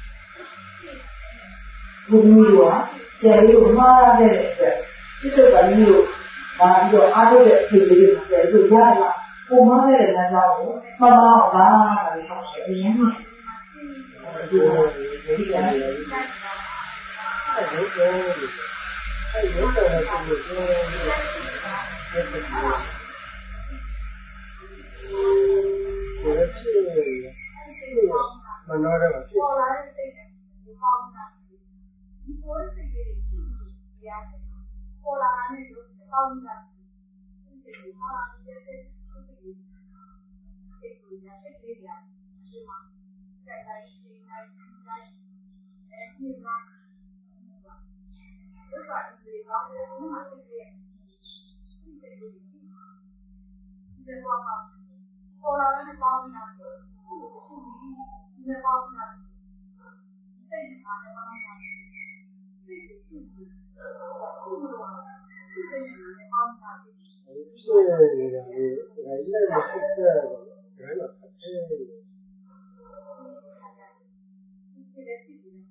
ဘုရားကဆယ်လေးကိုမှားရတဲ့အတွက်ဒီလိုကမျိုးဘာပြီးတော့အားထုတ်တဲ့အချိန်လေးတွေမှာပြောရတာပုံမှန်တဲ့လမ်းကြောင်းကိုမှန်မှန်ပါလို့ပြောတယ်အရင်ကဒီလိုဒီကနေ့အဲ့ဒီတော့အဲ့ဒီတော့အဲ့ဒီတော့ပြောတယ်မနောရပါဖြစ်ပေါ်လာတဲ့စိတ်နဲ့ဒီပေါင်းတာဒီပေါ်တဲ့စိတ်တွေရှိနေရတယ်ပေါ်လာတဲ့စိတ်တွေပေါင်းတာဒီစိတ်တွေဟာဒီစိတ်တွေစိတ်တွေစိတ်တွေစိတ်တွေရရှိမှာစိတ်တိုင်းစိတ်တိုင်းစိတ်တိုင်းအဲဒီမှာဘယ်ပါဒီကောင်ကမှစိတ်တွေစိတ်တွေဒီပေါ်မှာပေါ်လာတဲ့ပေါင်းတာဆိုဒီနေပေါင်းတာစိတ်နဲ့အားနဲ့ပေါင်းတာစိတ်ရှိရှိရှိလို့စိတ်နဲ့ပေါင်းတာဒီလိုနေတာလေဒါလည်းမဖြစ်တဲ့ဒါလည်းဖတ်တယ်ဒီလိုဖြစ်နေ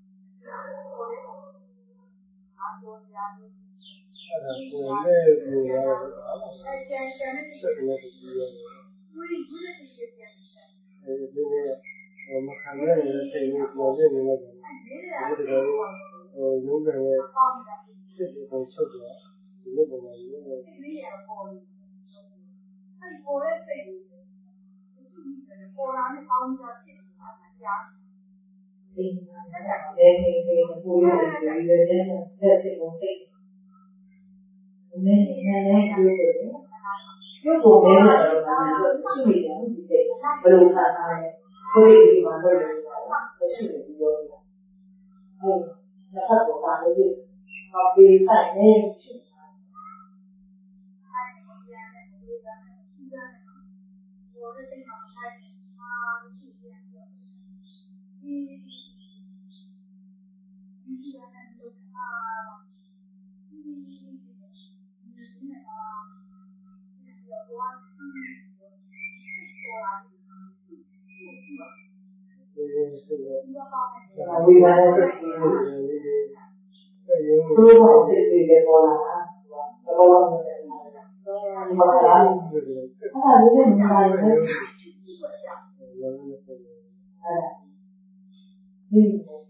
အားလုံးများလို့အဲ့ဒါကိုလည်းပြောရအောင်အဲ့ကျန်ကျန်တဲ့စိတ်နဲ့ပြောရဘူးဒီဒီလိုဖြစ်ပြန်တယ်ဒီလိုမခံရတဲ့စိတ်ကိုပြောနေတယ်ဒီလိုဟိုရုပ်ကလည်းစိတ်ကိုချုပ်တယ်ဒီလိုပုံမှန်မျိုးနဲ့ဒီရပေါ်အဲ့ပေါ်တဲ့စိတ်ကိုပေါ်လာတဲ့ပေါင်းကြဖြစ်နေတာကြားဒီအဲ့ဒါလည်းဒီဒီကိုရတဲ့ဒီလိုတဲ့စိတ်ကိုစိတ်နည်းနည်းလေးပြောတယ်ရုပ်ကိုမင်းနဲ့တော့ရှိနေတယ်ဒီစိတ်ဘယ်လိုခံစားလဲကိုယ်ဒီမှာလုပ်လို့မရှိဘူးပြောတာအဲနှစ်ဖက်ပေါ်ပါလေဘာပေးဆိုင်နေရှိတာအဲဒီရတဲ့ဒီကနေ့ရှိတယ်ဘောရတဲ့မှာဆိုင်အာရှိတယ်ဒီဒီရတဲ့လို့အာဒီဒီနဲ့အာဒီတော့ဒီပေါ်လာဒီဝိမာန်စိတ်ကြီးကိုသူ့ဘောစိတ်ကြီးတွေပေါ်လာတာဘောလုံးနဲ့ဒီမှာလာအဲ့ဒါလေးနဲ့ညီမလေးနဲ့အဲ့ဒီ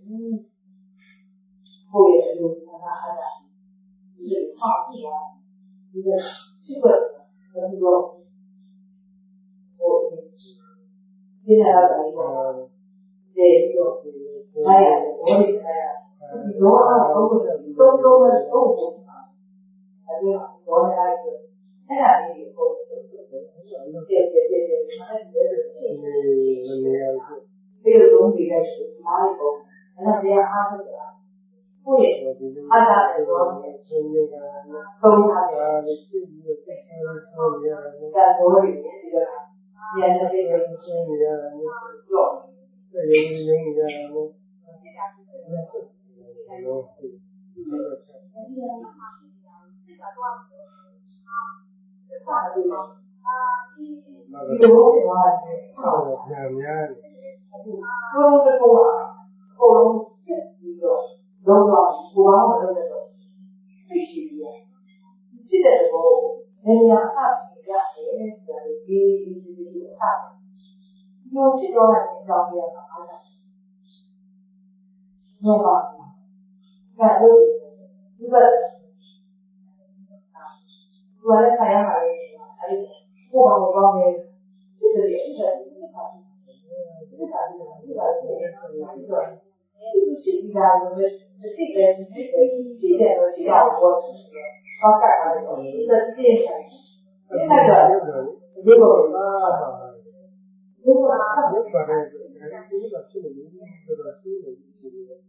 ဟိုရဲ့လူကအဲ့ဒါဒီဆောက်ကြည့်ပါဒီကရှိပါတော့ဒီတော့ဟိုဒီနေရာတိုင်းပေါ့ဒီတော့အဲ့ရဘောလေးအဲ့ဒီတော့အောက်တော့တော့တော့တော့အဲ့ဒီတော့အဲ့အဲ့အဲ့ဒါလေးကိုပြည့်ပြည့်ပြည့်ပြည့်အဲ့ဒီနေရာကိုဒီလိုလုံးပြီးတဲ့အားလေးပေါ့အဲ့ဒါတရားအားထုတ်တာကိုယ့်ရဲ့အားသာတဲ့ဘောနဲ့ဆင်းရဲတာသုံးတာလည်းသိပြီးတော့သိချင်လို့ဆိုရတယ်ဒါတော့ဒီလိုဒီနေ့လေးကိုရှင်းနေရတယ်တော့ဒီလိုမျိုးနေရတယ်လို့လို့ဒီလိုချက်ဒီလိုမှာဒီကတော့အာဒီလိုဒီလိုပြောရတယ်ဆောက်ရများတယ်အခုတော့တော့ကိုယ်ဖြစ်ပြီးတော့တော့ကိုယ်ကလည်းတော့သိရှိရတယ်ဖြစ်တဲ့ဘောနေရာအပ်ရတယ်ဆိုတော့ဒီဒီဒီဒီအပ်ဒီလိုဖြစ်တော့တဲ့အကြောင်းရတာအားလားတော့ပါကဲလို့ဒီ个，我来看一下，哎，我我方面这个也是，这个啥子？这个啥子？这个啥子？这个就是一家就是这边这边这边的需要我刚干完的时候，这个这边另外一个如果如果他不说的，这个这个这个这个这个这个。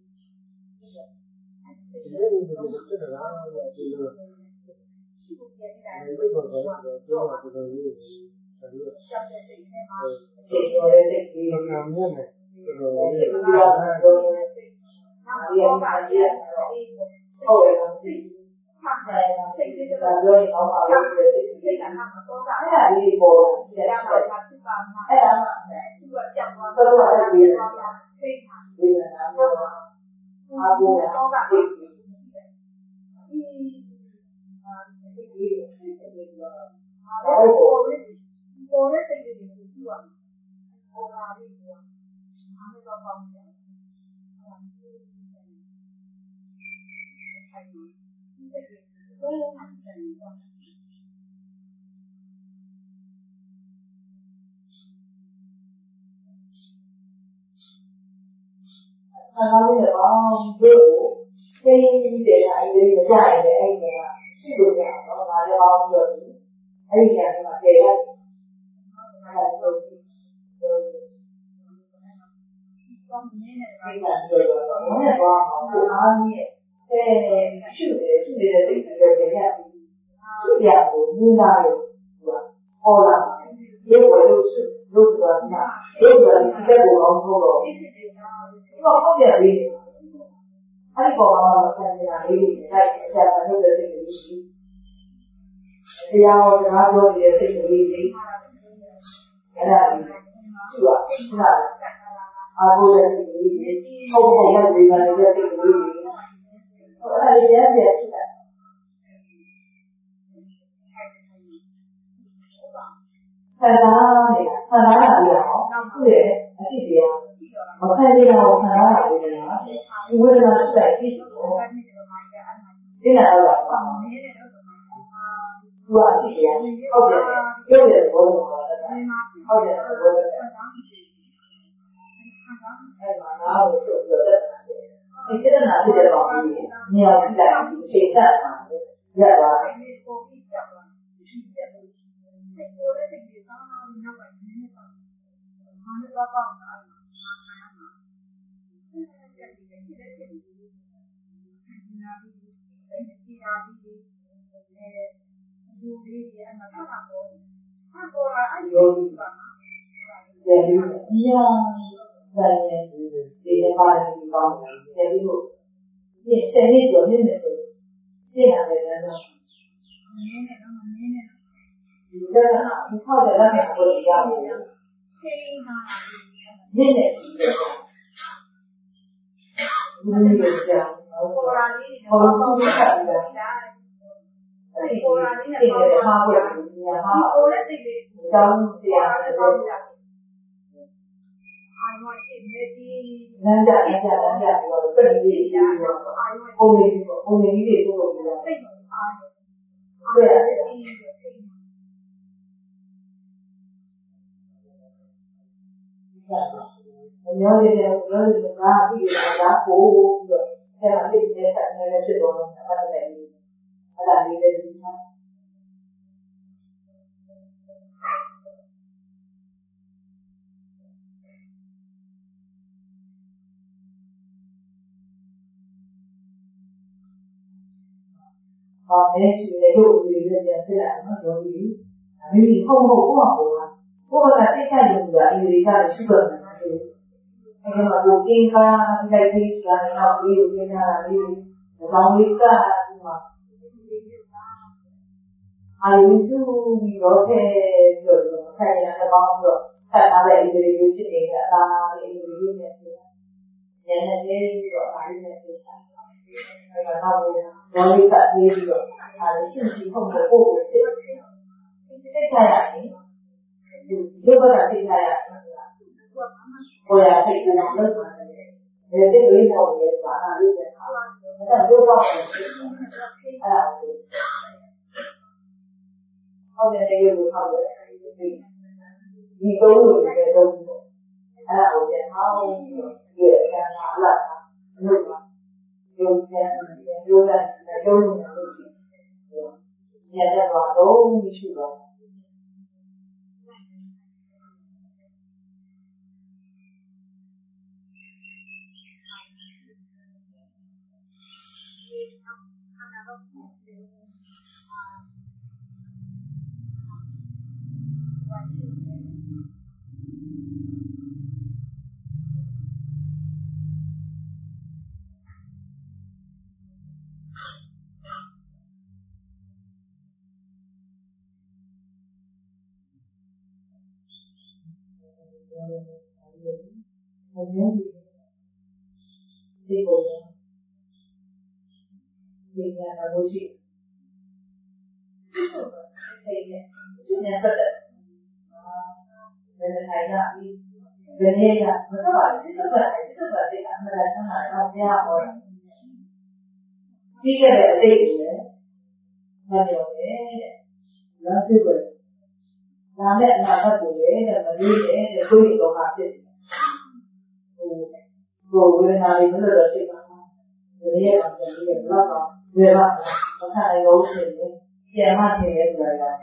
这个就是这个这个啊，这个这个这个这个这个这个有这个这个这个两面的这个这个这个哪里哪里后面哎，感觉你好好的这个这个哎呀，你这个也是哎呀，这个还是别人别人啊，阿公呀，对。那他那个帮队伍，跟一点啊，一个一个家一个哎一个啊，是不是啊？然后拿着帮队伍，还有一点什么？给了，哎，就是就是你看这个，我也说好，不拿你，在去的去的这个这个去年我们那有是吧？好了，结果就是就是说你看，就是说你在我们说了。这个后面的，他那个妈妈看见了，那个在在他那个这个西，这样我跟他说的这个理解，原来是吧？是吧？啊，我的这个理解，后后面这个那个这个理解，我看你现在是的，看啥那个，看啥哪里好？对，是这样。我看这个，我看哪哪里的呢？我这个是在地图，这哪个了？主要是这样，后边有点多的么的，后边多的。哎妈，然后我说有的，你现在拿这个老弟，你要去在谁干嘛？你知道吧？有在里面，一样在这些发展地方，在里头，在在那左面的时候，这两个人呢，你在哪？你靠在那边不一样的，面的是这样，你有这样，我们不看的。这个这个他会怎么样？他像这样的，人家人家人家我本地的，后面后面一点都不一样。对呀。我了解的，我了解的，俺自己大家服务个，在俺这边产生的这种俺的来历。哪里的地方？啊，没去那个屋里人家虽然很容易，因为后后过后啊，不过在这下就是因为家里是个人，那个嘛，我跟他应该可以说，你看我有跟他有，我帮你干是吗？还有就有些就是看见那帮子，在他的一个一个去那个他一个一个面试，年年这个还是面试，那个他们然后就感觉这个他的信息通过过过去，这下呀，你如果在这下呀，我呀这个两个什么的，呃，这个一方面马上有点好， That goes off. How can I give you how we go to the room? And I will get how you can not look. You can, you can, you can, yeah, that's what all we should go. People, they can negotiate. Say it. Never done. When I got me, when I got me, this is what I this is what they got me. That's not how they are. Or we get a day. Money okay. Not too good. Now that not that way, the money is the good to have this. Go with another little thing. The year of the year, love, we're not. What kind of old thing? Yeah, I'm not here like that.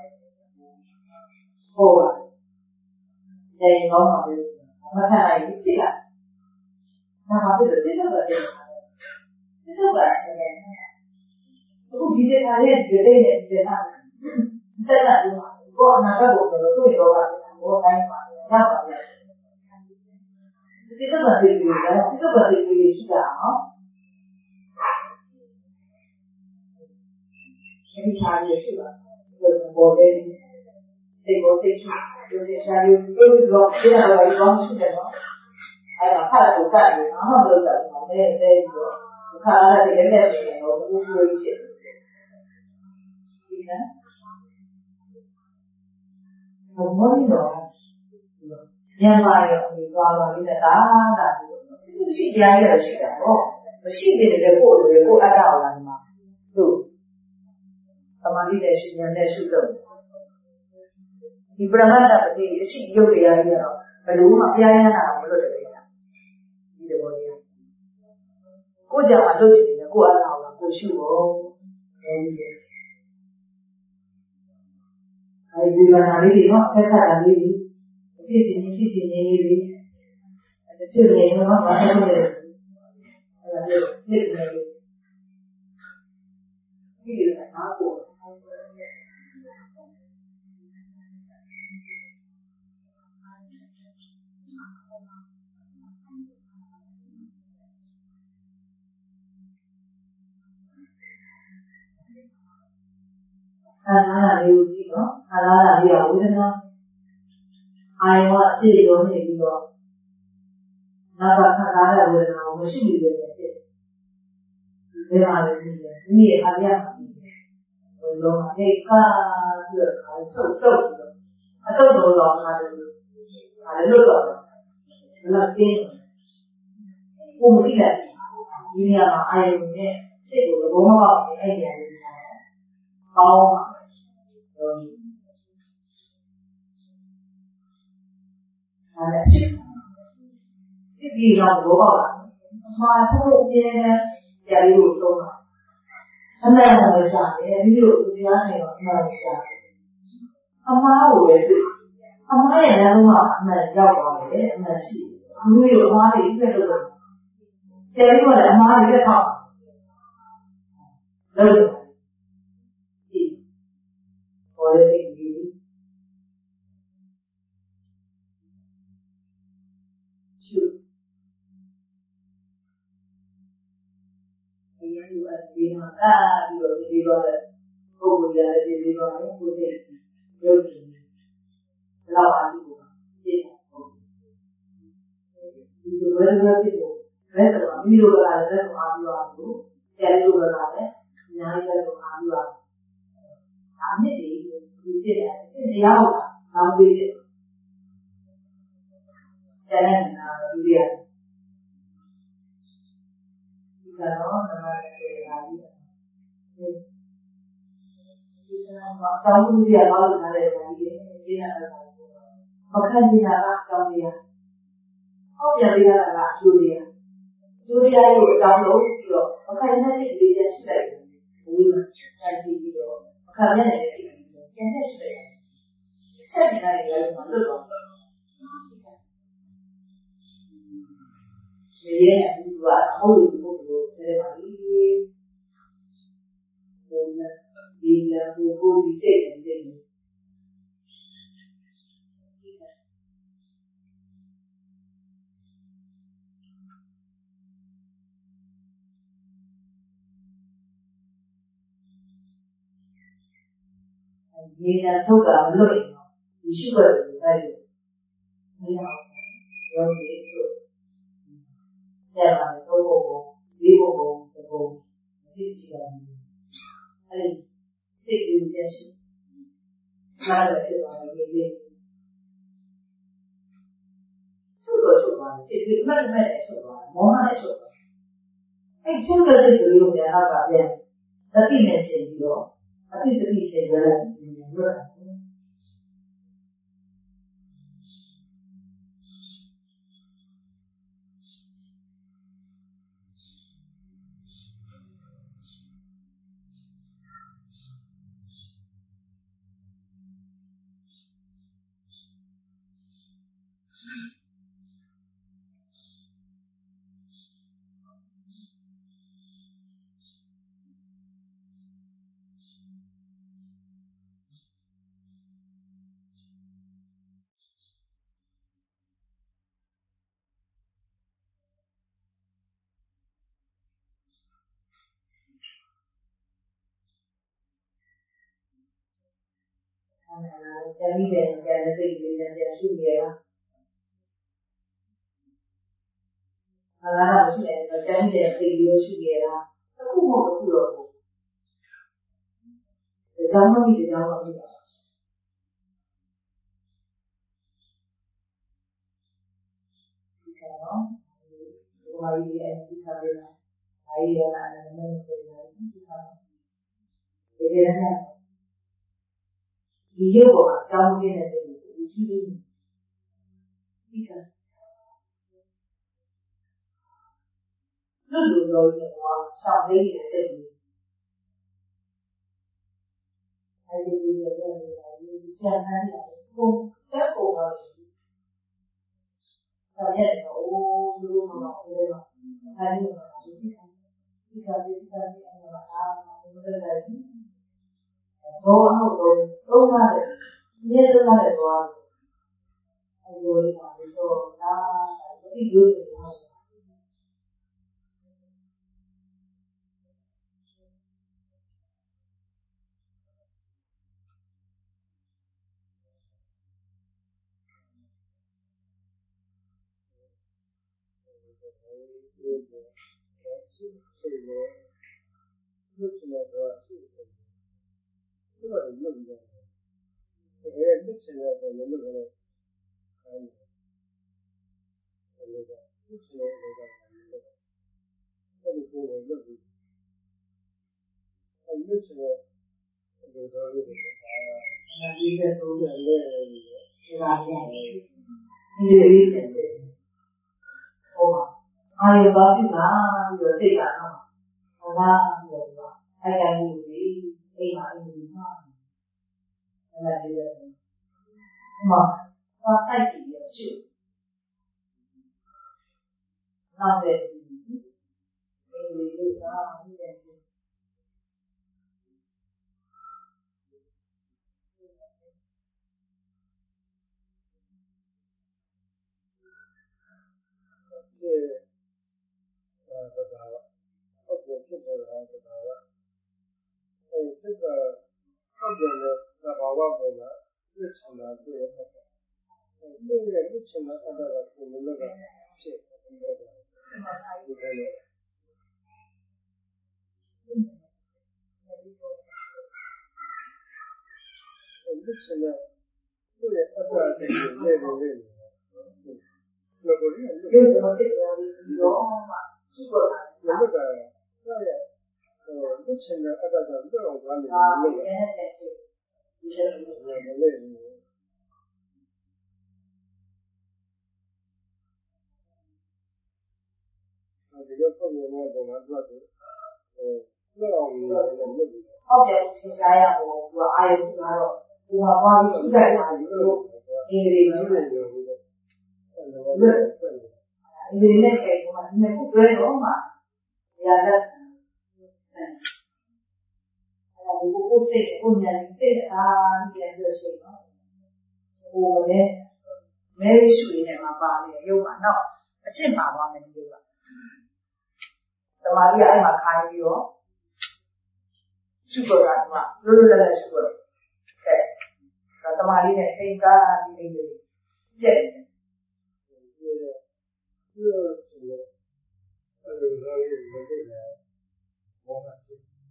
Oh, they know how to do it. What kind of thing? Now, how to do this? This is what they do. This is what they do. Who did it? I didn't do it. They did not. Instead of doing it, go on another book. Do it over. Go time. Now, this is what they do. This is what they do. Every time you see it, the body, they go take you. You tell you, you go, they are very long to them. I don't have to tell you. I'm not going to tell you. They, they go. You can't let it get everything. Or you will get it. You know? But what do you know? Yeah, my, we go on in the dark. She can't get it. Oh, but she did it. They go, they go at all. Do. Somebody that should be that should do. If you are not that, she you be a hero. But you must be a hero. You the body. Go down and do it. Go out and go shoot. I do not really know. That's how I really. Fishing, fishing, really. And the children, you know, what I do. And I do. Listen. Feel like I go. Another beauty, no? Another beauty, no? I want to see you on the video. Another another beauty, no? We should be doing it. We are doing it. We are doing it. We don't take car. So, so, I don't know long how to do it. I look up. Nothing. Who did that? You are I am there. Take the woman of the alien. How? Cái gì lòng của họ mà không được như thế giải đủ không ạ? Hôm nay là người sản ví dụ như thế này là người sản ông má của người tự ông má này là không ạ? Này giàu có đấy là chị ví dụ má thì ít được rồi cái đấy mà lại má thì cái thọ đơn chị có đây thì vì mà ta đi vào đi vào là không có gì là đi vào nó không thể đơn giản lao vào sự của chị thì với với cái bộ với cái đó ví dụ là cái của anh vào đó cái ví dụ là đấy nhà cái của anh vào làm gì thì thế là cái gì đâu làm gì cho nên là bây giờ ကနော်နမစေရာကြီးဒီဒီကမှာတောင်းမှုရပါလို့နားလည်တယ်ဒီဒီနာတော့မခံနေတာကအကြောင်းတရားဟောပြန်ပေးရတာကအကျိုးတရားအကျိုးတရားကိုအကြောင်းလို့ပြီးတော့မခံတဲ့စိတ်ကလေးရရှိလိုက်တယ်ဘုရားတိုက်ကြည့်ပြီးတော့မခံရတဲ့စိတ်ကလေးကိုပြန်ဆက်ရှိလိုက်ဆက်နေတာလည်းမလွတ်တော့ဒီရဲ့အတူကအဟုတ်လို့ဘုရားတယ်ပါလေဘုရားဒီလာဘုရားဒီစိတ်နဲ့ဒီကထုတ်တာမလို့ဒီရှိခွက်ကိုတိုက်လို့မရဘူးရောဒီဆိုတဲ့ပါတော့ဘုံဒီဘုံဘုံဘုံမရှိကြတယ်အဲ့ဒီစိတ်ကိုပြရှိနားလည်းဖြစ်သွားတယ်ဒီလေးထုတ်တော့ထုတ်သွားတယ်ဒီမှတ်မှတ်နဲ့ထုတ်သွားတယ်မောဟနဲ့ထုတ်သွားအဲ့ထုတ်တဲ့စိတ်ကလေးကိုပြန်တော့ပြန်သတိနဲ့ရှင်းပြီးတော့အတိတ်တိရှင်းရလိုက်ပြောတာကျန်ပြီးတယ်ကျန်တဲ့စိတ်လေးနဲ့ပြန်ရှုရတာအလားတူရှိတယ်ကျန်ပြီးတဲ့စိတ်လေးကိုရှုရတာအခုမှအခုတော့ဒါကြောင့်မပြီးကြောင်းတော့ပြီးပါဒီကတော့ဒီမှာဒီအဲဒီခါလေးအဲဒီရတာလည်းမင်းပြောတယ်ဒီခါဒီရတဲ့ဒီရုပ်ပေါ်အကြောင်းရင်းတဲ့စိတ်ကိုကြည့်ပြီးဒီကလူလူတော်ကြီးကဆောင်းလေးနေတဲ့စိတ်ကိုအဲဒီလိုရတဲ့ဒီချမ်းသာတဲ့ပုံတက်ပုံပါလို့ဒါရဲ့အိုးလူမတော်လေးပါအဲဒီမှာဒီကဒီကဒီကဒီအမှအားဘယ်လိုလဲဘောအောင်တော့သုံးပါတယ်မြေသုံးပါတယ်ဘောအဲဒီလိုပါလို့ဒါဒီလိုမျိုးလို့ဆိုတော့ရှိတယ်။ဒီလိုလုပ်နေတယ်။အဲလူချင်တဲ့ဘယ်လိုလုပ်လဲ။အဲဒီလိုလူချင်တဲ့ဘယ်လိုလုပ်လဲ။အဲဒီကိုလုပ်ပြီးအဲလူချင်တဲ့ဘယ်လိုလုပ်လဲ။အဲဒီကတော့လည်းလေဒီပါပြန်ဒီလေးနဲ့ဟောအာရုံပါပြီလားပြီးတော့စိတ်ကတော့ဟောလားပြီးတော့အဲ့ဒါမျိုးကြီးအိမ်မှာအိမ်ကြီးမှာအဲ့ဒါလေးလည်းမှာသွားတိုက်ပြီးရရှိနောက်တဲ့အိမ်လေးကသာဒီတဲ့ချင်းအဲဒါကဟုတ်ကဲ့ဖြစ်ပေါ်လာတာကအဲစိတ်ကဟုတ်တယ်လို့သဘာဝပေါ်မှာသိချင်တာတွေ့ရတယ်။အဲဒီရဲ့သိချင်တာအဲ့ဒါကဘယ်လိုလုပ်လဲဖြစ်တယ်ဒီလိုလေအဲဒီချင်တဲ့သူ့ရဲ့အပ်အတဲ့နေနေလေးဘယ်လိုလဲဒီလိုတော့တိကျပြီးတော့မှရှိပေါ်လာတယ်那个那也呃目前的那个这种管理啊那个以前是那个这个后面呢，我们主要是呃，这样我们的那个。 后边听起来呀，我我阿姨说了，我光是在哪里都，因为因为因为那些什么，那不对了嘛，人家嗯，哎呀，你不不对，不年对啊，你也就行了，我呢，没属于那么把的，有嘛喏，而且嘛嘛没有吧。तमारी आई माँ खाएगी हो, शुगर आत्मा, लोग लगा शुगर, है, तो तमारी ने कहीं का नहीं ले, ये, ये, ये, ये, अरे ये ये ये, बहुत अच्छे,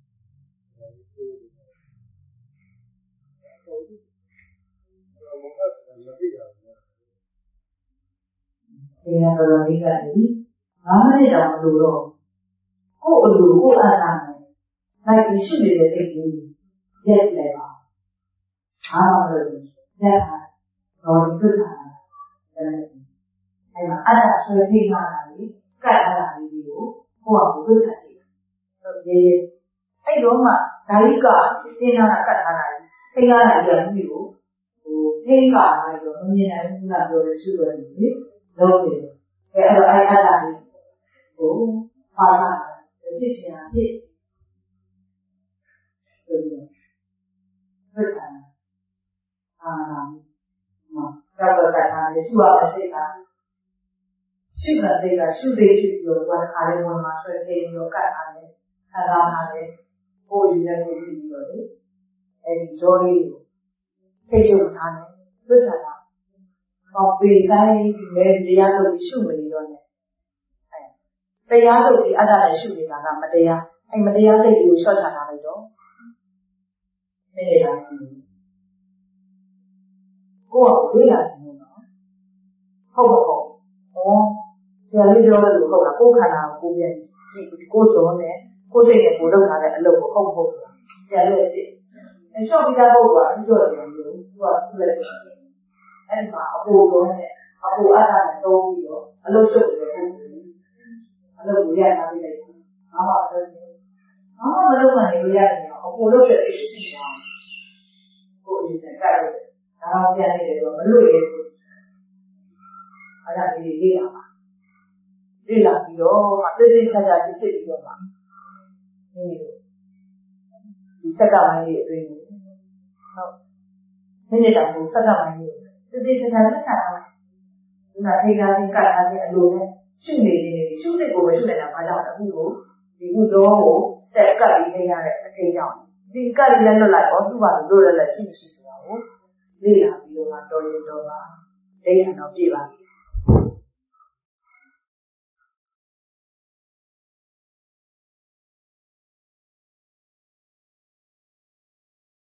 ये ना तो लगी का नहीं, हमारे जाम दूरोကိုယ်လူကိုယ်အားနာနဲ့နိုင်ပြီးရှိနေတဲ့စိတ်ကြီးရက်လဲပါအားမလို့လက်ဟာတော်ဒီပြဿနာအဲ့မှာအတ္တဆွေးထိမှလာပြီးကတ်အားလာပြီးကိုကိုယ့်ဟာကိုယ်ပြဿနာကြည့်တယ်ရေအဲ့တော့မှဓာလိကတင်းနာကတ်ထားတာထိန်းထားတာကြီးကမိကိုဟိုထိန်းကာလိုက်တော့မမြင်နိုင်ဘူးလားပြောလို့ရှိရတယ်လေလုံးတယ်အဲ့တော့အဲ့အတ္တလေးကိုပါလာဖြစ်ချင်ဖြစ်ဆိုပြီးပြဿနာအာနာမှာတော့ကတာလေရှုရတဲ့စိတ်ကရှုတဲ့စိတ်ကရှုသေးဖြစ်ပြီးတော့ခါလေးဝင်မှာဆွဲနေရောကတ်ထားတယ်ခံစားထားတယ်ကိုယ်ယူတဲ့ကိုယ်ပြီးတော့လေအဲဒီဇောလေးကိုထိတ်ချုပ်ထားတယ်ပြဿနာတော့ပေတိုင်းမဲတရားလို့ရှုမနေတော့နဲ့တရားထုတ်ပြီးအတ္တနဲ့ရှုနေတာကမတရားအဲ့မတရားစိတ်ကိုရှော့ချထားလိုက်တော့မင်းနေတာကိုယ့်ကိုလေ့လာခြင်းလို့နော်ဟုတ်ပါဟုတ်ဩဆရာလေးပြောလို့ဟုတ်လားကိုယ်ခန္ဓာကိုကိုယ်ပြန်ကြည့်ကိုယ်စုံနဲ့ကိုယ်စိတ်နဲ့ကိုယ်လုပ်ထားတဲ့အလုပ်ကိုဟုတ်ဟုတ်ဆရာလေးအစ်အဲရှော့ပြီးသားပုဂ္ဂိုလ်ကပြောတယ်လို့သူကသူ့လည်းအဲ့ဒီမှာအပူလုံးနဲ့အပူအတ္တနဲ့သုံးပြီးတော့အလုပ်ချုပ်တယ်ပုဂ္ဂိုလ်အလုပ်ကိုရထားပြီးလိုက်ဘာမှမလုပ်ဘူး။ဘာမှမလုပ်နိုင်လို့ရတယ်နော်။အပေါ်လုပ်တဲ့အရှိရှိပါကိုယ်အရင်ကကြိုက်တယ်။ဒါတော့ပြန်နေတယ်တော့မလွတ်ရဲဘူး။အဲ့ဒါလေးလေးလာပါ။လေးလာပြီးတော့မှတိတိကျကျဖြစ်ဖြစ်ပြီးတော့မှမိမိတို့ဒီစက်ကမိုင်းလေးအတွင်းကိုဟုတ်မိမိတောင်ကိုစက်ကမိုင်းလေးတိတိကျကျလက်ချတာ။ဒီမှာထိတ်ထားခြင်းကတ်ထားခြင်းအလိုနဲ့ရှုနေနေရှုစိတ်ကိုမရှုနေတာဘာကြောင့်လဲအခုကိုဒီဥသောကိုတက်ကပ်ပြီးနေရတဲ့အထိန်ကြောင့်ဒီကပ်ပြီးလက်လွတ်လိုက်တော့သူ့ဘာလို့လွတ်လက်လက်ရှိမရှိဆိုတာကိုလေ့လာပြီးတော့မှတော်ရင်တော်ပါဒိဋ္ဌာန်တော့ပြည့်ပါပြီ